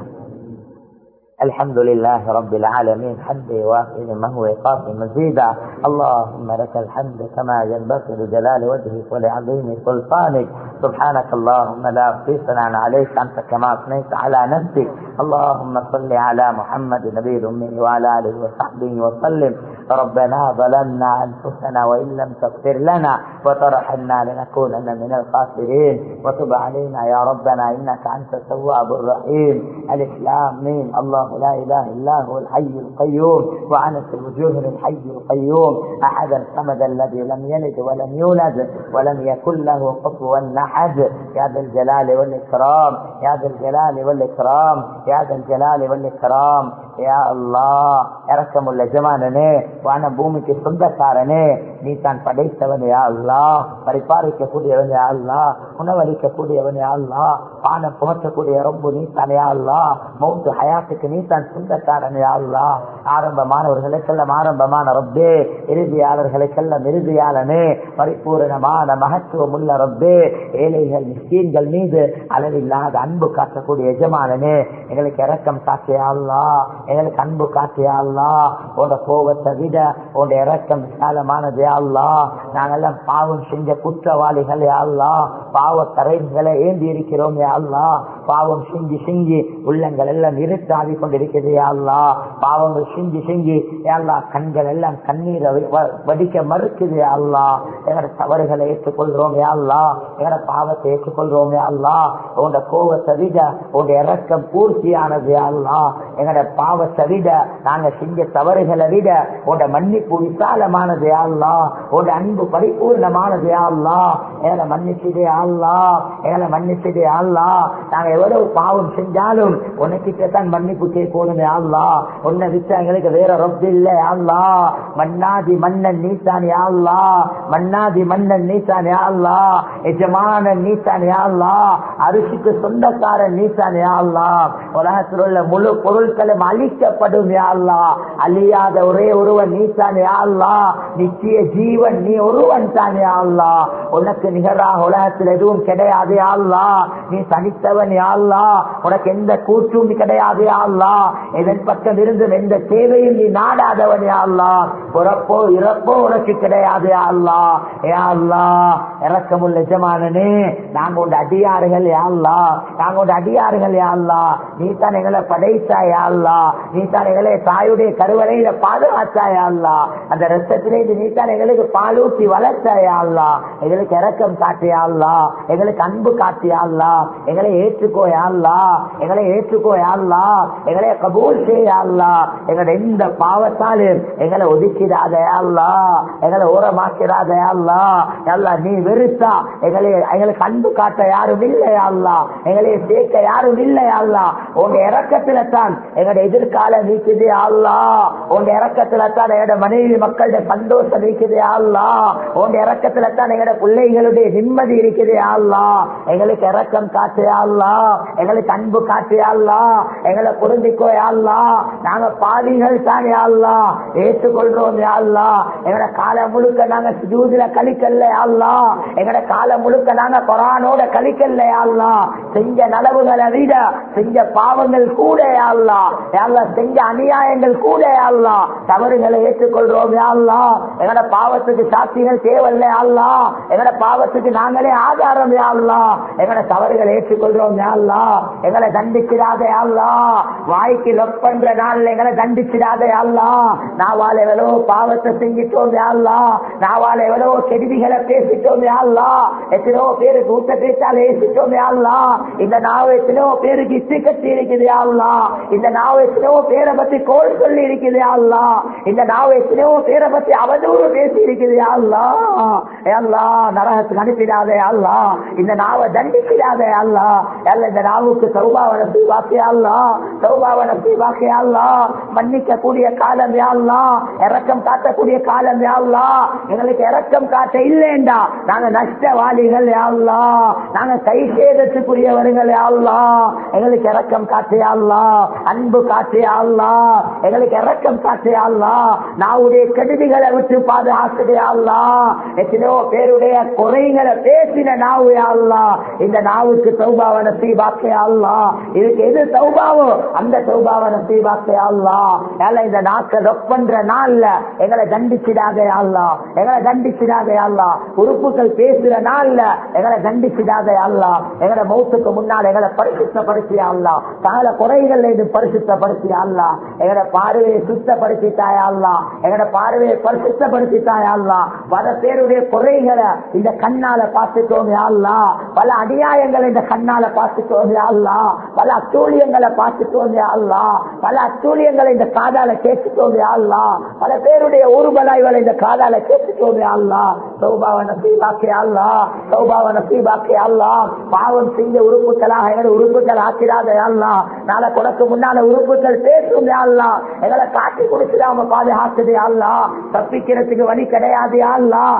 الحمد لله رب العالمين حمدا وافي ما هو يقاضي مزيدا. اللهم لك الحمد كما ينبغي لجلال وجهك ولعظيم سلطانك. سبحانك اللهم لا أحصي ثناء عليك أنت كما أثنيت على نفسك. اللهم صل على محمد نبي الأمي وعلى آله وصحبه وسلم. ربنا ظلمنا أنفسنا وإن لم تغفر لنا وترحمنا لنكونن من الخاسرين. وتب علينا يا ربنا إنك أنت التواب الرحيم. الإسلام مين؟ الله لا إله إلا هو الحي القيوم وعنت الوجوه للحي القيوم أحدا الصمد الذي لم يلد ولم يولد ولم يكن له كفوا أحد. يا ذا الجلال والإكرام، يا ذا الجلال والإكرام، يا ذا الجلال والإكرام. يا الله இரக்கமுள்ள ஜமானனே, வான பூமிக்கு சொந்தக்காரனே, நீ தான் படைத்தவன் யா அல்லாஹ், பரிபாலிக்க கூடியவன் யா அல்லாஹ், உணவளிக்க கூடியவன் யா அல்லாஹ், பானம் புகற்றக்கூடிய ரொம்ப நீ தான் யா அல்லாஹ், மௌத்து ஹயாத்துக்கு நீ தான் சொந்தக்காரன் யா அல்லாஹ். ஆரம்பமானவர்களுக்கெல்லாம் ஆரம்பமான ரப்பே, இறுதியாளர்களுக்கெல்லாம் இறுதியாளனே, பரிபூரணமான மகத்துவம் உள்ள ரப்பே, ஏழைகள் மிஸ்கீன்கள் மீது அளவில்லாத அன்பு காட்டக்கூடிய எஜமானனே, எங்களுக்கு இரக்கம் காட்டிய அல்லாஹ். எங்களுக்கு அன்பு காட்டியா அல்லா, உன்னோட கோபத்தை விட உன்னோட இரக்கம் விசாலமானது யா அல்லா. நாங்கெல்லாம் பாவம் செஞ்ச குற்றவாளிகள் யா அல்லா, பாவ கரைகளை ஏந்தி இருக்கிறோம் யா அல்லா. பாவம் செஞ்சு செஞ்சு உள்ளங்கள் எல்லாம் இருட்டாவி கொண்டிருக்கிறது யா அல்லா. பாவங்கள் செஞ்சு செஞ்சு யா அல்லா கண்கள் எல்லாம் கண்ணீரை வடிக்க மறுக்குது யா அல்லா. எங்களோட தவறுகளை ஏற்றுக்கொள்றோம் யா அல்லா, எங்களோட பாவத்தை ஏற்றுக்கொள்றோம் யா அல்லா. உன்னோட கோபத்தை விட உன்னோட இரக்கம் பூர்த்தியானது யா அல்லா. எங்களோட பாவத்தை விட நாங்க செஞ்ச தவறுகளை விட உன்னோட மன்னிப்பு விசாலமானது யா அல்லா. உன்னோட அன்பு பரிபூர்ணமானது யா அல்லா. எங்களை மன்னிச்சுதே யா அல்லா, எங்களை மன்னிச்சுதே யா அல்லா. நாங்க எவ்வளவு பாவம் செஞ்சாலும் உனக்கிட்டதான் மன்னிப்பு கேட்கணும் யா அல்லா. உன்னை விட்டு எங்களுக்கு வேற ரப்பு இல்ல யா அல்லா. மன்னாதி மன்னன் நீதான் யா அல்லா, மன்னாதி மன்னன் நீதான் யா அல்லா, எஜமானன் நீதான் யா அல்லா, அரிசிக்கு சொந்தக்காரன் நீதான் யா அல்லா. உலகத்தில் உள்ள முழு பொருட்களும் அழிக்கப்படும் யா அல்லா, அழியாத ஒரே ஒருவன் நீதான் யா அல்லா. நிச்சய ஜீவன் நீ ஒருவன் தான் யா அல்லா. உனக்கு நிகராக உலகத்தில் எதுவும் கிடையாது யா அல்லா. நீ தனித்தவன் யா அல்லா, உனக்கு எந்த கூற்றும் கிடையாது யா அல்லா. இதன் பக்கம் இருந்து எந்த தேவையும் நீ நாடாதவன் யா அல்லா. பிறப்போ இறப்போ உனக்கு கிடையாது யா அல்லா. யா அல்லா இரக்கமுள்ள எஜமானனே, நாங்க உண்ட அடியாறுகள் யா அல்லா, நாங்க உண்ட அடியாறுகள் யா அல்லா. நீ தான் எங்களை படைத்தா யா அல்லா, நீ தான் எங்களை தாயுடைய கருவறையில பாதுகாத்தா யா அல்லா. அந்த ரத்தத்திலே நீ தான் எங்களுக்கு பாலூட்டி வளர்த்தா யா அல்லா. எங்களுக்கு இரக்கம் காட்டியா அல்லா, எங்களுக்கு அன்பு காட்டியா அல்லா. எங்களை ஏற்றுக்கோ யா அல்லா, எங்களை ஏற்றுக்கோ யா அல்லா, எங்களை கபூல் செய்யா அல்லா. எங்களை எந்த பாவத்தாலும் எங்களை ஒதுக்கிடாத யா அல்லா, எங்களை ஓரமாக்கிறாத யா அல்லா. அல்லா நீ வெறுத்தா எங்களுக்கு அன்பு காட்ட யாரும் இல்லையா அல்லா, எங்களை சேர்க்க யாரும் இல்லையா அல்லா. உங்க இறக்கத்துல தான் எங்களோட எதிர்காலம் நீக்குது அல்லா. உங்க இறக்கத்துல தான் எங்களோட மனைவி மக்களுடைய சந்தோஷம் நீக்குது அல்லா. உங்க இறக்கத்துல தான் எங்களோட பிள்ளைகளுடைய நிம்மதி இருக்குது அல்லா. எங்களுக்கு இரக்கம் காட்டு அல்லா, எங்களுக்கு அன்பு காட்டு அல்லா, எங்களை புரிஞ்சிக்கோ அல்லா. நாங்க பாவிகள் தான் அல்லா, ஏற்றுக்கொள்றோம் அல்லா. எங்களோட காலம் முழுக்க நாங்க சுஜூதுல கழிக்கல அல்லா, எங்களோட காலம் முழுக்க நாங்க குர்ஆனோட கழிக்கல அல்லா. செஞ்ச நலவுகளை விட செஞ்ச பாவங்கள் கூட அல்லா, செஞ்ச அநியாயங்கள் கூட அல்லா. தவறுகளை ஏற்றுக்கொள்றோம் அல்லா. எங்களோட பாவத்துக்கு சாட்சிகள் தேவையில்லை அல்லா, எங்களோட பாவத்துக்கு நாங்களே ஆதாரம் அல்லா. எங்களோட தவறுகளை ஏற்றுக்கொள்றோம் அல்லா. எங்களை தண்டிச்சிடாதே அல்லா, வாய்க்கு லொக் பண்ற நாள் எங்களை தண்டிச்சிடாதே அல்லா. நாவால் எவ்வளவு பாவத்தை செஞ்சிட்டோம் அல்லா, நாவால் எவ்வளவு கெடுதிகளை பேசிட்டோம் அல்லா. எத்தனையோ பேருக்கு ஊட்ட பேச்சால ஏசிட்டோம் அல்லா. இந்த நாவ எத்தனையோ பேருக்கு இசை கட்டி இருக்குது அல்லா. இந்த நாவ எத்தனையோ பேரை பத்தி கோல் சொல்லி இருக்குது அல்லா. இந்த நாவ எத்தனையோ பேரை பத்தி அவதூறு பேசி இருக்குது அல்லா. அல்லா நரகத்துக்கு அனுப்பிடாதே அல்லா, இந்த நாவை தண்டிக்கிறாதே அல்லா. இந்த நாவுக்கு தௌபாவை நசீபாக்கி அல்லா, தௌபாவை நசீபாக்கி அல்லா. மன்னிக்க கூடிய காலம் அல்லா, இரக்கம் காட்டக்கூடிய காலம் அல்லா. எங்களுக்கு இரக்கம் காட்ட இல்லைண்டா நாங்க நஷ்டவாளிகள் அல்லா, நாங்க கை சேதத்துக்குரியவர்கள் அல்லா. எங்களுக்கு இரக்கம் காட்டிய அல்லா, அன்பு காட்டிய அல்லா, எங்களுக்கு இரக்கம் காட்டிய அல்லா. நாவுடைய கெடுதிகளை விட்டு பாதுகாக்கிற அல்லா. எத்தனையோ பேருடைய குறைகளை பேசின நாவு அல்லா, இந்த நாவுக்கு தௌபாவை நசீபாக்கி அல்லா. இதுக்கு எது தௌபாவோ அந்த தௌபாவை நசீபாக்கி அல்லா. இந்த நாக்க ரொக் பண்ற நாள்ல எங்களை தண்டிச்சிடாதே அல்லா, எங்களை தண்டிச்சிடாதே அல்லா. உறுப்புகள் பேசுற நாள்ல எங்களை தண்டிச்சிடாதே அல்லா. எங்களை மௌத்துக்கு முன்னால் எங்களை பரிசுத்தப்படுத்திய அல்லா, சகல குறைகள் பரிசுத்தப்படுத்திய அல்லா. எங்களோட பார்வையை சுத்தப்படுத்திட்டாயா அல்லா, எங்களோட பார்வையை பரிசுத்தப்படுத்திட்டாயா அல்லா. பல பேருடைய குறைகளை இந்த கண்ணால பார்த்துட்டோம் அல்லா, பல அநியாயங்களை இந்த கண்ணால பார்த்துட்டோம் அல்லா, பல அத்தூழியங்களை பார்த்துட்டோம் அல்லா, பல அத்தூழியங்களை இந்த காதால கேட்டுட்டோம் அல்லா, பல பேருடைய ஊர்வலாய்களை இந்த காதால கேட்டுட்டோம் அல்லா. தௌபாவை நசீபாக்கி அல்லா, தௌபாவை நசீபாக்கி அல்லா. பாவம் செஞ்ச உறுப்புகளாக எங்களை உறுப்புகள் ஆக்கிறாத அல்லா. நாளை கொடக்கு முன்னால உறுப்புகள் பேசும் அல்லா, எங்களை காட்டி கொடுத்துடாம பாதுகாக்குது அல்லா. தப்பிக்கிறதுக்கு வழி கிடையாது அல்லா. ஓடி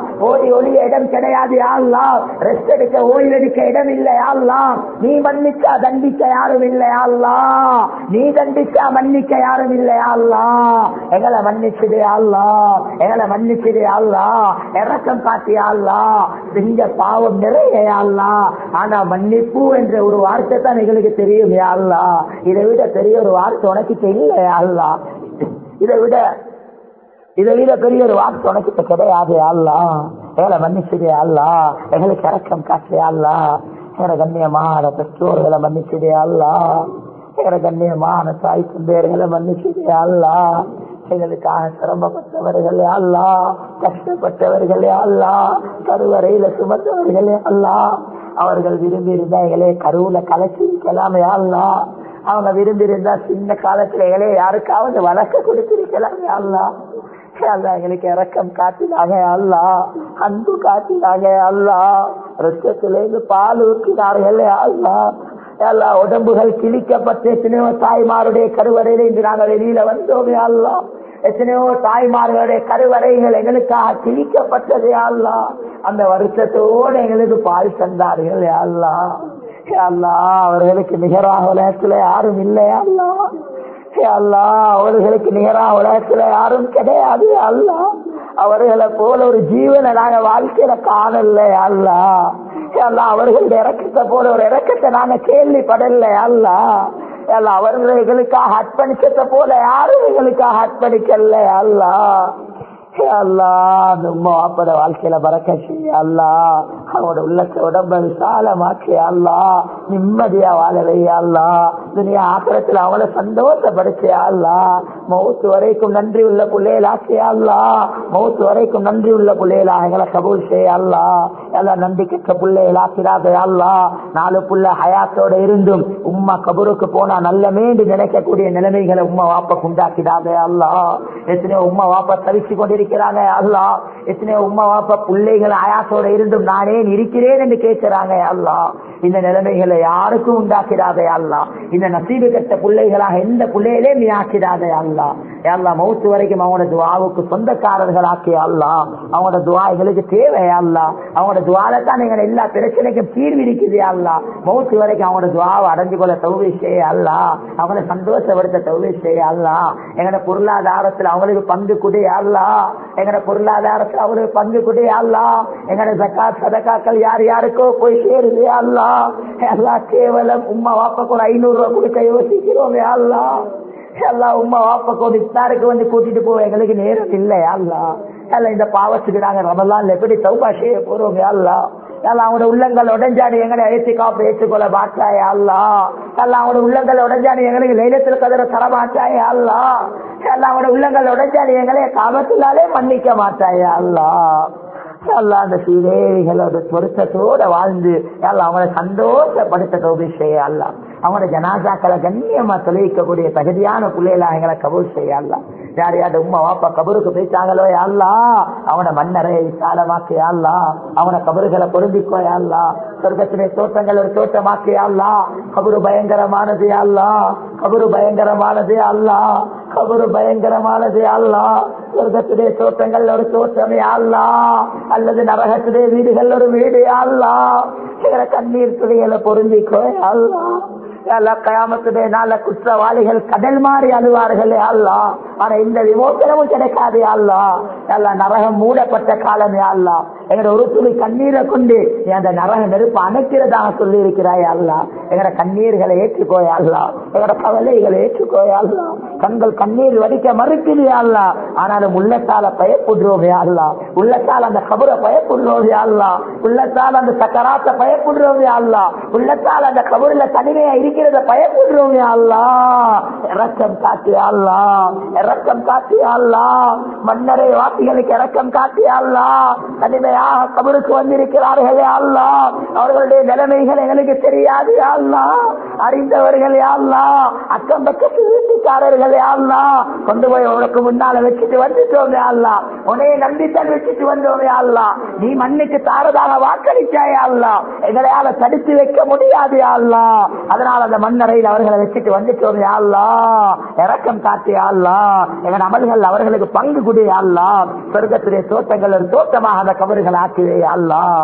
ஆடி ஒளிய இடம் கிடையாது யா அல்லாஹ். ரெஸ்ட் எடுக்க ஓய்வெடுக்க இடம் இல்லை யா அல்லாஹ். நீ மன்னிச்சா தண்டிக்க யாரும் இல்லை யா அல்லாஹ். நீ தண்டிச்சா மன்னிக்க யாரும் இல்லை யா அல்லாஹ். எங்களை மன்னிச்சிடு யா அல்லாஹ். எங்களை மன்னிச்சிடு யா அல்லாஹ். இரக்கம் காட்டு யா அல்லாஹ். செஞ்ச பாவம் நிறைய யா அல்லாஹ். ஆனா மன்னிப்பு என்ற ஒரு வார்த்தை தான் எங்களுக்கு தெரியும் யா அல்லாஹ். இதை விட பெரிய ஒரு வார்த்தை உனக்கு இல்லை யா அல்லாஹ். இதை விட பெரிய ஒரு வார்த்தை உனக்கு கிடையாது யா அல்லாஹ். எங்களை மன்னிச்சிடு யா அல்லாஹ். எங்களுக்கு இரக்கம் காட்டு யா அல்லாஹ். எங்களை கண்ணியமான பெற்றோர்களை மன்னிச்சிடு யா அல்லாஹ். எங்களை கண்ணியமான தாய் தந்தையர்களை மன்னிச்சிடு யா அல்லாஹ். எங்களுக்காக சிரமப்பட்டவர்கள் யா அல்லாஹ், கஷ்டப்பட்டவர்கள் யா அல்லாஹ், கருவறையில சுமந்தவர்கள் யா அல்லாஹ். அவர்கள் விரும்பி இருந்தா எங்களே கருவுல கலைச்சிருக்கலாம் யா அல்லாஹ். அவங்க விரும்பி இருந்தா சின்ன காலத்துல எங்களே யாருக்காவது வளர்க்க கொடுத்திருக்கலாம் யா அல்லாஹ். எங்களுக்கு இரக்கம் காட்டினாங்க அல்லாஹ், அன்பு காட்டினாங்க அல்லாஹ். ரத்தத்திலிருந்து பால் ஊற்றினார்கள் அல்லாஹ். எல்லா உடம்புகள் கிழிக்கப்பட்டு எத்தனையோ தாய்மாருடைய கருவறையில இன்று நாங்கள் வெளியில வந்தோமே அல்லாஹ். எத்தனையோ தாய்மார்களுடைய கருவறைகள் எங்களுக்காக கிழிக்கப்பட்டதே அல்லாஹ். அந்த வருஷத்தோடு எங்களுக்கு பால் தந்தார்கள் அல்லாஹ். அல்லாஹ் அவர்களுக்கு நிகராக உலகத்துல யாரும் இல்லையா அல்லாஹ். அல்லாஹ் அவர்களுக்கு நிகராக உலகத்துல யாரும் கிடையாது அல்லாஹ். அவர்களை போல ஒரு ஜீவனை நாங்க வாழ்க்கையில காணல அல்லாஹ். அல்லாஹ் அவர்களுடைய இறக்கத்தை போல ஒரு இறக்கத்தை நாங்க கேள்விப்படல அல்லாஹ். அல்லாஹ் அவர்கள் எங்களுக்காக அர்ப்பணிச்சதை போல யாரும் எங்களுக்காக அர்ப்பணிக்கல அல்லாஹ். அந்த உம்மா வாப்பட வாழ்க்கையில பறக்க செய்ய அல்லாஹ். அவனோட உள்ளத்தை உடம்ப விசாலமாக்கி அல்லாஹ், நிம்மதியா வாழ வைய அல்லாஹ். துனியா ஆக்கிரத்துல அவளை சந்தோஷப்படுத்திய அல்லாஹ். மௌத்து வரைக்கும் நன்றி உள்ள பிள்ளைகளாக்கிய அல்லாஹ். மௌத்து வரைக்கும் நன்றி உள்ள பிள்ளைகளா எங்களை கபூல் செய்ய அல்லாஹ். எல்லாம் நன்றி கெட்ட பிள்ளைகளாக்கிறாத அல்லாஹ். 4 புள்ள ஹயாத்தோட இருந்தும் உம்மா கபூருக்கு போனா நல்ல மேண்டு நினைக்கக்கூடிய நிலைமைகளை உம்மா வாப்ப உண்டாக்கிடாத அல்லாஹ். எத்தனையோ உம்மா வாப்பா தவிச்சு கொண்டிருக்க அல்லாஹ். எத்தனையோ உம்மா வாப்பா பிள்ளைகள் ஆயாசோட இருந்தும் நானே இருக்கிறேன் என்று கேட்கிறாங்க அல்லாஹ். இந்த நிலைமைகளை யாருக்கும் உண்டாக்கிடாதே அல்லாஹ். இந்த நசீபு கட்ட பிள்ளைகளாக எந்த பிள்ளைகளே நீ ஆக்கிடாதே அல்லாஹ். அல்லாஹ் மௌத்து வரைக்கும் அவங்களோட துவாவுக்கு சொந்தக்காரர்கள் ஆக்கிய அல்லாஹ். அவங்களோட துவா எங்களுக்கு தேவை அல்லாஹ். அவங்களோட துவால தான் எங்களை எல்லா பிரச்சனைக்கும் தீர்வு இருக்குது அல்லாஹ். மௌத்து வரைக்கும் அவங்களோட துவாவை அடைஞ்சு கொள்ள தௌபீக் செய்ய அல்லாஹ். அவங்களை சந்தோஷப்படுத்த தௌபீக் செய்ய அல்லாஹ். எங்களோட பொருளாதாரத்தில் அவங்களுக்கு பங்கு கொடு அல்லாஹ். எங்கட பொருளாதாரத்தில் அவருக்கு பங்கு கொடு அல்லாஹ். எங்கட ஜகாத் சதகாக்கள் யார் யாருக்கோ போய் சேருது அல்லாஹ். அல்லாஹ் கேவலம் உம்மா வாப்பா கூட 500 ரூபாய் கொடுக்க யோசிக்கிறோம் அல்லாஹ். அல்லாஹ் உம்மா வாப்பா கூட இஃப்தாருக்கு வந்து கூட்டிட்டு போவோம், எங்களுக்கு நேரம் இல்லை அல்லாஹ். அல்ல இந்த பாவத்துக்கு நாங்க ரமலான்ல எப்படி தௌபா செய்ய போறோம் அல்லாஹ். அவங்களோட உள்ளங்கள் உடஞ்சாடி எங்களை ஏற்றிக்காப்பு ஏற்றுக்கொள்ள மாட்டாய அல்லாஹ். அவங்களோட உள்ளங்கள் உடஞ்சாடி எங்களுக்கு லைலத்தில் கதிர தர மாட்டாய அல்லாஹ். அவங்களோட உள்ளங்கள் உடஞ்சாடி எங்களை காபத்தினாலே மன்னிக்க மாட்டாய அல்லாஹ். அல்லாஹ் அந்த சீதேவிகளோட பொருத்தத்தோட வாழ்ந்து அவங்களை சந்தோஷப்படுத்த தௌபீக் செய்ய அல்லாஹ். அவங்களோட ஜனாசாக்களை கண்ணியமா தொலைக்கக்கூடிய தகுதியான பிள்ளைகளா எங்களை கபூல் செய்ய அல்லாஹ். யார் யாரு உம்மா வாப்பா கபருக்கு போயிட்டாங்களோ அல்லாஹ், அவன மன்னரை விசாலமாக்கிய அல்லாஹ். அவன கபறுகளை பொருந்திக்கோ அல்லாஹ். சொர்க்கத்திலே தோட்டங்கள் ஒரு தோட்டமாக்கிய அல்லாஹ். கபரு பயங்கரமானது அல்லாஹ். கபரு பயங்கரமானது அல்லாஹ். கபரு பயங்கரமானது அல்லாஹ். சொர்க்கத்திலே தோட்டங்கள் ஒரு தோட்டமே அல்லாஹ், அல்லது நரகத்திலே வீடுகள் ஒரு வீடு அல்லாஹ். கண்ணீர் துளிகளை பொருந்திக்கோ அல்லாஹ். கயாமத்துடைய நாள குற்றவாளிகள் கடல் மாறி அழுவார்கள் அல்லாஹ். ஆனா இந்த விமோசனமும் கிடைக்காது அல்லாஹ். நரகம் மூடப்பட்ட காலமே அல்லாஹ். எங்களோட ஒரு துளி கண்ணீரை கொண்டு அந்த நரக நெருப்பு அணைக்கிறதாக சொல்லி இருக்கிறாய் அல்லாஹ். எங்களோட கண்ணீர்களை ஏற்றுக்கோய் அல்லாஹ். எங்களோட கவலைகளை ஏற்றுக்கோய் அல்லாஹ். கண்கள் கண்ணீர் வடிக்க மறுக்குது அல்லாஹ். ஆனாலும் உள்ளத்தால பயப்படுறோமே அல்லாஹ். உள்ளத்தால் அந்த கபரை பயப்படுறோமே அல்லாஹ். உள்ளத்தால் அந்த சக்கராத்தை பயப்படுறோமே அல்லாஹ். உள்ளத்தால் அந்த கபரில் தனிமையா இருக்கிறத பயப்படுறோமே அல்லாஹ். இரக்கம் காட்டி அல்லாஹ். இரக்கம் காட்டி அல்லாஹ். மன்னரை வாசிகளுக்கு இரக்கம் காட்டி அல்லாஹ். தனிமையாக கபருக்கு வந்திருக்கிறார்களே அல்லாஹ். அவர்களுடைய நிலைமைகள் எங்களுக்கு தெரியாது அல்லாஹ். அறிந்தவர்களே அல்லாஹ். அக்கம் பக்கத்து வீட்டுக்காரர்களே அல்லாஹ். கொண்டு போய் உனக்கு முன்னால வச்சுட்டு வந்துட்டோமே அல்லாஹ். உன்னைய நம்பித்தான் வச்சுட்டு வந்தோமே அல்லாஹ். நீ மண்ணுக்கு தாரதாக வாக்களிச்சாயே அல்லாஹ். எங்களையால தடுத்து வைக்க முடியாது அல்லாஹ். அதனால அந்த மண்ணறையில் அவர்களை வச்சுட்டு வந்துட்டோமே அல்லாஹ். இரக்கம் காட்டிய அல்லாஹ். எங்க அமல்கள் அவர்களுக்கு பங்கு கொடு யா அல்லாஹ். சொர்க்கத்திலே தோட்டங்கள் ஒரு தோட்டமாக அந்த கபறுகள் ஆக்குவே யா அல்லாஹ்.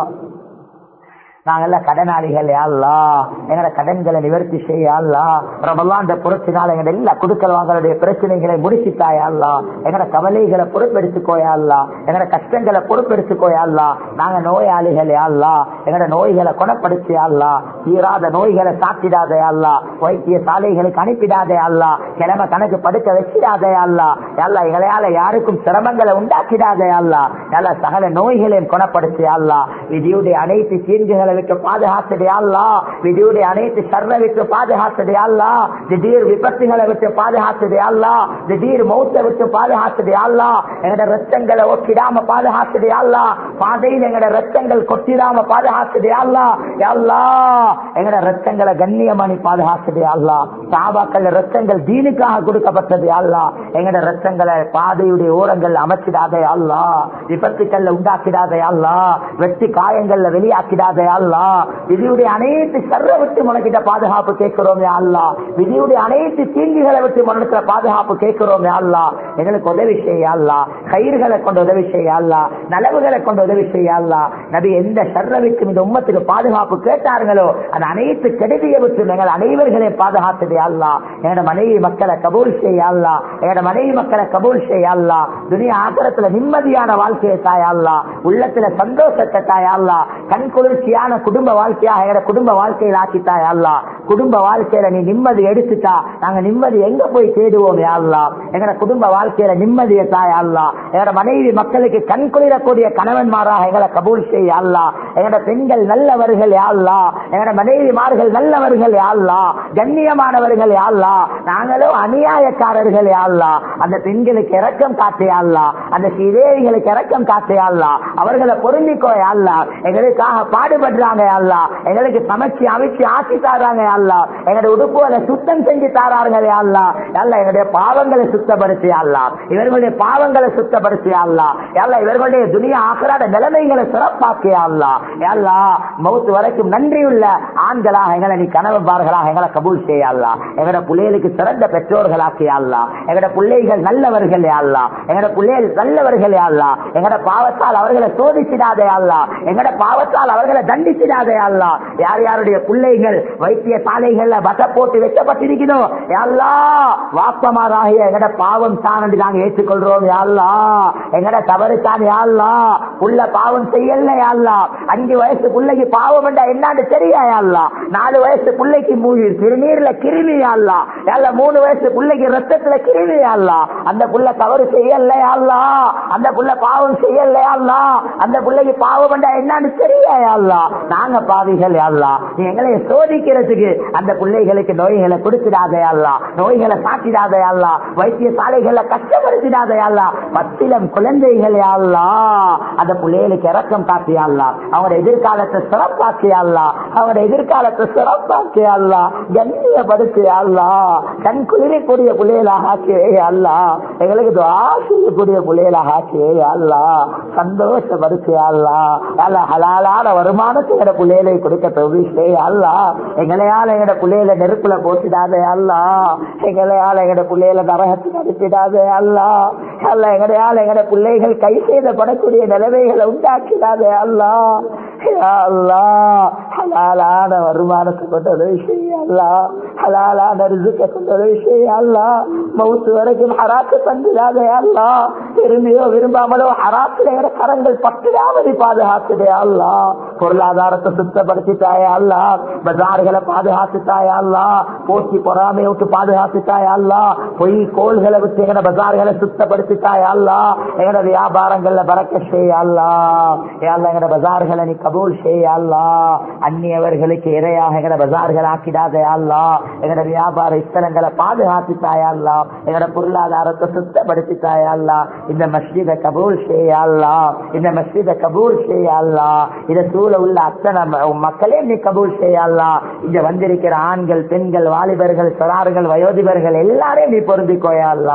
நாங்கெல்லாம் கடனாளிகள் யா அல்லாஹ், எங்கட கடன்களை நிவர்த்தி செய்ய யா அல்லாஹ். ரமலான் புரட்சினால எங்க எல்லா குடுக்கல் வாங்களுடைய பிரச்சனைகளை முடிச்சுட்டாயா அல்லாஹ். எங்கட கவலைகளை பொறுப்பெடுத்துக்கோயா அல்லாஹ், எங்கட கஷ்டங்களை பொறுப்பெடுத்துக்கோயா அல்லாஹ். நாங்க நோயாளிகள் யா அல்லாஹ், எங்கட நோய்களை குணப்படுத்தியா அல்லாஹ். தீராத நோய்களை சாப்பிடாதே அல்லாஹ், வைத்திய சாலைகளுக்கு அனுப்பிடாதே அல்லாஹ், கிழமை கணக்கு படுக்க வச்சிடாதே அல்லாஹ். அல்லாஹ் எங்களையால யாருக்கும் சிரமங்களை உண்டாக்கிடாதே அல்லாஹ். அல்லாஹ் சகல நோய்களையும் குணப்படுத்தியா அல்லாஹ். விதியுடைய அனைத்து தீர்வுகளை விட்டு பாதுகாத்ததே அல்லாஹ், விதியுடைய அனைத்து சர்ரை விட்டு பாதுகாத்ததே அல்லாஹ், திடீர் விபத்துகளை விட்டு பாதுகாத்ததே அல்லாஹ், திடீர் மௌத்தை விட்டு பாதுகாத்ததே அல்லாஹ். எங்கட ரத்தங்களை ஒட்டிடாம பாதுகாத்ததே அல்லாஹ், பாதையில் எங்கட ரத்தங்கள் கொட்டிடாம பாதுகாத்ததே அல்லாஹ். அல்லாஹ் எங்கட ரத்தங்களை கண்ணியமானி பாதுகாத்ததே அல்லாஹ். சாபாக்கள் ரத்தங்கள் தீனுக்காக கொடுக்கப்பட்டது அல்லாஹ். எங்கட ரத்தங்களை பாதையுடைய ஓரங்கள் அமைச்சிடாதே அல்லாஹ், விபத்துக்கள்ல உண்டாக்கிடாதே அல்லாஹ், வெட்டி காயங்கள்ல வெளியாக்கிடாதே அல்லாஹ். விதியுடைய அனைத்து சர்ரை விட்டு மனக்கிட்ட பாதுகாப்பு கேட்கிறோம் யா அல்லாஹ். விதியுடைய அனைத்து தீங்குகளை விட்டு மனத்துல பாதுகாப்பு கேட்கிறோம் யா அல்லாஹ். எங்களுக்கு உதவி செய்ய அல்லாஹ், கயிறுகளை கொண்டு உதவி செய்ய அல்லாஹ், நலவுகளை கொண்டு உதவி செய்ய அல்லாஹ். நபி எந்த சர்ரை விட்டு இந்த உம்மத்துக்கு பாதுகாப்பு கேட்டார்களோ அந்த அனைத்து கெடுதியை விட்டு எங்கள் அனைவர்களையும் பாதுகாத்ததே அல்லாஹ். என்னோட மனைவி மக்களை கபூல் செய்ய அல்லாஹ், என்னோட மனைவி மக்களை கபூல் செய்ய அல்லாஹ். துனியா ஆகரத்துல நிம்மதியான வாழ்க்கையை தாயா அல்லாஹ், உள்ளத்துல சந்தோஷத்தை தாயா அல்லாஹ், கண் குளிர்ச்சியான குடும்ப வாழ்க்கையாக எங்க குடும்ப வாழ்க்கையில் ஆக்கித்தாயா அல்லாஹ். குடும்ப வாழ்க்கையில நீ நிம்மதி எடுத்துட்டா நாங்க நிம்மதி எங்க போய் தேடுவோம் யா அல்லாஹ். எங்க குடும்ப வாழ்க்கையில நிம்மதியை தாயா அல்லாஹ். எங்க மனைவி மக்களுக்கு கண் குளிரக்கூடிய கணவன்மாராக எங்களை கபூல் செய்ய அல்லாஹ். எங்க பெண்கள் நல்லவர்கள் யா அல்லாஹ், எங்க மனைவிமார்கள் நல்லவர்கள் யா அல்லாஹ், கண்ணியமானவர்கள் யா அல்லாஹ். நாங்களும் அநியாயக்காரர்கள் யா அல்லாஹ். அந்த பெண்களுக்கு இரக்கம் காட்டியா அல்லாஹ், அந்த சீதேவிகளுக்கு இரக்கம் காட்டியா அல்லாஹ். அவர்களை பொருந்திக்கோ யா அல்லாஹ். எங்களுக்காக பாடுபடுறாங்க யா அல்லாஹ், எங்களுக்கு சமைச்சு அமைச்சு ஆக்கி தாராங்க யா அல்லாஹ், எங்களுடைய உடுப்புகளை சுத்தம் செஞ்சு தாரார்கள் யா அல்லாஹ். யல்லாஹ் எங்களுடைய பாவங்களை சுத்தப்படுத்தி யா அல்லாஹ், இவர்களுடைய பாவங்களை சுத்தப்படுத்தி யா அல்லாஹ். யல்லாஹ் இவர்களுடைய துனியா ஆகிராத நிலைமைகளை சிறப்பாக்கி யா அல்லாஹ். யல்லாஹ் மௌத் வரைக்கும் நன்றியுள்ள ஆண்களாக எங்களை நீ கணவன்மார்களாக எங்களை கபூல் செய்ய அல்லாஹ். எங்களோட பிள்ளைகளுக்கு சிறந்த பெற்றோர்களாக்கி யா அல்லாஹ். எங்களோட பிள்ளைகள் நல்லவர்கள் யா அல்லாஹ், எங்களோட பிள்ளைகள் நல்லவர்கள் யா அல்லாஹ். எங்களோட பாவத்தால் அவர்களை சோதிச்சிடாதே யா அல்லாஹ், எங்களோட பாவத்தால் அவர்களை தண்டிச்சிடாதே யா அல்லாஹ். யார் யாருடைய பிள்ளைகள் வைத்திய சாலைகள்ல வட்ட போட்டு வைக்கப்பட்டிருக்கிறோம் யா அல்லாஹ், வாப்பமாராகிய எங்கட பாவம் தான் என்று நாங்க ஏற்றுக்கொள்றோம் யா அல்லாஹ். எங்கட தவறு தான் யா அல்லாஹ், புள்ள பாவம் செய்யல யா அல்லாஹ். 5 வயசு பிள்ளைக்கு பாவம் என்றா என்னன்னு தெரியா யா அல்லாஹ். 4 வயசு பிள்ளைக்கு திருநீர்ல கிருமி யா அல்லாஹ். 3 வயசு பிள்ளைக்கு ரத்தத்துல கிருமி யா அல்லாஹ். அந்த புள்ள தவறு செய்யல யா அல்லாஹ், அந்த புள்ள பாவம் செய்யல யா அல்லாஹ். அந்த பிள்ளைக்கு பாவம் என்றா என்னன்னு தெரியா யா அல்லாஹ். நாங்க பாவிகள் யா அல்லாஹ், நீ எங்களை சோதிக்கிறதுக்கு அந்த பிள்ளைகளுக்கு நோய்களை கொடுத்துடாதே யா அல்லாஹ், நோய்களை சாட்டிடாதே யா அல்லாஹ், வைத்திய சாலைகளை கஷ்டப்படுத்திடாதே யா அல்லாஹ். 10 குழந்தைகள் யா அல்லாஹ், அந்த பிள்ளைகளுக்கு இரக்கம் காட்டி யா அல்லாஹ், அவங்களோட எதிர்காலத்தை சிறப்பாக்கி யா அல்லாஹ், அவங்களோட எதிர்காலத்தை சிறப்பாக்கி யா அல்லாஹ், கண்ணியப்படுத்தி யா அல்லாஹ், கண் குளிரக்கூடிய பிள்ளைகளாக ஆக்கி யா அல்லாஹ், எங்களுக்கு துஆ செய்யக்கூடிய பிள்ளைகளாக ஆக்கி யா அல்லாஹ், சந்தோஷப்படுத்தி யா அல்லாஹ். அல்லாஹ் ஹலாலான வருமானத்தை எங்கட பிள்ளைகளை கொடுக்க தௌஃபீக் செய் யா அல்லாஹ். எங்களையால எங்கட பிள்ளைகளை நெருப்புல போட்டுடாதே யா அல்லாஹ், எங்களையால எங்கட பிள்ளைகளை நரகத்துக்கு அனுப்பிடாதே யா அல்லாஹ். அல்லாஹ் எங்களையால எங்கட பிள்ளைகள் கை செய்தப்படக்கூடிய நிலைமைகளை உண்டாக்கிடாதே யா அல்லாஹ். யா அல்லாஹ் ஹலாலான வருமானத்தை கொண்டு உதவி செய்ய அல்லாஹ், ஹலாலான ரிஸ்கை கொண்டு உதவி செய்ய அல்லாஹ். மவுத் வரைக்கும் ஹராத்து தந்துடாதே யா அல்லாஹ், விரும்பியோ விரும்பாமலோ ஹராத்துல எங்கட கரங்கள் பட்டுடாமதி பாதுகாத்துடே அல்லாஹ். பொருளாதாரத்தை சுத்தப்படுத்திட்டாயா அல்லாஹ், பஜார்களை பாதுகாத்துட்டாயா அல்லாஹ், போட்டி பொறாமையை விட்டு பாதுகாத்துட்டாயா அல்லாஹ், பொய் கோள்களை விட்டு எங்கட பஜார்களை சுத்தப்படுத்திட்டாயா அல்லாஹ். எங்கட வியாபாரங்கள்ல பரக்கத் செய்ய அல்லாஹ். யா அல்லாஹ் எங்கட பஜார்களை நீ கபூல் செய்ய அல்லாஹ். அந்நியவர்களுக்கு இரையாக எங்கட பஜார்கள் ஆக்கிடாதே அல்லாஹ். எங்கட வியாபார ஸ்தலங்களை பாதுகாத்துட்டாயா அல்லாஹ், எங்கட பொருளாதாரத்தை சுத்தப்படுத்திட்டாயா அல்லாஹ். இந்த மஸ்ஜிதை கபூல் செய்ய அல்லாஹ், இந்த மஸ்ஜிதை கபூல் செய்ய அல்லாஹ். இதை சூழ உள்ள அத்தனை மக்களே நீ கபூல் செய்ய அல்லாஹ். இங்க வந்திருக்கிற ஆண்கள் பெண்கள் வாலிபர்கள் சிறார்கள் வயோதிபர்கள் எல்லாரையும் நீ பொருந்திக்கோயா அல்லாஹ்.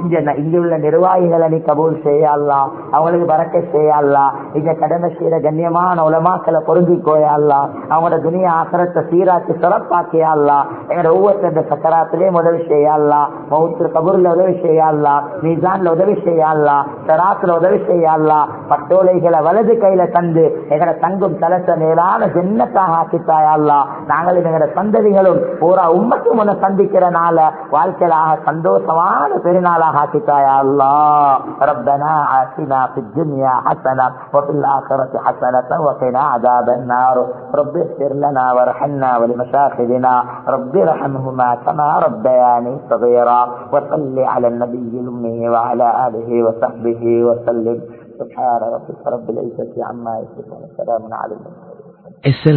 இங்க உள்ள நிர்வாகிகளை நீ கபூல் செய்யலாம், அவங்களுக்கு பரக்கத் செய்யலாம். இங்க கடமை செய்யற கண்ணியமான உலமாக்களை பொருந்திக்கோயல்லாம், அவங்களோட துனியா ஆசிரத்தை சீராக்கி சிறப்பாக்கியல்லாம். எங்களோட ஒவ்வொருத்தர சக்கராத்திலேயும் உதவி செய்யலாம், மௌத்து கபூர்ல உதவி செய்யலாம், மீசான்ல உதவி செய்யலாம், சராத்துல உதவி செய்யலாம். பட்டோலைகளை வலது கையில தந்து எங்களோட தங்கும் தலத்தை மேலான ஜன்னத்தாக ஆக்கித்தாயல்லாம். நாங்களும் எங்களோட சந்ததிகளும் பூரா உம்மத்தும் உன்னை சந்திக்கிறனால வாழ்க்கையாக சந்தோஷமான பெருநாளாக ஆக்கித்தாயல்லாம். ரப்பனா ஆத்தினா ஃபித் துன்யா ஹஸனா வஃபில் ஆখিরাতি ஹஸனத்தன் வகினா அஸாபன் நார். ரப்பி இக்ஃபிர் லனா வர்ஹம்னா வலிமஷாயிகினா ரப்பி ரஹம்ஹுமா கமா ரப்பயானி ஸகீரா. வஸல்லி அலன் நபிய்யில் உம்மி வஅலா ஆலிஹி வஸஹ்பிஹி வஸல்லிம். சுப்ஹான ரப்பிக ரப்பில் இஸ்ஸத்தி அம்மா யசிஃபூன். ஸலாமுன் அலல் முர்ஸலீன்.